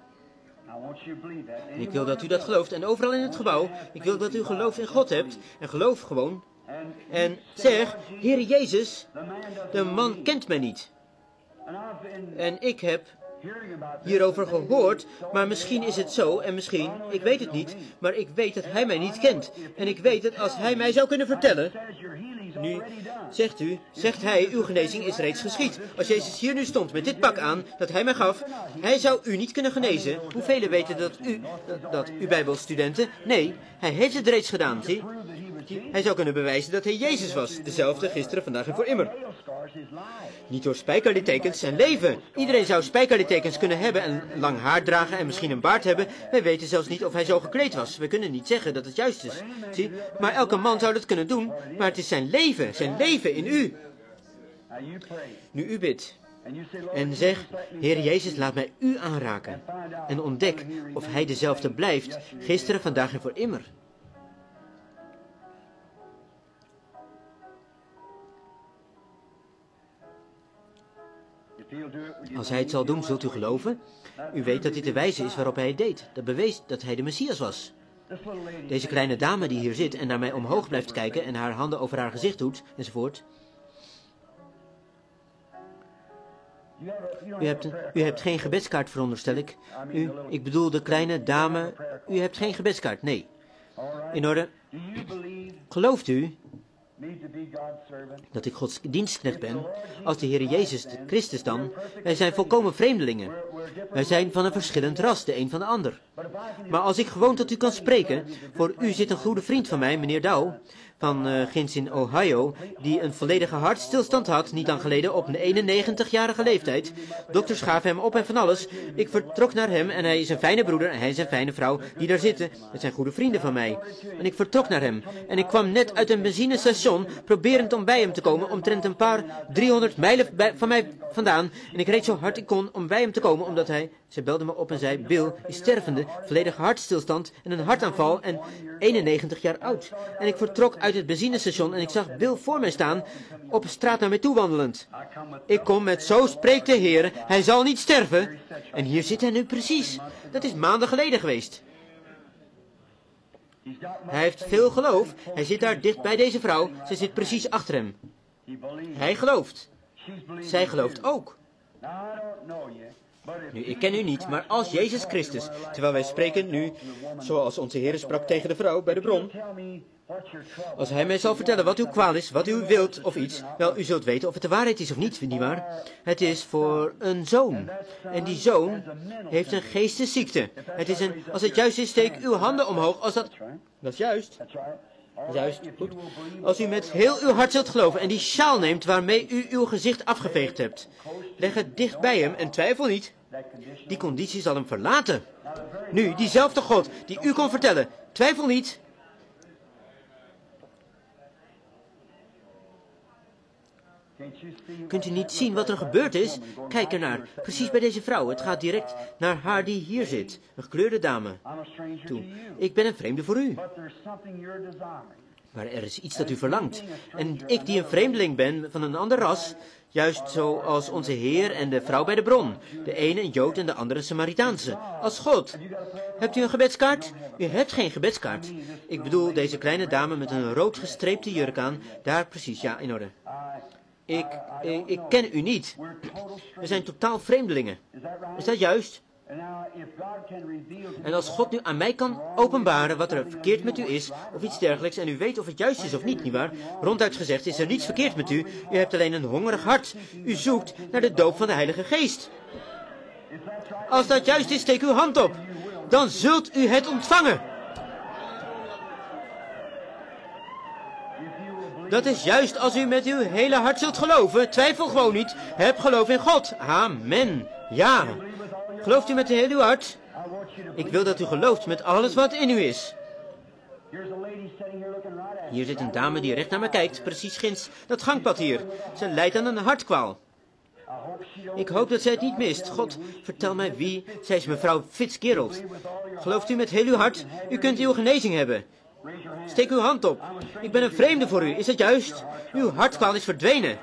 En ik wil dat u dat gelooft. En overal in het gebouw, ik wil dat u geloof in God hebt. En geloof gewoon. En zeg, Heer Jezus, de man kent mij niet. En ik heb hierover gehoord, maar misschien is het zo en misschien, ik weet het niet, maar ik weet dat hij mij niet kent. En ik weet dat als hij mij zou kunnen vertellen, nu zegt hij, uw genezing is reeds geschied. Als Jezus hier nu stond met dit pak aan, dat hij mij gaf, hij zou u niet kunnen genezen. Hoeveel weten dat u Bijbelstudenten? Nee, hij heeft het reeds gedaan, zie. Hij zou kunnen bewijzen dat hij Jezus was, dezelfde gisteren, vandaag en voor immer. Niet door spijkerlittekens, zijn leven. Iedereen zou spijkerlittekens kunnen hebben en lang haar dragen en misschien een baard hebben. Wij weten zelfs niet of hij zo gekleed was. We kunnen niet zeggen dat het juist is. Zie, maar elke man zou dat kunnen doen, maar het is zijn leven in u. Nu u bidt en zeg, Heer Jezus, laat mij u aanraken. En ontdek of hij dezelfde blijft, gisteren, vandaag en voor immer. Als hij het zal doen, zult u geloven. U weet dat dit de wijze is waarop hij het deed. Dat bewees dat hij de Messias was. Deze kleine dame die hier zit en naar mij omhoog blijft kijken en haar handen over haar gezicht doet, enzovoort. U hebt geen gebedskaart, veronderstel ik. Ik bedoel de kleine dame, u hebt geen gebedskaart, nee. In orde. Gelooft u dat ik Gods dienstknecht ben, als de Heer Jezus Christus dan? Wij zijn volkomen vreemdelingen. Wij zijn van een verschillend ras, de een van de ander. Maar als ik gewoon tot u kan spreken, voor u zit een goede vriend van mij, meneer Dow, van ginds in Ohio, die een volledige hartstilstand had, niet lang geleden, op een 91-jarige leeftijd. Dokters gaven hem op en van alles. Ik vertrok naar hem en hij is een fijne broeder en hij is een fijne vrouw die daar zitten. Het zijn goede vrienden van mij. En ik vertrok naar hem. En ik kwam net uit een benzinestation, proberend om bij hem te komen, omtrent een paar 300 mijlen van mij vandaan. En ik reed zo hard ik kon om bij hem te komen, omdat hij... Ze belde me op en zei, Bill is stervende, volledige hartstilstand en een hartaanval en 91 jaar oud. En ik vertrok uit het benzinestation en ik zag Bill voor mij staan, op een straat naar mij toe wandelend. Ik kom met zo spreekt de Heer, hij zal niet sterven. En hier zit hij nu precies. Dat is maanden geleden geweest. Hij heeft veel geloof. Hij zit daar dicht bij deze vrouw. Ze zit precies achter hem. Hij gelooft. Zij gelooft ook. Nu, ik ken u niet, maar als Jezus Christus, terwijl wij spreken nu, zoals onze Heer sprak tegen de vrouw bij de bron, als hij mij zal vertellen wat uw kwaal is, wat u wilt of iets, wel, u zult weten of het de waarheid is of niet, nietwaar? Het is voor een zoon. En die zoon heeft een geestesziekte. Het is een, als het juist is, steek uw handen omhoog, als dat... Dat is juist. Juist, goed. Als u met heel uw hart zult geloven en die sjaal neemt waarmee u uw gezicht afgeveegd hebt, leg het dicht bij hem en twijfel niet. Die conditie zal hem verlaten. Nu, diezelfde God die u kon vertellen, twijfel niet. Kunt u niet zien wat er gebeurd is? Kijk ernaar, precies bij deze vrouw. Het gaat direct naar haar die hier zit, een gekleurde dame. Toe, ik ben een vreemde voor u. Maar er is iets dat u verlangt. En ik die een vreemdeling ben van een ander ras, juist zoals onze Heer en de vrouw bij de bron. De ene een Jood en de andere een Samaritaanse. Als God. Hebt u een gebedskaart? U hebt geen gebedskaart. Ik bedoel deze kleine dame met een rood gestreepte jurk aan. Daar precies, ja, in orde. Ik ken u niet. We zijn totaal vreemdelingen. Is dat juist? En als God nu aan mij kan openbaren wat er verkeerd met u is, of iets dergelijks, en u weet of het juist is of niet, nietwaar? Ronduit gezegd is er niets verkeerd met u. U hebt alleen een hongerig hart. U zoekt naar de doop van de Heilige Geest. Als dat juist is, steek uw hand op. Dan zult u het ontvangen. Dat is juist als u met uw hele hart zult geloven. Twijfel gewoon niet. Heb geloof in God. Amen. Ja. Gelooft u met heel uw hart? Ik wil dat u gelooft met alles wat in u is. Hier zit een dame die recht naar me kijkt, precies ginds dat gangpad hier. Ze lijdt aan een hartkwaal. Ik hoop dat zij het niet mist. God, vertel mij wie. Zij is mevrouw Fitzgerald. Gelooft u met heel uw hart? U kunt uw genezing hebben. Steek uw hand op. Ik ben een vreemde voor u, is dat juist? Uw hartkwaal is verdwenen.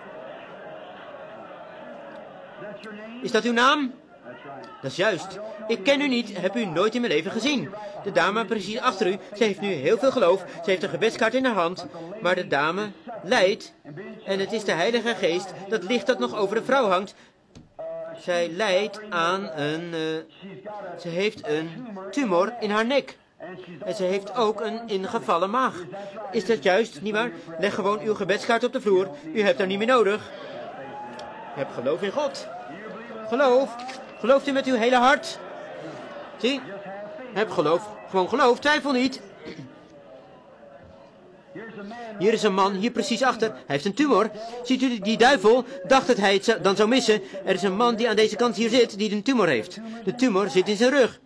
Is dat uw naam? Dat is juist. Ik ken u niet, heb u nooit in mijn leven gezien. De dame precies achter u, ze heeft nu heel veel geloof. Ze heeft een gebedskaart in haar hand. Maar de dame lijdt. En het is de Heilige Geest, dat licht dat nog over de vrouw hangt. Zij lijdt aan ze heeft een tumor in haar nek. En ze heeft ook een ingevallen maag. Is dat juist, nietwaar? Leg gewoon uw gebedskaart op de vloer. U hebt haar niet meer nodig. Heb geloof in God. Geloof. Gelooft u met uw hele hart? Zie? Heb geloof. Gewoon geloof. Twijfel niet. Hier is een man, hier precies achter. Hij heeft een tumor. Ziet u, die duivel dacht dat hij het dan zou missen. Er is een man die aan deze kant hier zit, die een tumor heeft. De tumor zit in zijn rug.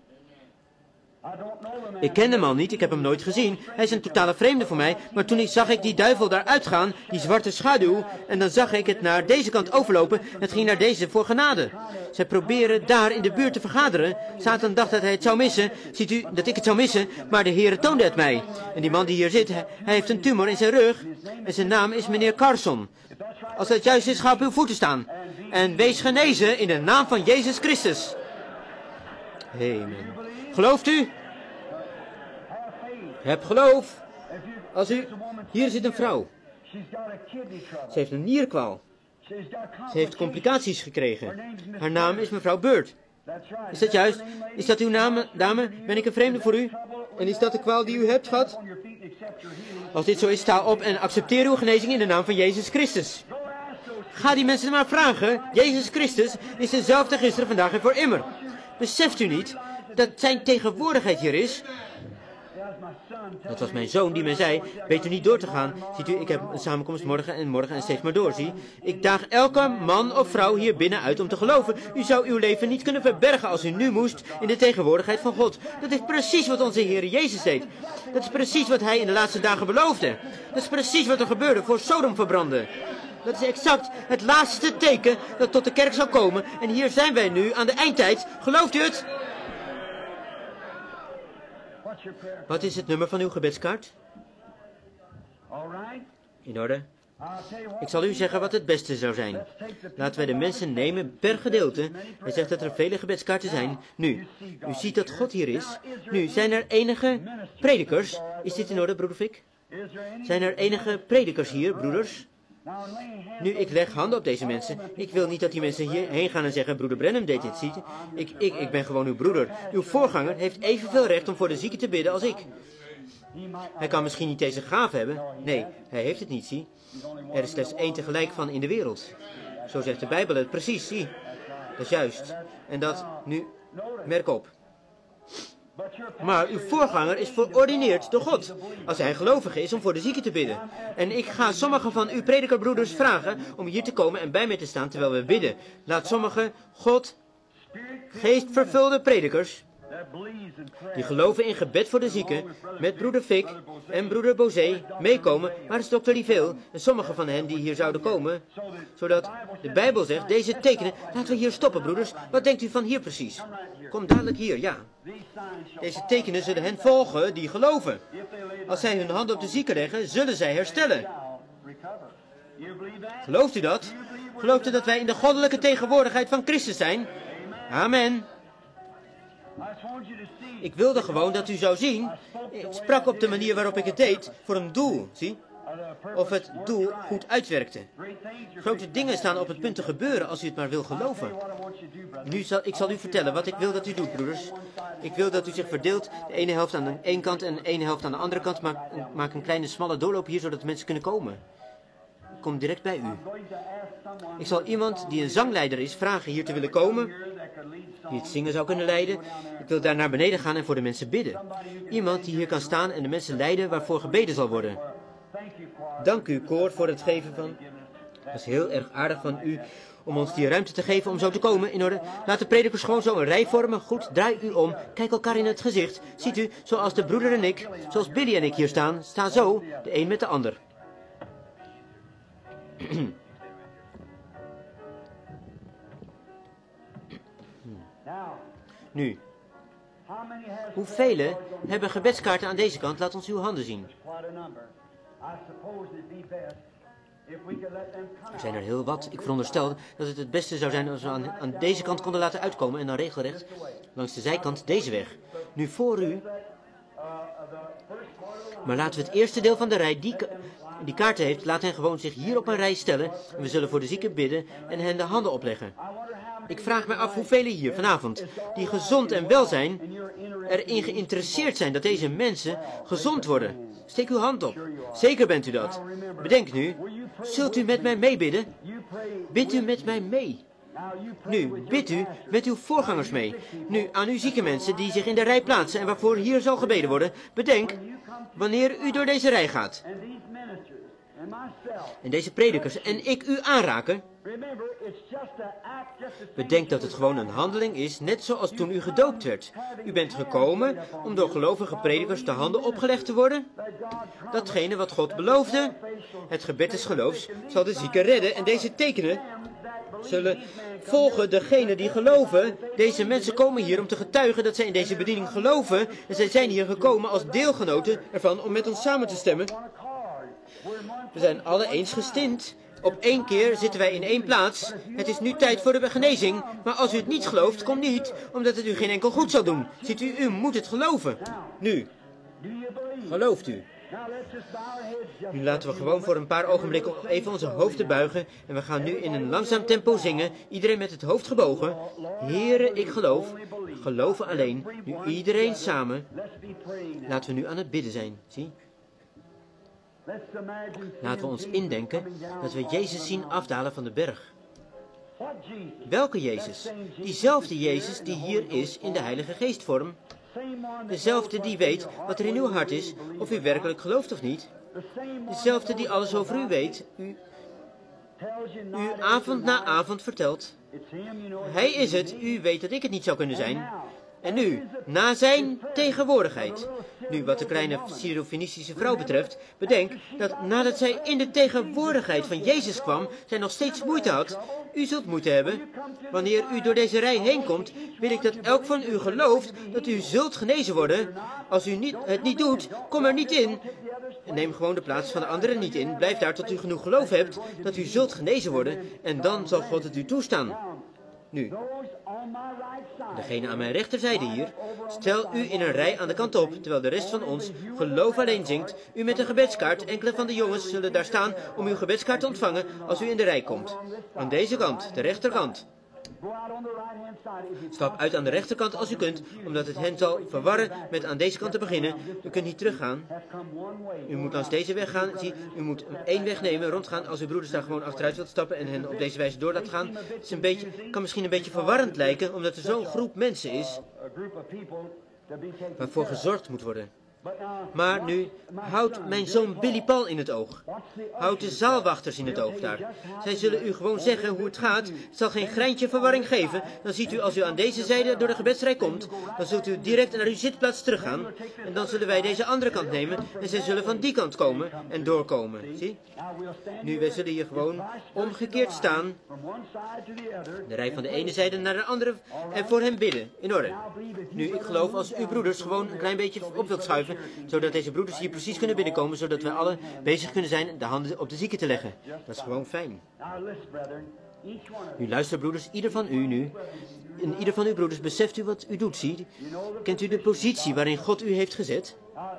Ik ken de man niet, ik heb hem nooit gezien. Hij is een totale vreemde voor mij. Maar toen zag ik die duivel daar uitgaan, die zwarte schaduw. En dan zag ik het naar deze kant overlopen. Het ging naar deze voor genade. Zij proberen daar in de buurt te vergaderen. Satan dacht dat hij het zou missen. Ziet u dat ik het zou missen? Maar de Heere toonde het mij. En die man die hier zit, hij heeft een tumor in zijn rug. En zijn naam is meneer Carson. Als het juist is, ga op uw voeten staan. En wees genezen in de naam van Jezus Christus. Amen. Gelooft u? Heb geloof. Als u... Hier zit een vrouw. Ze heeft een nierkwaal. Ze heeft complicaties gekregen. Haar naam is mevrouw Bird. Is dat juist? Is dat uw naam, dame? Ben ik een vreemde voor u? En is dat de kwaal die u hebt gehad? Als dit zo is, sta op en accepteer uw genezing in de naam van Jezus Christus. Ga die mensen maar vragen. Jezus Christus is dezelfde gisteren, vandaag en voor immer. Beseft u niet dat zijn tegenwoordigheid hier is? Dat was mijn zoon die mij zei, weet u niet door te gaan. Ziet u, ik heb een samenkomst morgen en steeds maar door, zie. Ik daag elke man of vrouw hier binnen uit om te geloven. U zou uw leven niet kunnen verbergen als u nu moest in de tegenwoordigheid van God. Dat is precies wat onze Heer Jezus deed. Dat is precies wat hij in de laatste dagen beloofde. Dat is precies wat er gebeurde voor Sodom verbranden. Dat is exact het laatste teken dat tot de kerk zal komen. En hier zijn wij nu aan de eindtijd. Gelooft u het? Wat is het nummer van uw gebedskaart? In orde. Ik zal u zeggen wat het beste zou zijn. Laten wij de mensen nemen per gedeelte. Hij zegt dat er vele gebedskaarten zijn. Nu, u ziet dat God hier is. Nu, zijn er enige predikers? Is dit in orde, broeder Fik? Zijn er enige predikers hier, broeders? Nu, ik leg handen op deze mensen. Ik wil niet dat die mensen hierheen gaan en zeggen, broeder Branham deed dit, ziet. Ik ben gewoon uw broeder. Uw voorganger heeft evenveel recht om voor de zieken te bidden als ik. Hij kan misschien niet deze gave hebben. Nee, hij heeft het niet, zie. Er is slechts één tegelijk van in de wereld. Zo zegt de Bijbel het precies, zie. Dat is juist. En dat, nu, merk op. Maar uw voorganger is verordineerd door God, als hij gelovig is om voor de zieken te bidden. En ik ga sommige van uw predikerbroeders vragen om hier te komen en bij mij te staan terwijl we bidden. Laat sommige geestvervulde predikers, die geloven in gebed voor de zieken, met broeder Fik en broeder Bozé meekomen, maar is dokter Liveel en sommige van hen die hier zouden komen, zodat de Bijbel zegt, deze tekenen, laten we hier stoppen, broeders. Wat denkt u van hier precies? Kom dadelijk hier, ja. Deze tekenen zullen hen volgen die geloven. Als zij hun hand op de zieken leggen, zullen zij herstellen. Gelooft u dat? Gelooft u dat wij in de goddelijke tegenwoordigheid van Christus zijn? Amen. Ik wilde gewoon dat u zou zien. Ik sprak op de manier waarop ik het deed voor een doel, zie. Of het doel goed uitwerkte. Grote dingen staan op het punt te gebeuren als u het maar wil geloven. Nu ik zal u vertellen wat ik wil dat u doet, broeders. Ik wil dat u zich verdeelt, de ene helft aan de ene kant en de ene helft aan de andere kant. Maak een kleine smalle doorloop hier, zodat de mensen kunnen komen. Ik kom direct bij u. Ik zal iemand die een zangleider is vragen hier te willen komen. die het zingen zou kunnen leiden. Ik wil daar naar beneden gaan en voor de mensen bidden. Iemand die hier kan staan en de mensen leiden waarvoor gebeden zal worden. Dank u, koor, voor het geven van... Het is heel erg aardig van u om ons die ruimte te geven om zo te komen. In orde. Laat de predikers gewoon zo een rij vormen. Goed, draai u om. Kijk elkaar in het gezicht. Ziet u, zoals de broeder en ik, zoals Billy en ik hier staan zo, de een met de ander. Nu, hoeveel hebben gebedskaarten aan deze kant? Laat ons uw handen zien. Er zijn er heel wat. Ik veronderstel dat het beste zou zijn als we aan deze kant konden laten uitkomen en dan regelrecht langs de zijkant deze weg. Nu voor u. Maar laten we het eerste deel van de rij die kaarten heeft, laat hen gewoon zich hier op een rij stellen en we zullen voor de zieken bidden en hen de handen opleggen. Ik vraag me af hoeveel hier vanavond, die gezond en wel zijn, erin geïnteresseerd zijn dat deze mensen gezond worden. Steek uw hand op. Zeker bent u dat. Bedenk nu, zult u met mij meebidden? Bidt u met mij mee. Nu, bidt u met uw voorgangers mee. Nu, aan uw zieke mensen die zich in de rij plaatsen en waarvoor hier zal gebeden worden, bedenk, wanneer u door deze rij gaat, en deze predikers en ik u aanraken, bedenk dat het gewoon een handeling is, net zoals toen u gedoopt werd. U bent gekomen om door gelovige predikers de handen opgelegd te worden. Datgene wat God beloofde, het gebed des geloofs, zal de zieken redden en deze tekenen zullen volgen degenen die geloven. Deze mensen komen hier om te getuigen dat zij in deze bediening geloven en zij zijn hier gekomen als deelgenoten ervan om met ons samen te stemmen. We zijn alle eensgezind. Op één keer zitten wij in één plaats. Het is nu tijd voor de genezing. Maar als u het niet gelooft, kom niet, omdat het u geen enkel goed zal doen. Ziet u, u moet het geloven. Nu, gelooft u? Nu laten we gewoon voor een paar ogenblikken even onze hoofden buigen. En we gaan nu in een langzaam tempo zingen. Iedereen met het hoofd gebogen. Here, ik geloof. Geloven alleen. Nu iedereen samen. Laten we nu aan het bidden zijn. Zie? Laten we ons indenken dat we Jezus zien afdalen van de berg. Welke Jezus? Diezelfde Jezus die hier is in de Heilige Geestvorm. Dezelfde die weet wat er in uw hart is, of u werkelijk gelooft of niet. Dezelfde die alles over u weet, u avond na avond vertelt. Hij is het, u weet dat ik het niet zou kunnen zijn. En nu, na zijn tegenwoordigheid. Nu, wat de kleine Syro-Fenicische vrouw betreft, bedenk dat nadat zij in de tegenwoordigheid van Jezus kwam, zij nog steeds moeite had. U zult moeite hebben. Wanneer u door deze rij heen komt, wil ik dat elk van u gelooft dat u zult genezen worden. Als u het niet doet, kom er niet in. En neem gewoon de plaats van de anderen niet in. Blijf daar tot u genoeg geloof hebt dat u zult genezen worden. En dan zal God het u toestaan. Nu, degene aan mijn rechterzijde hier, stel u in een rij aan de kant op, terwijl de rest van ons geloof alleen zingt. U met een gebedskaart, enkele van de jongens zullen daar staan om uw gebedskaart te ontvangen als u in de rij komt. Aan deze kant, de rechterkant. Stap uit aan de rechterkant als u kunt, omdat het hen zal verwarren met aan deze kant te beginnen. U kunt niet teruggaan. U moet langs deze weg gaan. Zie, u moet één weg nemen, rondgaan. Als uw broeders daar gewoon achteruit wilt stappen en hen op deze wijze door laat gaan. Het is kan misschien een beetje verwarrend lijken, omdat er zo'n groep mensen is waarvoor gezorgd moet worden. Maar nu, houd mijn zoon Billy Paul in het oog. Houd de zaalwachters in het oog daar. Zij zullen u gewoon zeggen hoe het gaat. Het zal geen greintje verwarring geven. Dan ziet u als u aan deze zijde door de gebedsrij komt, dan zult u direct naar uw zitplaats teruggaan. En dan zullen wij deze andere kant nemen en zij zullen van die kant komen en doorkomen. Zie? Nu, wij zullen hier gewoon omgekeerd staan. De rij van de ene zijde naar de andere en voor hem bidden. In orde. Nu, ik geloof als uw broeders gewoon een klein beetje op wilt schuiven, zodat deze broeders hier precies kunnen binnenkomen, zodat wij alle bezig kunnen zijn de handen op de zieken te leggen. Dat is gewoon fijn. Nu luister broeders, ieder van u nu, en ieder van uw broeders, beseft u wat u doet, zie? Kent u de positie waarin God u heeft gezet?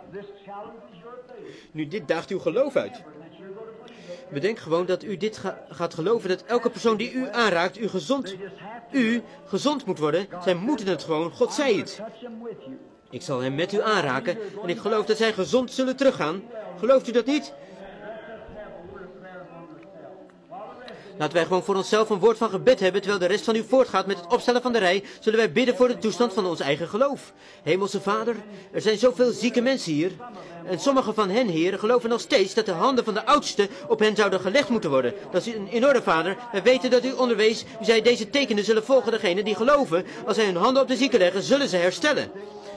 Nu, dit daagt uw geloof uit. Bedenk gewoon dat u dit gaat geloven, dat elke persoon die u aanraakt, u gezond moet worden. Zij moeten het gewoon, God zei het. Ik zal hem met u aanraken en ik geloof dat zij gezond zullen teruggaan. Gelooft u dat niet? Laten wij gewoon voor onszelf een woord van gebed hebben, terwijl de rest van u voortgaat met het opstellen van de rij, zullen wij bidden voor de toestand van ons eigen geloof. Hemelse Vader, er zijn zoveel zieke mensen hier. En sommige van hen, Heer, geloven nog steeds dat de handen van de oudsten op hen zouden gelegd moeten worden. Dat is in orde, Vader. Wij weten dat u onderwees, u zei, deze tekenen zullen volgen degenen die geloven. Als zij hun handen op de zieken leggen, zullen ze herstellen.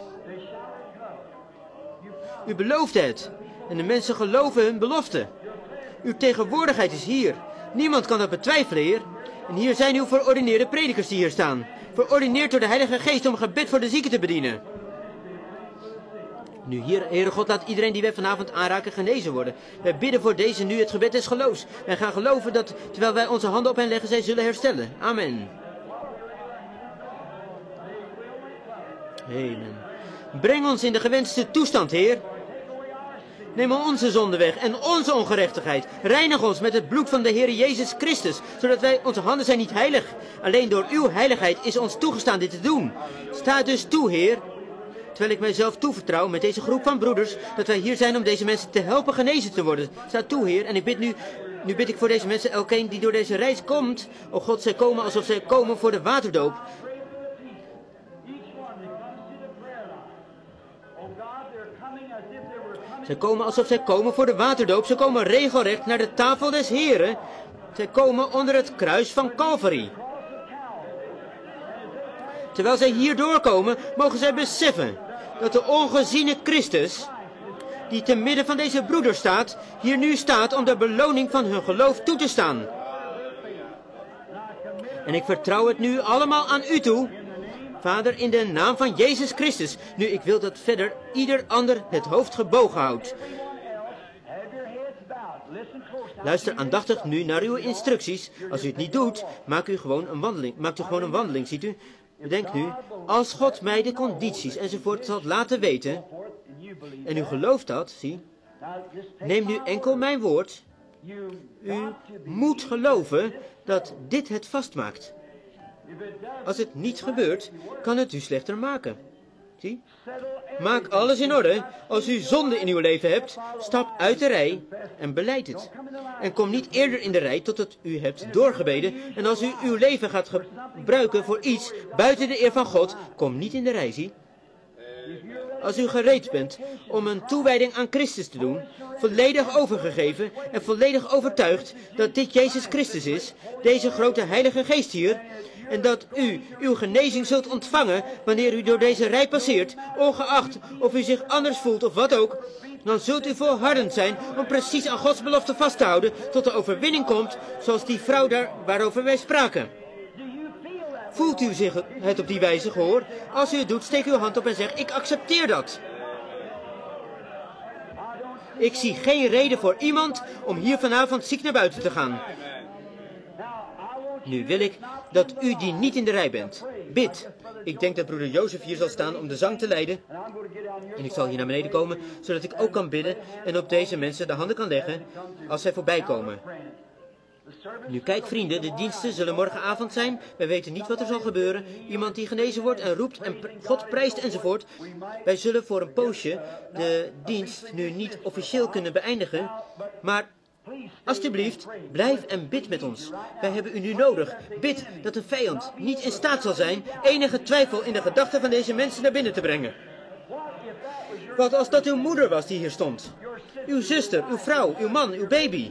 U beloofde het. En de mensen geloven hun belofte. Uw tegenwoordigheid is hier. Niemand kan dat betwijfelen, Heer. En hier zijn uw verordineerde predikers die hier staan. Verordineerd door de Heilige Geest om gebed voor de zieken te bedienen. Nu hier, Heere God, laat iedereen die wij vanavond aanraken genezen worden. Wij bidden voor deze nu het gebed des geloofs. Wij gaan geloven dat, terwijl wij onze handen op hen leggen, zij zullen herstellen. Amen. Amen. Breng ons in de gewenste toestand, Heer. Neem onze zonde weg en onze ongerechtigheid. Reinig ons met het bloed van de Heer Jezus Christus, zodat onze handen zijn niet heilig. Alleen door uw heiligheid is ons toegestaan dit te doen. Sta dus toe, Heer, terwijl ik mijzelf toevertrouw met deze groep van broeders, dat wij hier zijn om deze mensen te helpen genezen te worden. Sta toe, Heer, en ik bid nu bid ik voor deze mensen, elkeen die door deze reis komt. O God, zij komen alsof zij komen voor de waterdoop. Zij komen alsof zij komen voor de waterdoop. Ze komen regelrecht naar de tafel des Heren. Zij komen onder het kruis van Calvary. Terwijl zij hier doorkomen, mogen zij beseffen dat de ongeziene Christus, die te midden van deze broeders staat, hier nu staat om de beloning van hun geloof toe te staan. En ik vertrouw het nu allemaal aan u toe, Vader, in de naam van Jezus Christus. Nu, ik wil dat verder ieder ander het hoofd gebogen houdt. Luister aandachtig nu naar uw instructies. Als u het niet doet, maakt u gewoon een wandeling, ziet u? Bedenk nu, als God mij de condities enzovoort zal laten weten, en u gelooft dat, zie, neem nu enkel mijn woord. U moet geloven dat dit het vastmaakt. Als het niet gebeurt, kan het u slechter maken. Zie? Maak alles in orde. Als u zonde in uw leven hebt, stap uit de rij en belijd het. En kom niet eerder in de rij totdat u hebt doorgebeden. En als u uw leven gaat gebruiken voor iets buiten de eer van God, kom niet in de rij, zie. Als u gereed bent om een toewijding aan Christus te doen, volledig overgegeven en volledig overtuigd dat dit Jezus Christus is, deze grote Heilige Geest hier, en dat u uw genezing zult ontvangen wanneer u door deze rij passeert, ongeacht of u zich anders voelt of wat ook, dan zult u volhardend zijn om precies aan Gods belofte vast te houden tot de overwinning komt, zoals die vrouw daar waarover wij spraken. Voelt u zich het op die wijze, gehoor? Als u het doet, steek uw hand op en zeg, ik accepteer dat. Ik zie geen reden voor iemand om hier vanavond ziek naar buiten te gaan. Nu wil ik dat u die niet in de rij bent, bid. Ik denk dat broeder Jozef hier zal staan om de zang te leiden. En ik zal hier naar beneden komen, zodat ik ook kan bidden en op deze mensen de handen kan leggen als zij voorbij komen. Nu kijk vrienden, de diensten zullen morgenavond zijn. Wij weten niet wat er zal gebeuren. Iemand die genezen wordt en roept en God prijst enzovoort. Wij zullen voor een poosje de dienst nu niet officieel kunnen beëindigen. Maar alsjeblieft, blijf en bid met ons. Wij hebben u nu nodig. Bid dat de vijand niet in staat zal zijn enige twijfel in de gedachten van deze mensen naar binnen te brengen. Wat als dat uw moeder was die hier stond? Uw zuster, uw vrouw, uw man, uw baby.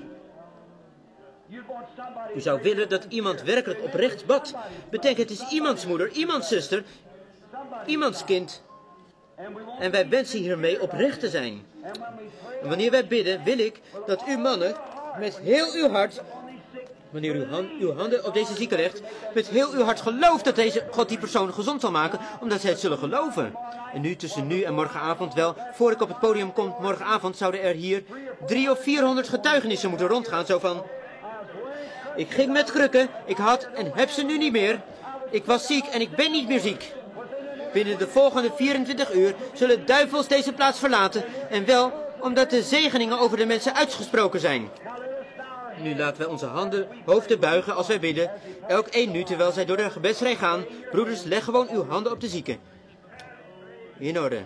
U zou willen dat iemand werkelijk oprecht bad. Bedenk, het is iemands moeder, iemands zuster, iemands kind. En wij wensen hiermee oprecht te zijn. En wanneer wij bidden, wil ik dat u mannen met heel uw hart, wanneer u uw handen op deze zieke legt, met heel uw hart gelooft dat God die persoon gezond zal maken, omdat zij het zullen geloven. En nu tussen nu en morgenavond wel, voor ik op het podium kom, morgenavond zouden er hier 300 of 400 getuigenissen moeten rondgaan, zo van: ik ging met krukken, ik had en heb ze nu niet meer. Ik was ziek en ik ben niet meer ziek. Binnen de volgende 24 uur zullen duivels deze plaats verlaten. En wel omdat de zegeningen over de mensen uitgesproken zijn. Nu laten wij onze hoofden buigen als wij bidden. Elk één nu terwijl zij door de gebedsrij gaan. Broeders, leg gewoon uw handen op de zieken. In orde.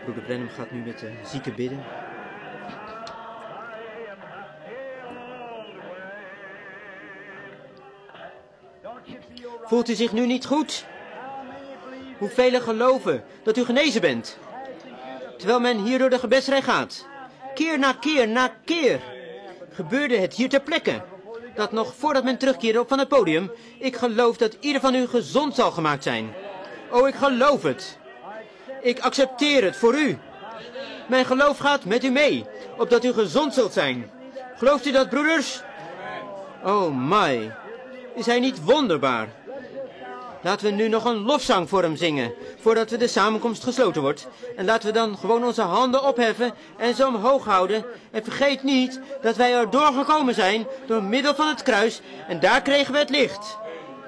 Broeder Branham gaat nu met de zieke bidden. Voelt u zich nu niet goed? Hoeveel geloven dat u genezen bent? Terwijl men hier door de gebedsrij gaat. Keer na keer na keer gebeurde het hier ter plekke. Dat nog voordat men terugkeerde van het podium, ik geloof dat ieder van u gezond zal gemaakt zijn. Oh, ik geloof het. Ik accepteer het voor u. Mijn geloof gaat met u mee, opdat u gezond zult zijn. Gelooft u dat, broeders? Oh my, is hij niet wonderbaar? Laten we nu nog een lofzang voor hem zingen, voordat we de samenkomst gesloten wordt. En laten we dan gewoon onze handen opheffen en ze omhoog houden. En vergeet niet dat wij er doorgekomen zijn door middel van het kruis. En daar kregen we het licht.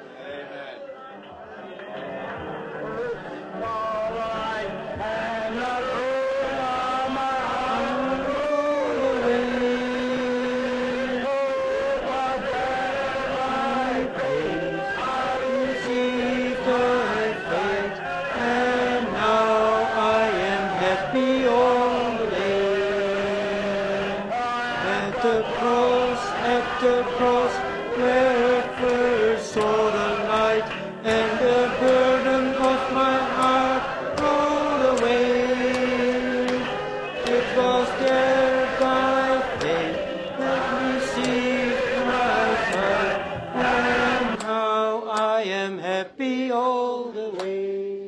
The cross where I first saw the light, and the burden of my heart rolled away. It was there by faith that received Christ's heart, and now I am happy all the way.